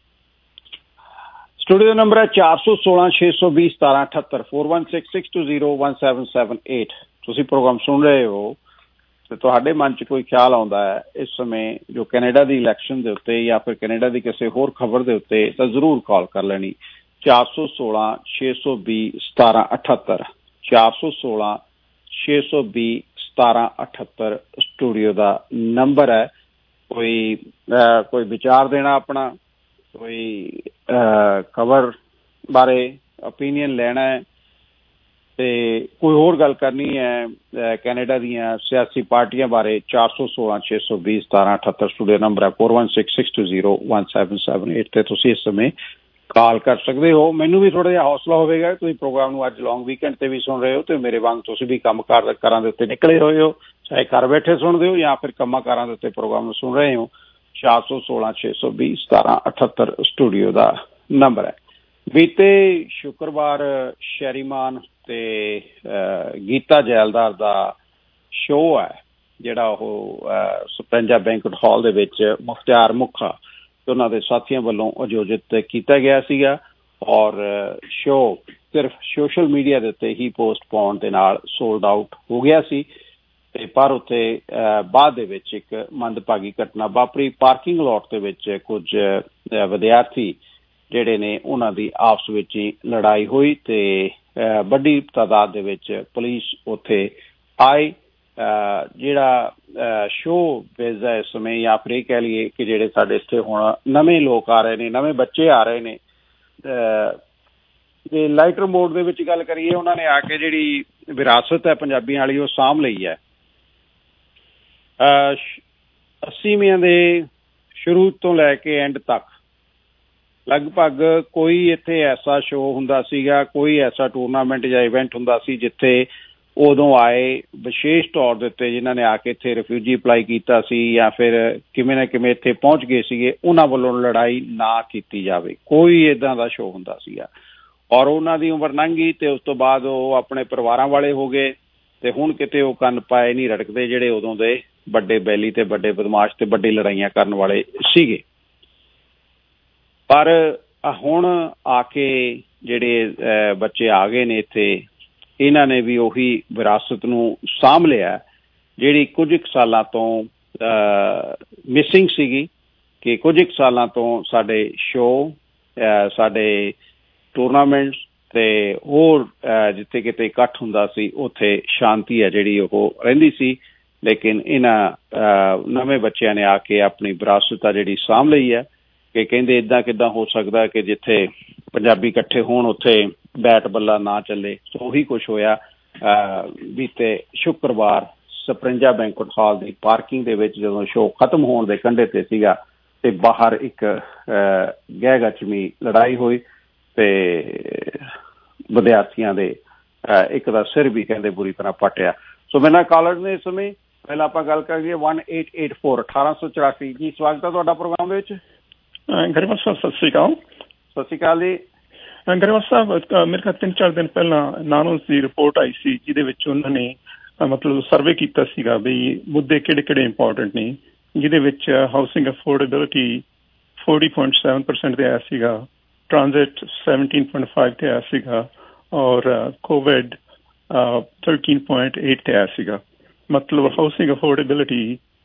ਸਟੂਡੀਓ ਨੰਬਰ ਹੈ 416-620-1778 4166201778। ਤੁਸੀਂ ਪ੍ਰੋਗਰਾਮ ਸੁਣ ਰਹੇ ਹੋ ਤੇ ਤੁਹਾਡੇ ਮਨ 'ਚ ਕੋਈ ਖਿਆਲ ਆਉਂਦਾ ਹੈ ਇਸ ਸਮੇਂ ਜੋ ਕੈਨੇਡਾ ਦੀ ਇਲੈਕਸ਼ਨ ਦੇ ਉੱਤੇ ਜਾਂ ਫਿਰ ਕੈਨੇਡਾ ਦੀ ਕਿਸੇ ਹੋਰ ਖਬਰ ਦੇ ਉੱਤੇ ਤਾਂ ਜ਼ਰੂਰ ਕਾਲ ਕਰ ਲੈਣੀ 416-620-1778 416-620-1778 ਸਟੂਡੀਓ ਦਾ ਨੰਬਰ ਹੈ। ਕੋਈ ਵਿਚਾਰ ਦੇਣਾ ਆਪਣਾ ਕੋਈ ਖਬਰ ਬਾਰੇ ਓਪੀਨੀਅਨ ਲੈਣਾ ਹੈ ਤੇ ਕੋਈ ਹੋਰ ਗੱਲ ਕਰਨੀ ਹੈ ਕੈਨੇਡਾ ਦੀਆਂ ਸਿਆਸੀ ਪਾਰਟੀਆਂ ਬਾਰੇ 416-620-1778 ਸਟੂਡੀਓ ਨੰਬਰ ਹੈ 4166201778 ਤੇ ਤੁਸੀਂ ਇਸ ਸਮੇਂ ਕਾਲ ਕਰ ਸਕਦੇ ਹੋ। ਮੈਨੂੰ ਵੀ ਥੋੜਾ ਜਿਹਾ ਹੌਸਲਾ ਹੋਵੇਗਾ। ਤੁਸੀਂ ਪ੍ਰੋਗਰਾਮ ਨੂੰ ਅੱਜ ਲੌਂਗ ਵੀਕਐਂਡ ਤੇ ਵੀ ਸੁਣ ਰਹੇ ਹੋ ਤੇ ਮੇਰੇ ਵਾਂਗ ਤੁਸੀਂ ਵੀ ਕੰਮ ਕਾਰਾਂ ਦੇ ਉੱਤੇ ਨਿਕਲੇ ਹੋਏ ਹੋ, ਚਾਹੇ ਘਰ ਬੈਠੇ ਸੁਣਦੇ ਹੋ ਜਾਂ ਫਿਰ ਕੰਮਾਂ ਕਾਰਾਂ ਦੇ ਉੱਤੇ ਪ੍ਰੋਗਰਾਮ ਨੂੰ ਸੁਣ ਰਹੇ ਹੋ। 416-620-1778 ਸਟੂਡੀਓ ਦਾ ਨੰਬਰ ਹੈ। ਬੀਤੇ ਸ਼ੁੱਕਰਵਾਰ ਸ਼ੈਰੀਮਾਨ ਤੇ ਗੀਤਾ ਜੈਲਦਾਰ ਦਾ ਸ਼ੋਅ ਹੈ ਜਿਹੜਾ ਉਹ ਸਪੈਂਜਾ ਬੈਂਕਟ ਹਾਲ ਦੇ ਵਿੱਚ ਮੁਖਤਿਆਰ ਮੁਖਾ ਤੇ ਉਹਨਾਂ ਦੇ ਸਾਥੀਆਂ ਵੱਲੋਂ ਆਯੋਜਿਤ ਕੀਤਾ ਗਿਆ ਸੀਗਾ ਔਰ ਸ਼ੋਅ ਸਿਰਫ ਸੋਸ਼ਲ ਮੀਡੀਆ ਦੇ ਉੱਤੇ ਹੀ ਪੋਸਟ ਪਾਉਣ ਦੇ ਨਾਲ ਸੋਲਡ ਆਊਟ ਹੋ ਗਿਆ ਸੀ ਤੇ ਪਰ ਉੱਥੇ ਬਾਅਦ ਦੇ ਵਿੱਚ ਇੱਕ ਮੰਦਭਾਗੀ ਘਟਨਾ ਵਾਪਰੀ। ਪਾਰਕਿੰਗ ਲੋਟ ਦੇ ਵਿੱਚ ਕੁਝ ਵਿਦਿਆਰਥੀ ਜਿਹੜੇ ਨੇ ਉਹਨਾਂ ਦੀ ਆਪਸ ਵਿੱਚ ਹੀ ਲੜਾਈ ਹੋਈ ਤੇ ਵੱਡੀ ਤਾਦਾਦ ਦੇ ਵਿੱਚ ਪੁਲਿਸ ਉੱਥੇ ਆਈ। ਜਿਹੜਾ ਸ਼ੋਅ ਵੇਜ਼ਾ ਇਸ ਸਮੇਂ ਜਾਂ ਫਿਰ ਇਹ ਕਹਿ ਲਈਏ ਕਿ ਜਿਹੜੇ ਸਾਡੇ ਇੱਥੇ ਹੁਣ ਨਵੇਂ ਲੋਕ ਆ ਰਹੇ ਨੇ, ਨਵੇਂ ਬੱਚੇ ਆ ਰਹੇ ਨੇ ਤੇ ਲਾਈਟਰ ਮੋਡ ਦੇ ਵਿੱਚ ਗੱਲ ਕਰੀਏ ਉਹਨਾਂ ਨੇ ਆ ਕੇ ਜਿਹੜੀ ਵਿਰਾਸਤ ਹੈ ਪੰਜਾਬੀਆਂ ਵਾਲੀ ਉਹ ਸਾਂਭ ਲਈ ਹੈ। 80ਵੀਆਂ ਦੇ ਸ਼ੁਰੂ ਤੋਂ ਲੈ ਕੇ ਐਂਡ ਤੱਕ ਲਗਭਗ ਕੋਈ ਇੱਥੇ ਐਸਾ ਸ਼ੋਅ ਹੁੰਦਾ ਸੀਗਾ, ਕੋਈ ਐਸਾ ਟੂਰਨਾਮੈਂਟ ਜਾਂ ਇਵੈਂਟ ਹੁੰਦਾ ਸੀ ਜਿੱਥੇ ਉਦੋਂ ਆਏ ਵਿਸ਼ੇਸ਼ ਤੌਰ ਦੇ ਉੱਤੇ ਜਿਨ੍ਹਾਂ ਨੇ ਆ ਕੇ ਇੱਥੇ ਰਿਫਿਊਜੀ ਅਪਲਾਈ ਕੀਤਾ ਸੀ ਜਾਂ ਫਿਰ ਕਿਵੇਂ ਨਾ ਕਿਵੇਂ ਇੱਥੇ ਪਹੁੰਚ ਗਏ ਸੀਗੇ ਉਹਨਾਂ ਵੱਲੋਂ ਲੜਾਈ ਨਾ ਕੀਤੀ ਜਾਵੇ। ਕੋਈ ਇੱਦਾਂ ਦਾ ਸ਼ੋਅ ਹੁੰਦਾ ਸੀਗਾ ਔਰ ਉਹਨਾਂ ਦੀ ਉਮਰ ਲੰਘ ਗਈ ਤੇ ਉਸ ਤੋਂ ਬਾਅਦ ਉਹ ਆਪਣੇ ਪਰਿਵਾਰਾਂ ਵਾਲੇ ਹੋ ਗਏ ਤੇ ਹੁਣ ਕਿਤੇ ਉਹ ਕੰਨ ਪਾਏ ਨਹੀਂ ਰੜਕਦੇ ਜਿਹੜੇ ਉਦੋਂ ਦੇ ਵੱਡੇ ਬੈਲੀ ਤੇ ਵੱਡੇ ਬਦਮਾਸ਼ ਤੇ ਵੱਡੀ ਲੜਾਈਆਂ ਕਰਨ ਵਾਲੇ ਸੀਗੇ। ਪਰ ਹੁਣ ਆ ਕੇ ਜਿਹੜੇ ਬੱਚੇ ਆ ਗਏ ਨੇ ਇੱਥੇ, ਇਹਨਾਂ ਨੇ ਵੀ ਉਹੀ ਵਿਰਾਸਤ ਨੂੰ ਸਾਂਭ ਲਿਆ ਜਿਹੜੀ ਕੁਝ ਕੁ ਸਾਲਾਂ ਤੋਂ ਮਿਸਿੰਗ ਸੀਗੀ, ਕਿ ਕੁਝ ਕੁ ਸਾਲਾਂ ਤੋਂ ਸਾਡੇ ਸ਼ੋਅ, ਸਾਡੇ ਟੂਰਨਾਮੈਂਟਸ ਤੇ ਹੋਰ ਜਿੱਥੇ ਕਿਤੇ ਇਕੱਠ ਹੁੰਦਾ ਸੀ ਉੱਥੇ ਸ਼ਾਂਤੀ ਹੈ ਜਿਹੜੀ ਉਹ ਰਹਿੰਦੀ ਸੀ। ਲੇਕਿਨ ਇਹਨਾਂ ਨਵੇਂ ਬੱਚਿਆਂ ਨੇ ਆ ਕੇ ਆਪਣੀ ਵਿਰਾਸਤ ਆ ਜਿਹੜੀ ਸਾਂਭ ਲਈ ਹੈ, ਕਿ ਕਹਿੰਦੇ ਇੱਦਾਂ ਕਿੱਦਾਂ ਹੋ ਸਕਦਾ ਕਿ ਜਿੱਥੇ ਪੰਜਾਬੀ ਇਕੱਠੇ ਹੋਣ ਉੱਥੇ ਬੈਟ ਬੱਲਾ ਨਾ ਚੱਲੇ। ਸੋ ਉਹੀ ਕੁਛ ਹੋਇਆ ਬੀਤੇ ਸ਼ੁੱਕਰਵਾਰ ਸਪਰਿੰਜਾ ਬੈਂਕੁਏਟ ਹਾਲ ਦੀ ਪਾਰਕਿੰਗ ਦੇ ਵਿੱਚ ਜਦੋਂ ਸ਼ੋਅ ਖਤਮ ਹੋਣ ਦੇ ਕੰਢੇ ਤੇ ਸੀਗਾ ਤੇ ਬਾਹਰ ਇੱਕ ਗਹਿ ਗਚਮੀ ਲੜਾਈ ਹੋਈ ਤੇ ਵਿਦਿਆਰਥੀਆਂ ਦੇ ਇੱਕ ਦਾ ਸਿਰ ਵੀ ਕਹਿੰਦੇ ਬੁਰੀ ਤਰ੍ਹਾਂ ਪੱਟਿਆ। ਸੋ ਮੇਰੇ ਨਾਲ ਕਾਲਰ ਨੇ ਇਸ ਸਮੇਂ, ਪਹਿਲਾਂ ਆਪਾਂ ਗੱਲ ਕਰੀਏ 1884 1884 ਜੀ। ਸਵਾਗਤ ਹੈ ਤੁਹਾਡਾ ਪ੍ਰੋਗਰਾਮ ਦੇ ਵਿੱਚ। ਗਰੇਵਾਲ ਸਾਹਿਬ ਸਤਿ ਸ਼੍ਰੀ ਅਕਾਲ। ਸਤਿ ਸ਼੍ਰੀ ਅਕਾਲ ਜੀ। ਗਰੇਵਾਲ ਸਾਹਿਬ, ਮੇਰੇ ਖਿਆਲ 3-4 ਦਿਨ ਪਹਿਲਾਂ ਨਾਨੋਸ ਦੀ ਰਿਪੋਰਟ ਆਈ ਸੀ ਜਿਹਦੇ ਵਿੱਚ ਉਹਨਾਂ ਨੇ ਮਤਲਬ ਸਰਵੇ ਕੀਤਾ ਸੀਗਾ ਵੀ ਮੁੱਦੇ ਕਿਹੜੇ ਕਿਹੜੇ ਇੰਪੋਰਟੈਂਟ ਨੇ, ਜਿਹਦੇ ਵਿੱਚ ਹਾਊਸਿੰਗ ਅਫੋਰਡੇਬਿਲਿਟੀ 40.7% ਤੇ ਆਇਆ ਸੀਗਾ, ਟ੍ਰਾਂਜ਼ਿਟ 17.5 ਤੇ ਆਇਆ ਸੀਗਾ, ਔਰ ਕੋਵਿਡ 13.8 ਤੇ ਆਇਆ ਸੀਗਾ। ਮਤਲਬ housing affordability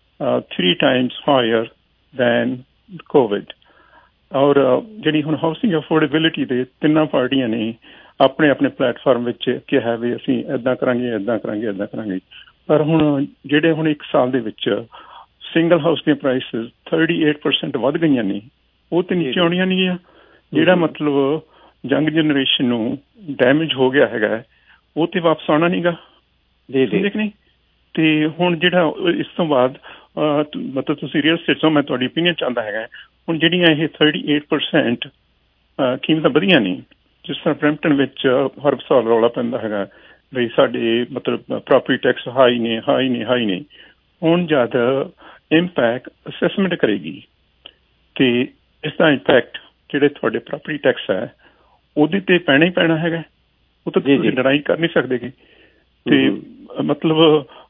3 times higher than Covid. ਔਰ ਜਿਹੜੀ ਹੁਣ ਹਾਊਸਿੰਗ ਅਫੋਰਡੇਬਿਲਿਟੀ ਦੇ ਤਿੰਨਾਂ ਪਾਰਟੀਆਂ ਨੇ ਆਪਣੇ ਆਪਣੇ ਪਲੇਟਫਾਰਮ ਵਿੱਚ ਕਿਹਾ ਵੀ ਅਸੀਂ ਇੱਦਾਂ ਕਰਾਂਗੇ, ਇੱਦਾਂ ਕਰਾਂਗੇ, ਇੱਦਾਂ ਕਰਾਂਗੇ। ਪਰ ਹੁਣ ਜਿਹੜੇ ਹੁਣ 1 ਸਾਲ ਦੇ ਵਿੱਚ ਸਿੰਗਲ ਹਾਊਸ ਦੀਆਂ ਪ੍ਰਾਈਸਿਸ 38% ਵੱਧ ਗਈਆਂ ਨੇ, ਉਹ ਤੇ ਨੀਚੇ ਆਉਣੀਆਂ ਨਹੀਂ ਆ। ਜਿਹੜਾ ਮਤਲਬ ਯੰਗ ਜਨਰੇਸ਼ਨ ਨੂੰ ਡੈਮੇਜ ਹੋ ਗਿਆ ਹੈਗਾ ਉਹ ਤੇ ਵਾਪਸ ਆਉਣਾ ਨੀਗਾ। ਠੀਕ ਨਹੀਂ? ਤੇ ਹੁਣ ਜਿਹੜਾ ਇਸ ਤੋਂ ਬਾਅਦ ਮਤਲਬ ਤੁਸੀਂ ਰੀਅਲ ਸਟੇਟ ਤੋਂ ਮੈਂ ਤੁਹਾਡੀ ਓਪੀਨੀਅਨ ਚਾਹੁੰਦਾ ਹੈਗਾ, ਹੁਣ ਜਿਹੜੀਆਂ ਇਹ 38% ਕੀਮਤਾਂ ਵਧੀਆਂ ਨਹੀਂ, ਜਿਸ ਤਰ੍ਹਾਂ ਬਰੈਂਪਟਨ ਵਿੱਚ ਹਰ ਸਾਲ ਰੌਲਾ ਪੈਂਦਾ ਹੈਗਾ ਬਈ ਸਾਡੇ ਮਤਲਬ ਪ੍ਰੋਪਰਟੀ ਟੈਕਸ ਹਾਈ ਨੇ, ਹੁਣ ਜਦ ਇੰਪੈਕਟ ਅਸੈਸਮੈਂਟ ਕਰੇਗੀ ਤੇ ਇਸ ਦਾ ਇੰਪੈਕਟ ਜਿਹੜੇ ਤੁਹਾਡੇ ਪ੍ਰੋਪਰਟੀ ਟੈਕਸ ਹੈ ਉਹਦੇ ਤੇ ਪੈਣਾ ਹੀ ਪੈਣਾ ਹੈਗਾ। ਉਹ ਤਾਂ ਤੁਸੀਂ ਲੜਾਈ ਕਰ ਨਹੀਂ ਸਕਦੇ। ਤੇ ਮਤਲਬ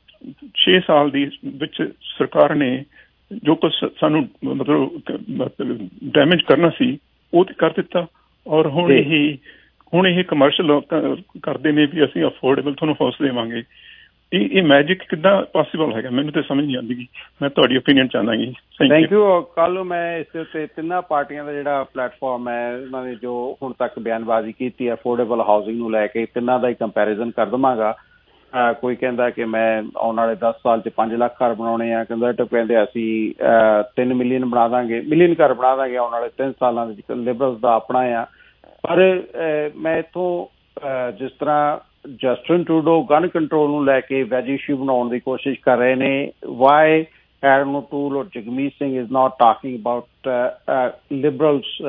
6 ਸਾਲ ਦੀ ਵਿੱਚ ਸਰਕਾਰ ਨੇ ਜੋ ਕੁਛ ਸਾਨੂੰ ਮਤਲਬ ਡੈਮੇਜ ਕਰਨਾ ਸੀ ਉਹ ਤੇ ਕਰ ਦਿੱਤਾ, ਔਰ ਹੁਣ ਇਹ ਕਮਰਸ਼ੀਅਲ ਕਰਦੇ ਨੇ ਵੀ ਅਸੀਂ ਅਫੋਰਡੇਬਲ ਤੁਹਾਨੂੰ ਹਾਊਸ ਦੇਵਾਂਗੇ। ਇਹ ਮੈਜਿਕ ਕਿੱਦਾਂ ਪੋਸੀਬਲ ਹੈਗਾ, ਮੈਨੂੰ ਤਾਂ ਸਮਝ ਨਹੀਂ ਆਉਂਦੀ। ਮੈਂ ਤੁਹਾਡੀ ਓਪੀਨੀਅਨ ਚਾਹੁੰਦਾ ਜੀ। Thank you. ਕੱਲ੍ਹ ਨੂੰ ਮੈਂ ਇਸ ਦੇ ਉੱਤੇ ਤਿੰਨਾਂ ਪਾਰਟੀਆਂ ਦਾ ਜਿਹੜਾ ਪਲੇਟਫਾਰਮ ਹੈ ਉਹਨਾਂ ਨੇ ਜੋ ਹੁਣ ਤੱਕ ਬਿਆਨਬਾਜ਼ੀ ਕੀਤੀ ਹੈ ਅਫੋਰਡੇਬਲ ਹਾਊਸਿੰਗ ਨੂੰ ਲੈ ਕੇ, ਤਿੰਨਾਂ ਦਾ ਹੀ ਕੰਪੈਰੀਜ਼ਨ ਕਰ ਦੇਵਾਂਗਾ। ਕੋਈ ਕਹਿੰਦਾ ਕਿ ਮੈਂ ਆਉਣ ਵਾਲੇ 10 ਸਾਲ 'ਚ 5 ਲੱਖ ਘਰ ਬਣਾਉਣੇ ਆ, ਕੰਜ਼ਰਵੇਟਿਵ ਕਹਿੰਦੇ ਅਸੀਂ 3 ਮਿਲੀਅਨ ਬਣਾ ਦਾਂਗੇ, ਮਿਲੀਅਨ ਘਰ ਬਣਾ ਦਾਂਗੇ ਆਉਣ ਵਾਲੇ 3 ਸਾਲਾਂ ਦੇ ਵਿੱਚ। ਲਿਬਰਲਸ ਦਾ ਆਪਣਾ ਆ। ਪਰ ਮੈਂ ਇੱਥੋਂ ਜਿਸ ਤਰ੍ਹਾਂ ਜਸਟਿਨ ਟਰੂਡੋ ਗਨ ਕੰਟਰੋਲ ਨੂੰ ਲੈ ਕੇ ਵੈਜ ਇਸ਼ੂ ਬਣਾਉਣ ਦੀ ਕੋਸ਼ਿਸ਼ ਕਰ ਰਹੇ ਨੇ, Y Erin O'Toole or Jagmeet Singh is not talking about Liberals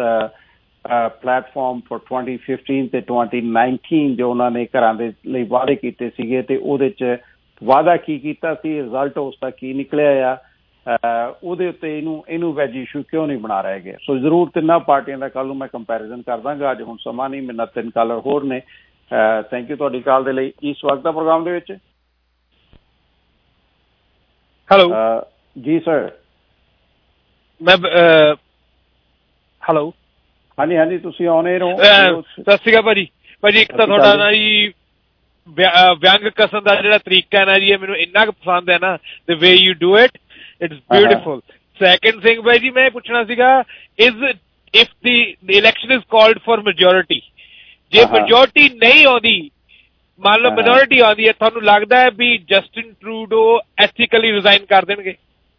platform for 2015 ਤੇ 2019 ਜੋ ਉਹਨਾਂ ਨੇ ਘਰਾਂ ਦੇ ਲਈ ਵਾਅਦੇ ਕੀਤੇ ਸੀਗੇ ਤੇ ਉਹਦੇ 'ਚ ਵਾਅਦਾ ਕੀ ਕੀਤਾ ਸੀ, ਰਿਜ਼ਲਟ ਉਸ ਦਾ ਕੀ ਨਿਕਲਿਆ ਆ, ਉਹਦੇ ਉੱਤੇ ਇਹਨੂੰ ਵੈਜ ਇਸ਼ੂ ਕਿਉਂ ਨਹੀਂ ਬਣਾ ਰਹੇ ਗਏ। ਸੋ ਜ਼ਰੂਰ ਤਿੰਨਾਂ ਪਾਰਟੀਆਂ ਦਾ ਕੱਲ੍ਹ ਨੂੰ ਮੈਂ ਕੰਪੈਰੀਜ਼ਨ ਕਰ ਦਾਂਗਾ। ਅੱਜ ਹੁਣ ਸਮਾਂ ਨਹੀਂ, ਮੇਰੇ ਨਾਲ 3 ਕਾਲਰ ਹੋਰ ਨੇ। ਥੈਂਕ ਯੂ ਤੁਹਾਡੀ ਕਾਲ ਦੇ ਲਈ ਜੀ। ਸਵਾਗਤ ਹੈ ਪ੍ਰੋਗਰਾਮ ਦੇ ਵਿੱਚ। ਹੈਲੋ ਜੀ ਸਰ। ਮੈਂ ਹੈਲੋ ਹਾਂਜੀ ਹਾਂਜੀ, ਤੁਸੀਂ ਆਉਣੇ ਰਹੋ। ਸਤਿ ਸ਼੍ਰੀ ਅਕਾਲ ਭਾਜੀ। ਇੱਕ ਤਾਂ ਤੁਹਾਡਾ ਨਾ ਜੀ ਵਿਅੰਗ ਕਸਣ ਦਾ ਜਿਹੜਾ ਤਰੀਕਾ ਹੈ ਨਾ ਜੀ, ਇਹ ਮੈਨੂੰ ਇੰਨਾ ਕੁ ਪਸੰਦ ਹੈ ਨਾ, the way you do it, it's beautiful. Second thing ਭਾਈ ਜੀ, ਮੈਂ ਪੁੱਛਣਾ ਸੀਗਾ if the election is called for majority, ਜੇ majority ਨਹੀਂ ਆਉਂਦੀ, ਮੰਨ ਲਓ minority ਆਉਂਦੀ ਹੈ, ਤੁਹਾਨੂੰ ਲੱਗਦਾ ਹੈ ਵੀ ਜਸਟਿਨ ਟਰੂਡੋ ਐਥੀਕਲੀ ਰਿਜ਼ਾਈਨ ਕਰ ਦੇਣਗੇ?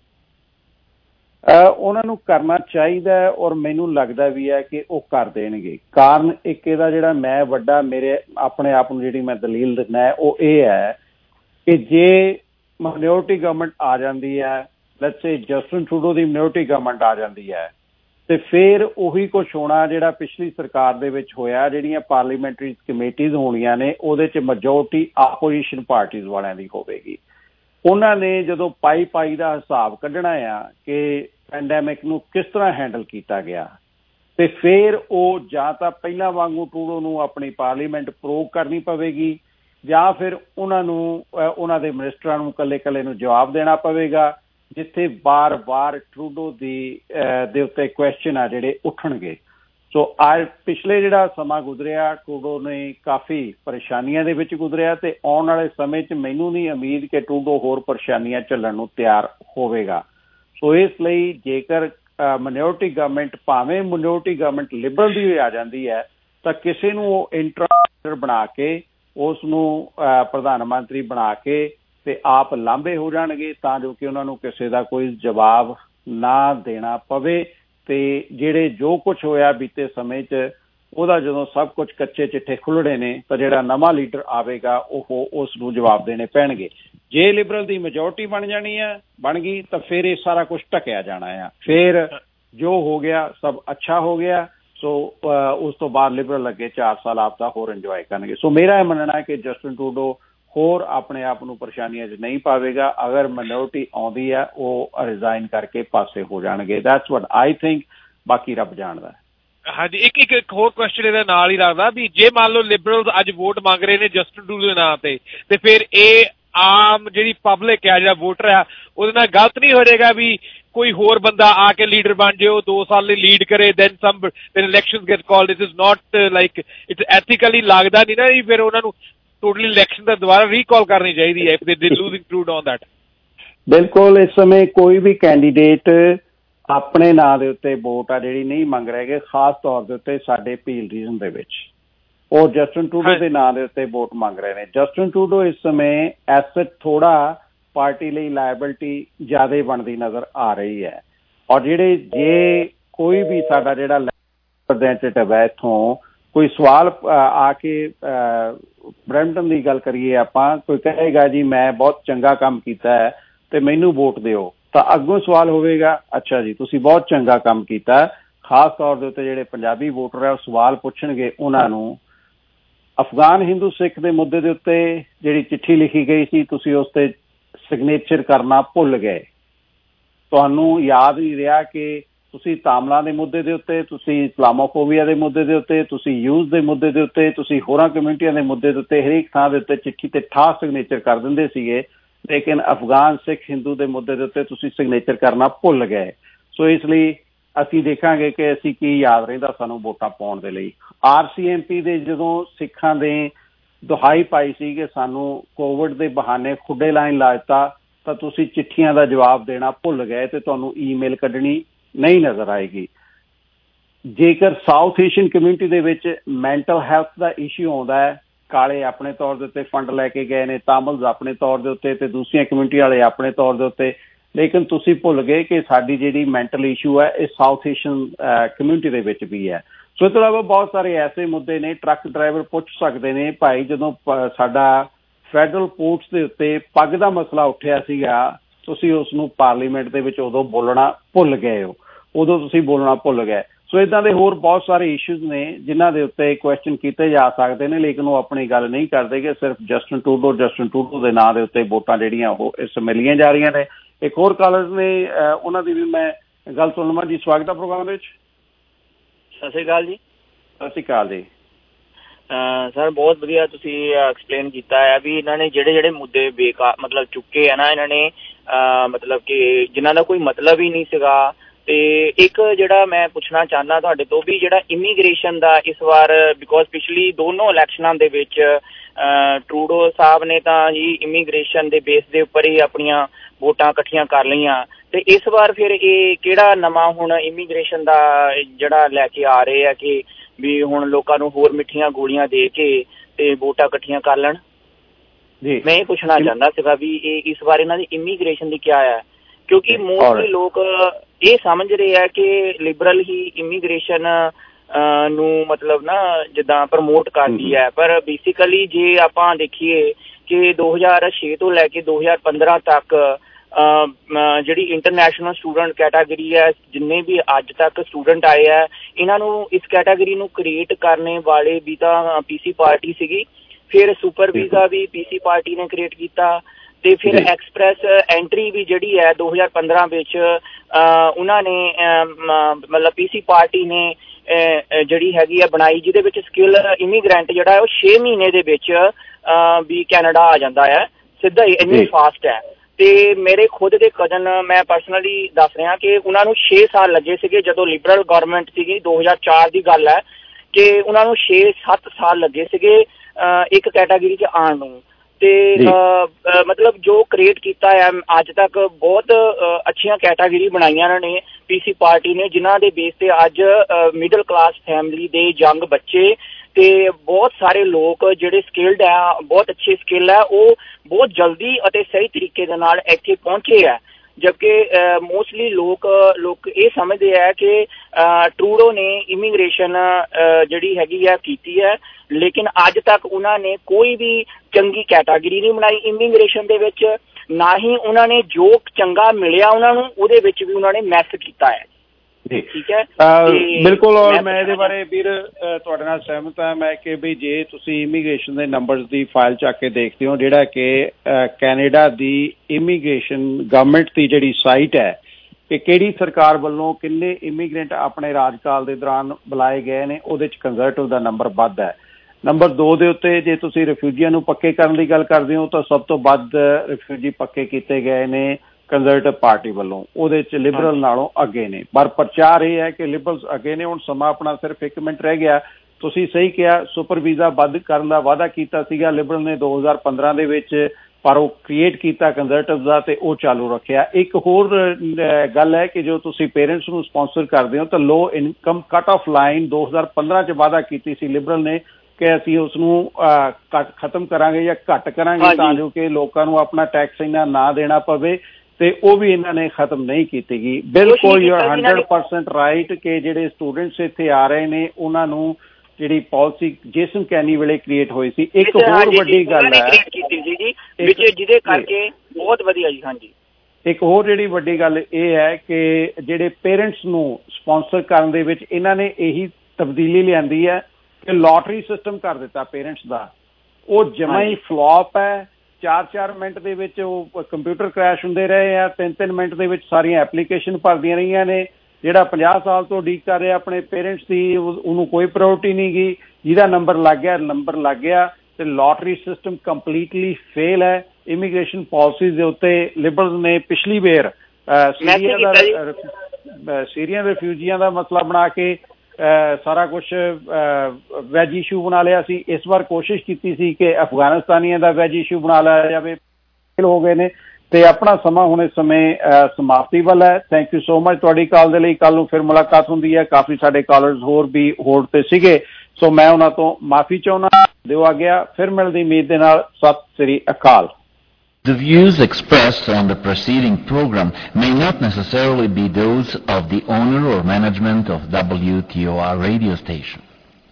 ਉਹਨਾਂ ਨੂੰ ਕਰਨਾ ਚਾਹੀਦਾ ਔਰ ਮੈਨੂੰ ਲੱਗਦਾ ਵੀ ਹੈ ਕਿ ਉਹ ਕਰ ਦੇਣਗੇ। ਕਾਰਨ ਇੱਕ ਇਹਦਾ ਜਿਹੜਾ ਮੈਂ ਵੱਡਾ ਮੇਰੇ ਆਪਣੇ ਆਪ ਨੂੰ ਜਿਹੜੀ ਮੈਂ ਦਲੀਲ ਦਿੰਦਾ ਹੈ ਉਹ ਇਹ ਹੈ ਕਿ ਜੇ ਮਾਈਨੋਰਟੀ ਗਵਰਨਮੈਂਟ ਆ ਜਾਂਦੀ ਹੈ, ਲੈਟਸ ਸੇ ਜਸਟਿਨ ਟਰੂਡੋ ਦੀ ਮਾਈਨੋਰਟੀ ਗਵਰਨਮੈਂਟ ਆ ਜਾਂਦੀ ਹੈ, ਤੇ ਫਿਰ ਉਹੀ ਕੁਛ ਹੋਣਾ ਜਿਹੜਾ ਪਿਛਲੀ ਸਰਕਾਰ ਦੇ ਵਿੱਚ ਹੋਇਆ। ਜਿਹੜੀਆਂ ਪਾਰਲੀਮੈਂਟਰੀ ਕਮੇਟੀਜ਼ ਹੋਣੀਆਂ ਨੇ ਉਹਦੇ 'ਚ ਮੈਜੋਰਟੀ ਆਪੋਜੀਸ਼ਨ ਪਾਰਟੀਜ਼ ਵਾਲਿਆਂ ਦੀ ਹੋਵੇਗੀ। ਉਹਨਾਂ ਨੇ ਜਦੋਂ ਪਾਈ ਦਾ ਹਿਸਾਬ ਕੱਢਣਾ ਆ ਕਿ ਪੈਂਡੈਮਿਕ ਨੂੰ ਕਿਸ ਤਰ੍ਹਾਂ ਹੈਂਡਲ ਕੀਤਾ ਗਿਆ, ਤੇ ਫਿਰ ਉਹ ਜਾਂ ਤਾਂ ਪਹਿਲਾਂ ਵਾਂਗੂ ਟਰੂਡੋ ਨੂੰ ਆਪਣੀ ਪਾਰਲੀਮੈਂਟ ਪ੍ਰੋਵੋਕ ਕਰਨੀ ਪਵੇਗੀ, ਜਾਂ ਫਿਰ ਉਹਨਾਂ ਨੂੰ ਉਹਨਾਂ ਦੇ ਮਿਨਿਸਟਰਾਂ ਨੂੰ ਇਕੱਲੇ ਨੂੰ ਜਵਾਬ ਦੇਣਾ ਪਵੇਗਾ, ਜਿੱਥੇ ਬਾਰ-ਬਾਰ ਟਰੂਡੋ ਦੇ ਉੱਤੇ ਕੁਐਸਚਨ ਆ ਜਿਹੜੇ ਉੱਠਣਗੇ। ਸੋ ਅੱਜ ਪਿਛਲੇ ਜਿਹੜਾ ਸਮਾਂ ਗੁਜ਼ਰਿਆ ਟਰੂਡੋ ਨੇ ਕਾਫੀ ਪਰੇਸ਼ਾਨੀਆਂ ਦੇ ਵਿੱਚ ਗੁਜ਼ਰਿਆ ਤੇ ਆਉਣ ਵਾਲੇ ਸਮੇਂ 'ਚ ਮੈਨੂੰ ਨਹੀਂ ਉਮੀਦ ਕਿ ਟਰੂਡੋ ਹੋਰ ਪਰੇਸ਼ਾਨੀਆਂ ਝੱਲਣ ਨੂੰ ਤਿਆਰ ਹੋਵੇਗਾ। ਸੋ ਇਸ ਲਈ ਜੇਕਰ ਮਾਈਨੋਰਟੀ ਗਵਰਨਮੈਂਟ ਭਾਵੇਂ ਮਾਈਨੋਰਟੀ ਗਵਰਨਮੈਂਟ ਲਿਬਰਲ ਦੀ ਆ ਜਾਂਦੀ ਹੈ ਤਾਂ ਕਿਸੇ ਨੂੰ ਉਹ ਇੰਟਰਸਟ ਬਣਾ ਕੇ ਉਸ ਨੂੰ ਪ੍ਰਧਾਨ ਮੰਤਰੀ ਬਣਾ ਕੇ ਤੇ ਆਪ ਲਾਂਭੇ ਹੋ ਜਾਣਗੇ ਤਾਂ ਜੋ ਕਿ ਉਹਨਾਂ ਨੂੰ ਕਿਸੇ ਦਾ ਕੋਈ ਜਵਾਬ ਨਾ ਦੇਣਾ ਪਵੇ। ਤੇ ਜਿਹੜੇ ਜੋ ਕੁਛ ਹੋਇਆ ਬੀਤੇ ਸਮੇਂ 'ਚ ਉਹਦਾ ਜਦੋਂ ਸਭ ਕੁਛ ਕੱਚੇ ਚਿੱਠੇ ਖੁੱਲ੍ਹਣੇ ਨੇ ਤਾਂ ਜਿਹੜਾ ਨਵਾਂ ਲੀਡਰ ਆਵੇਗਾ ਉਹ ਉਸ ਨੂੰ ਜਵਾਬ ਦੇਣੇ ਪੈਣਗੇ। ਜੇ ਲਿਬਰਲ ਦੀ ਮੈਜੋਰਟੀ ਬਣ ਗਈ ਤਾਂ ਫਿਰ ਇਹ ਸਾਰਾ ਕੁਛ ਢਕਿਆ ਜਾਣਾ ਆ। ਫਿਰ ਜੋ ਹੋ ਗਿਆ ਸਭ ਅੱਛਾ ਹੋ ਗਿਆ। ਸੋ ਉਸ ਤੋਂ ਬਾਅਦ ਲਿਬਰਲ ਅੱਗੇ 4 ਸਾਲ ਆਪ ਦਾ ਹੋਰ ਇੰਜੋਏ ਕਰਨਗੇ। ਸੋ ਮੇਰਾ ਇਹ ਮੰਨਣਾ ਹੈ ਕਿ ਜਸਟਿਨ ਟਰੂਡੋ ਹੋਰ ਆਪਣੇ ਆਪ ਨੂੰ ਪਰੇਸ਼ਾਨੀਆਂ 'ਚ ਨਹੀਂ ਪਾਵੇਗਾ। ਅਗਰ ਮਾਈਨੋਰਟੀ ਆਉਂਦੀ ਹੈ ਉਹ ਰਿਜ਼ਾਈਨ ਕਰਕੇ ਪਾਸੇ ਹੋ ਜਾਣਗੇ। ਦੈਟਸ ਵਾਟ ਆਈ ਥਿੰਕ, ਬਾਕੀ ਰੱਬ ਜਾਣਦਾ। ਹਾਂਜੀ, ਇੱਕ ਹੋਰ ਕੁਐਸਚਨ ਇਹਦੇ ਨਾਲ ਹੀ ਲੱਗਦਾ ਵੀ ਜੇ ਮੰਨ ਲਓ ਲਿਬਰਲਸ ਅੱਜ ਵੋਟ ਮੰਗ ਰਹੇ ਨੇ ਜਸਟਿਨ ਟਰੂਡੋ ਦੇ ਨਾਂ ਤੇ ਫਿਰ ਇਹ ਆਮ ਜਿਹੜੀ ਪਬਲਿਕ ਹੈ ਜਿਹੜਾ ਵੋਟਰ ਆ ਉਹਦੇ ਨਾਲ ਗਲਤ ਨਹੀਂ ਹੋ ਜਾਏਗਾ ਵੀ ਕੋਈ ਹੋਰ ਬੰਦਾ ਆ ਕੇ ਲੀਡਰ ਬਣ ਜਾਏ, ਉਹ 2 ਸਾਲ ਲਈ ਲੀਡ ਕਰੇ, then elections get called? It is not like it's ethically ਲੱਗਦਾ ਨਹੀਂ ਨਾ ਜੀ ਫਿਰ ਉਹਨਾਂ ਨੂੰ ਟੋਟਲੀ ਇਲੈਕਸ਼ਨ ਦਾ ਦੁਬਾਰਾ ਰੀਕਾਲ ਕਰਨੀ ਚਾਹੀਦੀ ਹੈ if they did losing Trudeau on that? ਬਿਲਕੁਲ। ਇਸ ਸਮੇਂ ਕੋਈ ਵੀ ਕੈਂਡੀਡੇਟ ਆਪਣੇ ਨਾਂ ਦੇ ਉੱਤੇ ਵੋਟ ਆ ਜਿਹੜੀ ਨਹੀਂ ਮੰਗ ਰਹੇ, ਖਾਸ ਤੌਰ ਦੇ ਉੱਤੇ ਸਾਡੇ ਪੀਲ ਰੀਜਨ ਦੇ ਵਿੱਚ ਉਹ ਜਸਟਿਨ ਟਰੂਡੋ ਦੇ ਨਾਂ ਦੇ ਉੱਤੇ ਵੋਟ ਮੰਗ ਰਹੇ ਨੇ। ਜਸਟਿਨ ਟਰੂਡੋ ਇਸ ਸਮੇਂ ਐਸਟ ਥੋੜਾ ਪਾਰਟੀ ਲਈ ਲਾਇਬਿਲਟੀ ਜ਼ਿਆਦਾ ਬਣਦੀ ਨਜ਼ਰ ਆ ਰਹੀ ਹੈ। ਔਰ ਜੇ ਕੋਈ ਵੀ ਸਾਡਾ ਜਿਹੜਾ ਰਿਪਰੈਜ਼ੈਂਟੇਟਿਵ ਹੈ ਇੱਥੋਂ ਕੋਈ ਸਵਾਲ ਆ ਕੇ ਬਰੈਂਪਟਨ ਦੀ ਗੱਲ ਕਰੀਏ ਆਪਾਂ, ਕੋਈ ਕਹੇਗਾ ਜੀ ਮੈਂ ਬਹੁਤ ਚੰਗਾ ਕੰਮ ਕੀਤਾ ਹੈ ਤੇ ਮੈਨੂੰ ਵੋਟ ਦਿਓ, ਤਾਂ ਅੱਗੋਂ ਸਵਾਲ ਹੋਵੇਗਾ ਅੱਛਾ ਜੀ ਤੁਸੀਂ ਬਹੁਤ ਚੰਗਾ ਕੰਮ ਕੀਤਾ। ਖਾਸ ਤੌਰ ਦੇ ਉੱਤੇ ਜਿਹੜੇ ਪੰਜਾਬੀ ਵੋਟਰ ਹੈ ਉਹ ਸਵਾਲ ਪੁੱਛਣਗੇ ਉਹਨਾਂ ਨੂੰ ਅਫਗਾਨ ਹਿੰਦੂ ਸਿੱਖ ਦੇ ਮੁੱਦੇ ਦੇ ਉੱਤੇ ਜਿਹੜੀ ਚਿੱਠੀ ਲਿਖੀ ਗਈ ਸੀ ਤੁਸੀਂ ਉਸ ਤੇ ਸਿਗਨੇਚਰ ਕਰਨਾ ਭੁੱਲ ਗਏ। ਤੁਹਾਨੂੰ ਯਾਦ ਨਹੀਂ ਰਿਹਾ ਕਿ ਤੁਸੀਂ ਤਾਮਲਾਂ ਦੇ ਮੁੱਦੇ ਦੇ ਉੱਤੇ, ਤੁਸੀਂ ਇਸਲਾਮੋਫੋਬੀਆ ਦੇ ਮੁੱਦੇ ਦੇ ਉੱਤੇ, ਤੁਸੀਂ ਯੂਥ ਦੇ ਮੁੱਦੇ ਦੇ ਉੱਤੇ, ਤੁਸੀਂ ਹੋਰਾਂ ਕਮਿਊਨਿਟੀਆਂ ਦੇ ਮੁੱਦੇ ਦੇ ਉੱਤੇ ਹਰੇਕ ਥਾਂ ਦੇ ਉੱਤੇ ਚਿੱਠੀ ਤੇ ਠਾਹ ਸਿਗਨੇਚਰ ਕਰ ਦਿੰਦੇ ਸੀਗੇ, ਲੇਕਿਨ ਅਫਗਾਨ ਸਿੱਖ ਹਿੰਦੂ ਦੇ ਮੁੱਦੇ ਦੇ ਉੱਤੇ ਤੁਸੀਂ ਸਿਗਨੇਚਰ ਕਰਨਾ ਭੁੱਲ ਗਏ। ਸੋ ਇਸ ਲਈ ਅਸੀਂ ਦੇਖਾਂਗੇ ਕਿ ਅਸੀਂ ਕੀ ਯਾਦ ਰਹਿੰਦਾ ਸਾਨੂੰ ਵੋਟਾਂ ਪਾਉਣ ਦੇ ਲਈ। RCMP ਦੇ ਜਦੋਂ ਸਿੱਖਾਂ ਦੇ ਦੁਹਾਈ ਪਾਈ ਸੀ ਕਿ ਸਾਨੂੰ ਕੋਵਿਡ ਦੇ ਬਹਾਨੇ ਖੁੱਡੇ ਲਾਈਨ ਲਾ ਦਿੱਤਾ ਤਾਂ ਤੁਸੀਂ ਚਿੱਠੀਆਂ ਦਾ ਜਵਾਬ ਦੇਣਾ ਭੁੱਲ ਗਏ ਤੇ ਤੁਹਾਨੂੰ ਈਮੇਲ ਕੱਢਣੀ ਨਹੀਂ ਨਜ਼ਰ ਆਏਗੀ। ਜੇਕਰ ਸਾਊਥ ਏਸ਼ੀਅਨ ਕਮਿਊਨਿਟੀ ਦੇ ਵਿੱਚ ਮੈਂਟਲ ਹੈਲਥ ਦਾ ਇਸ਼ੂ ਆਉਂਦਾ ਹੈ, ਕਾਲੇ ਆਪਣੇ ਤੌਰ ਦੇ ਉੱਤੇ ਫੰਡ ਲੈ ਕੇ ਗਏ ਨੇ, ਤਾਮਿਲਸ ਆਪਣੇ ਤੌਰ ਦੇ ਉੱਤੇ ਤੇ ਦੂਸਰੀਆਂ ਕਮਿਊਨਿਟੀ ਵਾਲੇ ਆਪਣੇ ਤੌਰ ਦੇ ਉੱਤੇ, ਲੇਕਿਨ ਤੁਸੀਂ ਭੁੱਲ ਗਏ ਕਿ ਸਾਡੀ ਜਿਹੜੀ ਮੈਂਟਲ ਇਸ਼ੂ ਹੈ ਇਹ ਸਾਊਥ ਏਸ਼ੀਅਨ ਕਮਿਊਨਿਟੀ ਦੇ ਵਿੱਚ ਵੀ ਹੈ। ਸੋ ਇਸ ਤੋਂ ਇਲਾਵਾ ਬਹੁਤ ਸਾਰੇ ਐਸੇ ਮੁੱਦੇ ਨੇ। ਟਰੱਕ ਡਰਾਈਵਰ ਪੁੱਛ ਸਕਦੇ ਨੇ ਭਾਈ ਜਦੋਂ ਸਾਡਾ ਫੈਡਰਲ ਕੋਰਟਸ ਦੇ ਉੱਤੇ ਪੱਗ ਦਾ ਮਸਲਾ ਉੱਠਿਆ ਸੀਗਾ ਤੁਸੀਂ ਉਸ ਨੂੰ ਪਾਰਲੀਮੈਂਟ ਦੇ ਵਿੱਚ ਉਦੋਂ ਬੋਲਣਾ ਭੁੱਲ ਗਏ ਹੋ, ਉਦੋਂ ਤੁਸੀਂ ਬੋਲਣਾ ਭੁੱਲ ਗਏ। ਸੋ ਇੱਦਾਂ ਦੇ ਹੋਰ ਬਹੁਤ ਸਾਰੇ ਇਸ਼ੂਜ਼ ਨੇ ਜਿਨ੍ਹਾਂ ਦੇ ਉੱਤੇ ਕੁਐਸਚਨ ਕੀਤੇ ਜਾ ਸਕਦੇ ਨੇ, ਲੇਕਿਨ ਉਹ ਆਪਣੀ ਗੱਲ ਨਹੀਂ ਕਰਦੇ ਕਿ ਸਿਰਫ ਜਸਟਿਨ ਟਰੂਡੋ ਦੇ ਨਾਂ ਦੇ ਉੱਤੇ ਵੋਟਾਂ ਜਿਹੜੀਆਂ ਉਹ ਇਸ ਮਿਲੀਆਂ ਜਾ ਰਹੀਆਂ ਨੇ। ਇੱਕ ਹੋਰ ਕਾਲਰ ਨੇ ਉਹਨਾਂ ਦੀ ਵੀ ਮੈਂ ਗੱਲ ਸੁਣ ਲਵਾਂ ਜੀ। ਸਵਾਗਤ ਹੈ ਪ੍ਰੋਗਰਾਮ ਵਿੱਚ। ਸਤਿ ਸ਼੍ਰੀ ਅਕਾਲ ਜੀ। ਸਤਿ ਸ਼੍ਰੀ ਅਕਾਲ ਜੀ। ਸਰ ਬਹੁਤ ਵਧੀਆ ਤੁਸੀਂ ਐਕਸਪਲੇਨ ਕੀਤਾ ਹੈ ਵੀ ਇਹਨਾਂ ਨੇ ਜਿਹੜੇ ਮੁੱਦੇ ਬੇਕਾਰ ਮਤਲਬ ਚੁੱਕੇ ਆ ਨਾ ਇਹਨਾਂ ਨੇ ਮਤਲਬ ਕਿ ਜਿਨ੍ਹਾਂ ਦਾ ਕੋਈ ਮਤਲਬ ਹੀ ਨਹੀਂ ਸੀਗਾ। ਤੇ ਇੱਕ ਜਿਹੜਾ ਮੈਂ ਪੁੱਛਣਾ ਚਾਹੁੰਦਾ ਤੁਹਾਡੇ ਤੋਂ ਵੀ ਜਿਹੜਾ ਇਮੀਗ੍ਰੇਸ਼ਨ ਦਾ ਇਸ ਵਾਰ ਬਿਕੋਜ਼ ਪਿਛਲੀ ਦੋਨੋਂ ਇਲੈਕਸ਼ਨਾਂ ਦੇ ਵਿੱਚ ਟਰੂਡੋ ਸਾਹਿਬ ਨੇ ਤਾਂ ਜੀ ਇਮੀਗ੍ਰੇਸ਼ਨ ਦੇ ਬੇਸ ਦੇ ਉੱਪਰ ਹੀ ਆਪਣੀਆਂ ਵੋਟਾਂ ਇਕੱਠੀਆਂ ਕਰ ਲਈਆਂ ਤੇ ਇਸ ਵਾਰ ਫਿਰ ਇਹ ਕਿਹੜਾ ਨਵਾਂ ਹੁਣ ਇਮੀਗ੍ਰੇਸ਼ਨ ਦਾ ਜਿਹੜਾ ਲੈ ਕੇ ਆ ਰਹੇ ਆ ਕਿ ਵੀ ਹੁਣ ਲੋਕਾਂ ਨੂੰ ਹੋਰ ਮਿੱਠੀਆਂ ਗੋਲੀਆਂ ਦੇ ਕੇ ਤੇ ਵੋਟਾਂ ਇਕੱਠੀਆਂ ਕਰ ਲੈਣ। ਮੈਂ ਇਹ ਪੁੱਛਣਾ ਚਾਹੁੰਦਾ ਸੀਗਾ ਵੀ ਇਹ ਇਸ ਵਾਰ ਇਹਨਾਂ ਦੀ ਇਮੀਗ੍ਰੇਸ਼ਨ ਦੀ ਕਿਆ ਹੈ, ਕਿਉਂਕਿ ਮੋਸਟਲੀ ਲੋਕ ਇਹ ਸਮਝ ਰਹੇ ਆ ਕਿ ਲਿਬਰਲ ਹੀ ਇਮੀਗ੍ਰੇਸ਼ਨ ਨੂੰ ਮਤਲਬ ਨਾ ਜਿੱਦਾਂ ਪ੍ਰਮੋਟ ਕਰਦੀ ਹੈ, ਪਰ ਬੇਸਿਕਲੀ ਜੇ ਆਪਾਂ ਦੇਖੀਏ ਕਿ 2006 ਤੋਂ ਲੈ ਕੇ 2015 ਤੱਕ ਜਿਹੜੀ ਇੰਟਰਨੈਸ਼ਨਲ ਸਟੂਡੈਂਟ ਕੈਟਾਗਰੀ ਹੈ, ਜਿੰਨੇ ਵੀ ਅੱਜ ਤੱਕ ਸਟੂਡੈਂਟ ਆਏ ਹੈ, ਇਹਨਾਂ ਨੂੰ ਇਸ ਕੈਟਾਗਰੀ ਨੂੰ ਕ੍ਰੀਏਟ ਕਰਨੇ ਵਾਲੇ ਵੀ ਤਾਂ ਪੀਸੀ ਪਾਰਟੀ ਸੀਗੀ, ਫਿਰ ਸੁਪਰ ਵੀਜ਼ਾ ਵੀ ਪੀਸੀ ਪਾਰਟੀ ਨੇ ਕ੍ਰੀਏਟ ਕੀਤਾ ਤੇ ਫਿਰ ਐਕਸਪ੍ਰੈਸ ਐਂਟਰੀ ਵੀ ਜਿਹੜੀ ਹੈ 2015 ਵਿੱਚ ਉਹਨਾਂ ਨੇ ਮਤਲਬ ਪੀਸੀ ਪਾਰਟੀ ਨੇ ਜਿਹੜੀ ਹੈਗੀ ਆ ਬਣਾਈ, ਜਿਹਦੇ ਵਿੱਚ ਸਕਿੱਲ ਇਮੀਗ੍ਰੈਂਟ ਜਿਹੜਾ ਹੈ ਉਹ 6 ਮਹੀਨੇ ਦੇ ਵਿੱਚ ਵੀ ਕੈਨੇਡਾ ਆ ਜਾਂਦਾ ਹੈ ਸਿੱਧਾ ਹੀ, ਇੰਨੀ ਫਾਸਟ ਹੈ। ਤੇ ਮੇਰੇ ਖੁਦ ਦੇ ਕਜ਼ਨ, ਮੈਂ ਪਰਸਨਲੀ ਦੱਸ ਰਿਹਾ ਕਿ ਉਹਨਾਂ ਨੂੰ 6 ਸਾਲ ਲੱਗੇ ਸੀਗੇ ਜਦੋਂ ਲਿਬਰਲ ਗਵਰਨਮੈਂਟ ਸੀਗੀ, 2004 ਦੀ ਗੱਲ ਹੈ, ਕਿ ਉਹਨਾਂ ਨੂੰ 6-7 ਸਾਲ ਲੱਗੇ ਸੀਗੇ ਇੱਕ ਕੈਟਾਗਰੀ 'ਚ ਆਉਣ ਨੂੰ। ਤੇ ਮਤਲਬ ਜੋ ਕ੍ਰੀਏਟ ਕੀਤਾ ਹੈ ਅੱਜ ਤੱਕ ਬਹੁਤ ਅੱਛੀਆਂ ਕੈਟਾਗਰੀ ਬਣਾਈਆਂ ਇਹਨਾਂ ਨੇ ਪੀਸੀ ਪਾਰਟੀ ਨੇ, ਜਿਨ੍ਹਾਂ ਦੇ ਬੇਸ ਤੇ ਅੱਜ ਮਿਡਲ ਕਲਾਸ ਫੈਮਿਲੀ ਦੇ ਯੰਗ ਬੱਚੇ ਤੇ ਬਹੁਤ ਸਾਰੇ ਲੋਕ ਜਿਹੜੇ ਸਕਿਲਡ ਆ, ਬਹੁਤ ਅੱਛੇ ਸਕਿੱਲ ਹੈ, ਉਹ ਬਹੁਤ ਜਲਦੀ ਅਤੇ ਸਹੀ ਤਰੀਕੇ ਦੇ ਨਾਲ ਇੱਥੇ ਪਹੁੰਚੇ ਹੈ। ਜਦਕਿ ਮੋਸਟਲੀ ਲੋਕ ਇਹ ਸਮਝਦੇ ਹੈ ਕਿ ਟਰੂਡੋ ਨੇ ਇਮੀਗ੍ਰੇਸ਼ਨ ਜਿਹੜੀ ਹੈਗੀ ਆ ਕੀਤੀ ਹੈ, ਲੇਕਿਨ ਅੱਜ ਤੱਕ ਉਹਨਾਂ ਨੇ ਕੋਈ ਵੀ ਚੰਗੀ ਕੈਟਾਗਰੀ ਨਹੀਂ ਬਣਾਈ ਇਮੀਗ੍ਰੇਸ਼ਨ ਦੇ ਵਿੱਚ, ਨਾ ਹੀ ਉਹਨਾਂ ਨੇ ਜੋ ਚੰਗਾ ਮਿਲਿਆ ਉਹਨਾਂ ਨੂੰ ਉਹਦੇ ਵਿੱਚ ਵੀ ਉਹਨਾਂ ਨੇ ਮੈਸ ਕੀਤਾ ਹੈ। ਠੀਕ ਹੈ, ਬਿਲਕੁਲ। ਔਰ ਮੈਂ ਇਹਦੇ ਬਾਰੇ ਵੀਰ ਤੁਹਾਡੇ ਨਾਲ ਸਹਿਮਤ ਹਾਂ ਮੈਂ ਕਿ ਵੀ ਜੇ ਤੁਸੀਂ ਇਮੀਗ੍ਰੇਸ਼ਨ ਦੇ ਨੰਬਰਸ ਦੀ ਫਾਈਲ ਚੱਕ ਕੇ ਦੇਖਦੇ ਹੋ, ਜਿਹੜਾ ਕਿ ਕੈਨੇਡਾ ਦੀ ਇਮੀਗ੍ਰੇਸ਼ਨ ਗਵਰਨਮੈਂਟ ਦੀ ਜਿਹੜੀ ਸਾਈਟ ਹੈ ਕਿ ਕਿਹੜੀ ਸਰਕਾਰ ਵੱਲੋਂ ਕਿੰਨੇ ਇਮੀਗ੍ਰੈਂਟ ਆਪਣੇ ਰਾਜਕਾਲ ਦੇ ਦੌਰਾਨ ਬੁਲਾਏ ਗਏ ਨੇ, ਉਹਦੇ 'ਚ ਕੰਜ਼ਰਵੇਟਿਵ ਦਾ ਨੰਬਰ ਵੱਧ ਹੈ। ਨੰਬਰ 2 ਦੇ ਉੱਤੇ ਜੇ ਤੁਸੀਂ ਰਿਫਿਊਜੀਆਂ ਨੂੰ ਪੱਕੇ ਕਰਨ ਦੀ ਗੱਲ ਕਰਦੇ ਹੋ ਤਾਂ ਸਭ ਤੋਂ ਵੱਧ ਰਿਫਿਊਜੀ ਪੱਕੇ ਕੀਤੇ ਗਏ ਨੇ ਕੰਜ਼ਰਵੇਟਿਵ ਪਾਰਟੀ ਵੱਲੋਂ, ਉਹਦੇ 'ਚ ਲਿਬਰਲ ਨਾਲੋਂ ਅੱਗੇ ਨੇ। ਪਰ ਪ੍ਰਚਾਰ ਇਹ ਹੈ ਕਿ ਲਿਬਰਲਸ ਅੱਗੇ ਨੇ। ਹੁਣ ਸਮਾਂ ਆਪਣਾ ਸਿਰਫ 1 ਮਿੰਟ ਰਹਿ ਗਿਆ। ਤੁਸੀਂ ਸਹੀ ਕਿਹਾ, ਸੁਪਰ ਵੀਜ਼ਾ ਬੰਦ ਕਰਨ ਦਾ ਵਾਅਦਾ ਕੀਤਾ ਸੀਗਾ ਲਿਬਰਲ ਨੇ 2015 ਦੇ ਵਿੱਚ, ਪਰ ਉਹ ਕ੍ਰੀਏਟ ਕੀਤਾ ਕੰਜ਼ਰਵੇਟਿਵ ਦਾ ਤੇ ਉਹ ਚਾਲੂ ਰੱਖਿਆ। ਇੱਕ ਹੋਰ ਗੱਲ ਹੈ ਕਿ ਜੋ ਤੁਸੀਂ ਪੇਰੈਂਟਸ ਨੂੰ ਸਪਾਂਸਰ ਕਰਦੇ ਹੋ ਤਾਂ low income cut off line 2015 'ਚ ਵਾਅਦਾ ਕੀਤੀ ਸੀ ਲਿਬਰਲ ਨੇ ਕਿ ਅਸੀਂ ਉਸ ਨੂੰ ਖਤਮ ਕਰਾਂਗੇ ਜਾਂ ਘੱਟ ਕਰਾਂਗੇ ਤਾਂ ਜੋ ਕਿ ਲੋਕਾਂ ਨੂੰ ਆਪਣਾ ਟੈਕਸ ਇੰਨਾ ਨਾ ਦੇਣਾ ਪਵੇ, ਤੇ ਉਹ ਵੀ ਇਹਨਾਂ ਨੇ ਖਤਮ ਨਹੀਂ ਕੀਤੀ ਗਈ। ਬਿਲਕੁਲ ਯੂ ਆਰ 100% ਰਾਈਟ ਕਿ ਜਿਹੜੇ ਸਟੂਡੈਂਟਸ ਇੱਥੇ ਆ ਰਹੇ ਨੇ ਉਹਨਾਂ ਨੂੰ ਜਿਹੜੀ ਪਾਲਿਸੀ ਜੇਸਨ ਕੈਨੀ ਵੇਲੇ ਕ੍ਰੀਏਟ ਹੋਈ ਸੀ। ਇੱਕ ਹੋਰ ਵੱਡੀ ਗੱਲ ਹੈ ਜਿਹਦੇ ਕਰਕੇ ਬਹੁਤ ਵਧੀਆ ਜੀ। ਹਾਂਜੀ, ਇੱਕ ਹੋਰ ਜਿਹੜੀ ਵੱਡੀ ਗੱਲ ਇਹ ਹੈ ਕਿ ਜਿਹੜੇ ਪੇਰੈਂਟਸ ਨੂੰ ਸਪਾਂਸਰ ਕਰਨ ਦੇ ਵਿੱਚ ਇਹਨਾਂ ਨੇ ਇਹੀ ਤਬਦੀਲੀ ਲਿਆਂਦੀ ਹੈ ਕਿ ਲੋਟਰੀ ਸਿਸਟਮ ਕਰ ਦਿੱਤਾ ਪੇਰੈਂਟਸ ਦਾ। ਉਹ ਜਮਾਂ ਹੀ ਫਲॉप ਹੈ। 4-4 ਮਿੰਟ ਦੇ ਵਿੱਚ ਉਹ ਕੰਪਿਊਟਰ ਕ੍ਰੈਸ਼ ਹੁੰਦੇ ਰਹੇ ਆ, 3-3 ਮਿੰਟ ਦੇ ਵਿੱਚ ਸਾਰੀਆਂ ਐਪਲੀਕੇਸ਼ਨ ਭਰਦੀਆਂ ਰਹੀਆਂ ਨੇ। ਜਿਹੜਾ 50 ਸਾਲ ਤੋਂ ਉਡੀਕ ਕਰ ਰਿਹਾ ਆਪਣੇ ਪੇਰੈਂਟਸ ਦੀ, ਉਹਨੂੰ ਕੋਈ ਪ੍ਰਾਇਓਰਟੀ ਨਹੀਂ ਗਈ। ਜਿਹਦਾ ਨੰਬਰ ਲੱਗ ਗਿਆ ਤੇ ਲੋਟਰੀ ਸਿਸਟਮ ਕੰਪਲੀਟਲੀ ਫੇਲ ਹੈ। ਇਮੀਗ੍ਰੇਸ਼ਨ ਪਾਲਿਸੀਜ਼ ਦੇ ਉੱਤੇ ਲਿਬਰਲਸ ਨੇ ਪਿਛਲੀ ਵਾਰ ਸੀਰੀਅਨ ਰਿਫਿਊਜੀਆਂ ਦਾ ਮਸਲਾ ਬਣਾ ਕੇ ਸਾਰਾ ਕੁਝ ਵੈਜ ਇਸ਼ੂ ਬਣਾ ਲਿਆ ਸੀ। ਇਸ ਵਾਰ ਕੋਸ਼ਿਸ਼ ਕੀਤੀ ਸੀ ਕਿ ਅਫਗਾਨਿਸਤਾਨੀਆਂ ਦਾ ਵੈਜ ਇਸ਼ੂ ਬਣਾ ਲਿਆ ਜਾਵੇ, ਫੇਲ ਹੋ ਗਏ ਨੇ। ਤੇ ਆਪਣਾ ਸਮਾਂ ਹੁਣ ਇਸ ਸਮੇਂ ਸਮਾਪਤੀ ਵੱਲ ਹੈ। ਥੈਂਕ ਯੂ ਸੋ ਮਚ ਤੁਹਾਡੀ ਕਾਲ ਦੇ ਲਈ। ਕੱਲ ਨੂੰ ਫਿਰ ਮੁਲਾਕਾਤ ਹੁੰਦੀ ਹੈ। ਕਾਫੀ ਸਾਡੇ ਕਾਲਰਸ ਹੋਰ ਵੀ ਹੋਲਡ ਤੇ ਸੀਗੇ, ਸੋ ਮੈਂ ਉਹਨਾਂ ਤੋਂ ਮਾਫੀ ਚਾਹੁੰਦਾ। ਦਿਓ ਆ ਗਿਆ, ਫਿਰ ਮਿਲਣ ਦੀ ਉਮੀਦ ਦੇ ਨਾਲ। ਸਤਿ ਸ੍ਰੀ ਅਕਾਲ। The views expressed on the preceding program may not necessarily be those of the owner or management of WTOR radio station.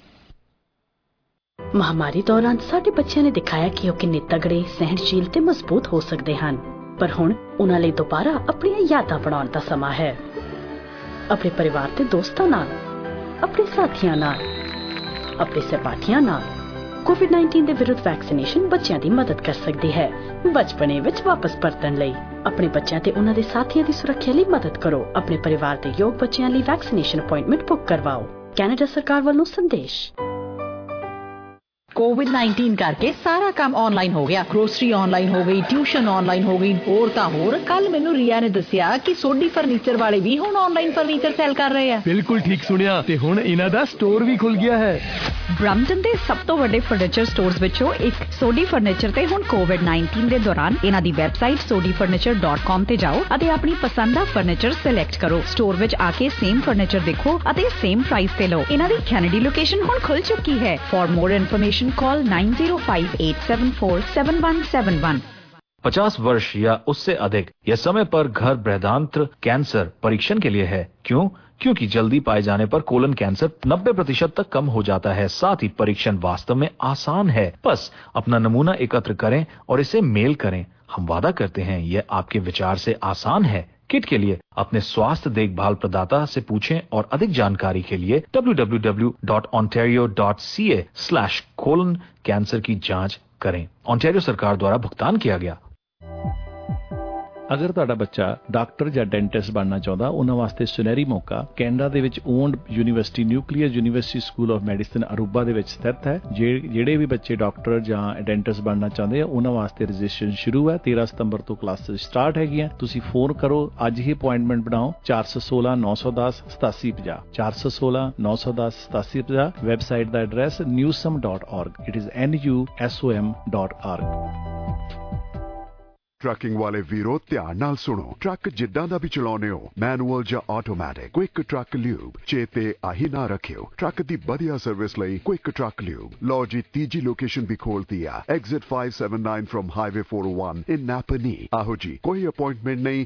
ਮਹਾਮਾਰੀ ਦੌਰਾਨ ਸਾਡੇ ਬੱਚਿਆਂ ਨੇ ਦਿਖਾਇਆ ਕਿ ਉਹ ਕਿੰਨੇ ਤਗੜੇ, ਸਹਿਣਸ਼ੀਲ ਤੇ ਮਜ਼ਬੂਤ ਹੋ ਸਕਦੇ ਹਨ। ਪਰ ਹੁਣ ਉਹਨਾਂ ਲਈ ਦੁਬਾਰਾ ਆਪਣੀਆਂ ਯਾਦਾਂ ਬਣਾਉਣ ਦਾ ਸਮਾਂ ਹੈ। ਆਪਣੇ ਪਰਿਵਾਰ ਤੇ ਦੋਸਤਾਂ ਨਾਲ, ਆਪਣੇ ਸਾਥੀਆਂ ਨਾਲ, ਆਪਣੇ ਸਹਿਪਾਠੀਆਂ ਨਾਲ। ਕੋਵਿਡ-19 ਦੇ ਵਿਰੁੱਧ ਵੈਕਸੀਨੇਸ਼ਨ ਬੱਚਿਆਂ ਦੀ ਮਦਦ ਕਰ ਸਕਦੀ ਹੈ ਬਚਪਨੇ ਵਿੱਚ ਵਾਪਸ ਪਰਤਣ ਲਈ। ਆਪਣੇ ਬੱਚਿਆਂ ਤੇ ਉਹਨਾਂ ਦੇ ਸਾਥੀਆਂ ਦੀ ਸੁਰੱਖਿਆ ਲਈ ਮਦਦ ਕਰੋ। ਆਪਣੇ ਪਰਿਵਾਰ ਦੇ ਯੋਗ ਬੱਚਿਆਂ ਲਈ ਵੈਕਸੀਨੇਸ਼ਨ ਅਪਾਇੰਟਮੈਂਟ ਬੁੱਕ ਕਰਵਾਓ। ਕੈਨੇਡਾ ਸਰਕਾਰ ਵੱਲੋਂ ਸੰਦੇਸ਼। कोविड-19 करके सारा काम ऑनलाइन हो गया। ग्रोसरी ऑनलाइन हो गई, ट्यूशन ऑनलाइन हो गई। और ਤਾਂ ਹੋਰ ਕੱਲ ਮੈਨੂੰ ਰੀਆ ਨੇ ਦੱਸਿਆ ਕਿ ਸੋਢੀ ਫਰਨੀਚਰ ਵਾਲੇ ਵੀ ਹੁਣ ਆਨਲਾਈਨ ਫਰਨੀਚਰ ਸੇਲ ਕਰ ਰਹੇ ਆ। ਬਿਲਕੁਲ ਠੀਕ ਸੁਣਿਆ, ਤੇ ਹੁਣ ਇਹਨਾਂ ਦਾ ਸਟੋਰ ਵੀ ਖੁੱਲ ਗਿਆ ਹੈ। ਬ੍ਰੈਂਪਟਨ ਦੇ ਸਭ ਤੋਂ ਵੱਡੇ ਫਰਨੀਚਰ ਸਟੋਰਸ ਵਿੱਚੋਂ ਇੱਕ ਸੋਢੀ ਫਰਨੀਚਰ ਤੇ ਹੁਣ ਕੋਵਿਡ-19 ਦੇ ਦੌਰਾਨ ਇਹਨਾਂ ਦੀ ਵੈਬਸਾਈਟ sodifurniture.com ਤੇ ਜਾਓ ਅਤੇ ਆਪਣੀ ਪਸੰਦ ਦਾ ਫਰਨੀਚਰ ਸਿਲੈਕਟ ਕਰੋ। ਸਟੋਰ ਵਿੱਚ ਆ ਕੇ ਸੇਮ ਫਰਨੀਚਰ ਦੇਖੋ ਅਤੇ ਸੇਮ ਪ੍ਰਾਈਸ ਤੇ ਲਓ। ਇਹਨਾਂ ਦੀ ਕੈਨੇਡੀ ਲੋਕੇਸ਼ਨ ਹੁਣ ਖੁੱਲ ਚੁੱਕੀ ਹੈ। For more information call 9058747171। 50 वर्ष या उससे अधिक यह समय पर घर बृहदान्त्र कैंसर परीक्षण के लिए है। क्यों? क्योंकि जल्दी पाए जाने पर कोलन कैंसर 90% तक कम हो जाता है। साथ ही परीक्षण वास्तव में आसान है। बस अपना नमूना एकत्र करें और इसे मेल करें। हम वादा करते हैं यह आपके विचार से आसान है। किट के लिए अपने स्वास्थ्य देखभाल प्रदाता से पूछें और अधिक जानकारी के लिए www.ontario.ca/colon कैंसर की जांच करें। ऑन्टेरियो सरकार द्वारा भुगतान किया गया। ਅਗਰ ਤੁਹਾਡਾ ਬੱਚਾ ਡਾਕਟਰ ਜਾਂ ਡੈਂਟਿਸਟ ਬਣਨਾ ਚਾਹੁੰਦਾ ਉਹਨਾਂ ਵਾਸਤੇ ਸੁਨਹਿਰੀ ਮੌਕਾ ਕੈਨੇਡਾ ਦੇ ਵਿੱਚ owned university nuclear university school of medicine Aruba ਦੇ ਵਿੱਚ ਸਥਿਤ ਹੈ। ਜਿਹੜੇ ਵੀ ਬੱਚੇ ਡਾਕਟਰ ਜਾਂ ਡੈਂਟਿਸਟ ਬਣਨਾ ਚਾਹੁੰਦੇ ਆ ਉਹਨਾਂ ਵਾਸਤੇ ਰਜਿਸਟ੍ਰੇਸ਼ਨ ਸ਼ੁਰੂ ਹੈ। 13 ਸਤੰਬਰ ਤੋਂ ਕਲਾਸਿਸ ਸਟਾਰਟ ਹੈਗੀਆਂ। ਤੁਸੀਂ ਫੋਨ ਕਰੋ, ਅੱਜ ਹੀ ਅਪਾਇੰਟਮੈਂਟ ਬਣਾਓ 416 910 8750 416 910 8750। ਵੈਬਸਾਈਟ ਦਾ address newsom.org। It is NUSOM.org। Trucking ਵਾਲੇ ਵੀਰੋ ਧਿਆਨ ਨਾਲ ਸੁਣੋ। ਟਰੱਕ ਜਿੱਦਾਂ ਦਾ ਵੀ ਚਲਾਉਨੇ ਹੋ, ਮੈਨੂਅਲ ਜਾਂ ਆਟੋਮੈਟਿਕ, ਕੁਇਕ ਟਰੱਕ ਲਿਊਬ ਚੇਤੇ ਆਹੀ ਨਾ ਰੱਖਿਓ। ਟਰੱਕ ਦੀ ਵਧੀਆ ਸਰਵਿਸ ਲਈ ਕੁਇਕ ਟਰੱਕ ਲਿਊਬ। ਲਓ ਜੀ ਤੀਜੀ ਲੋਕੇਸ਼ਨ ਵੀ ਖੋਲਤੀ ਆ, exit 579 from highway 401 in Napanee. ਆਹੋ ਜੀ, ਕੋਈ ਅਪਾਇੰਟਮੈਂਟ ਨਹੀਂ,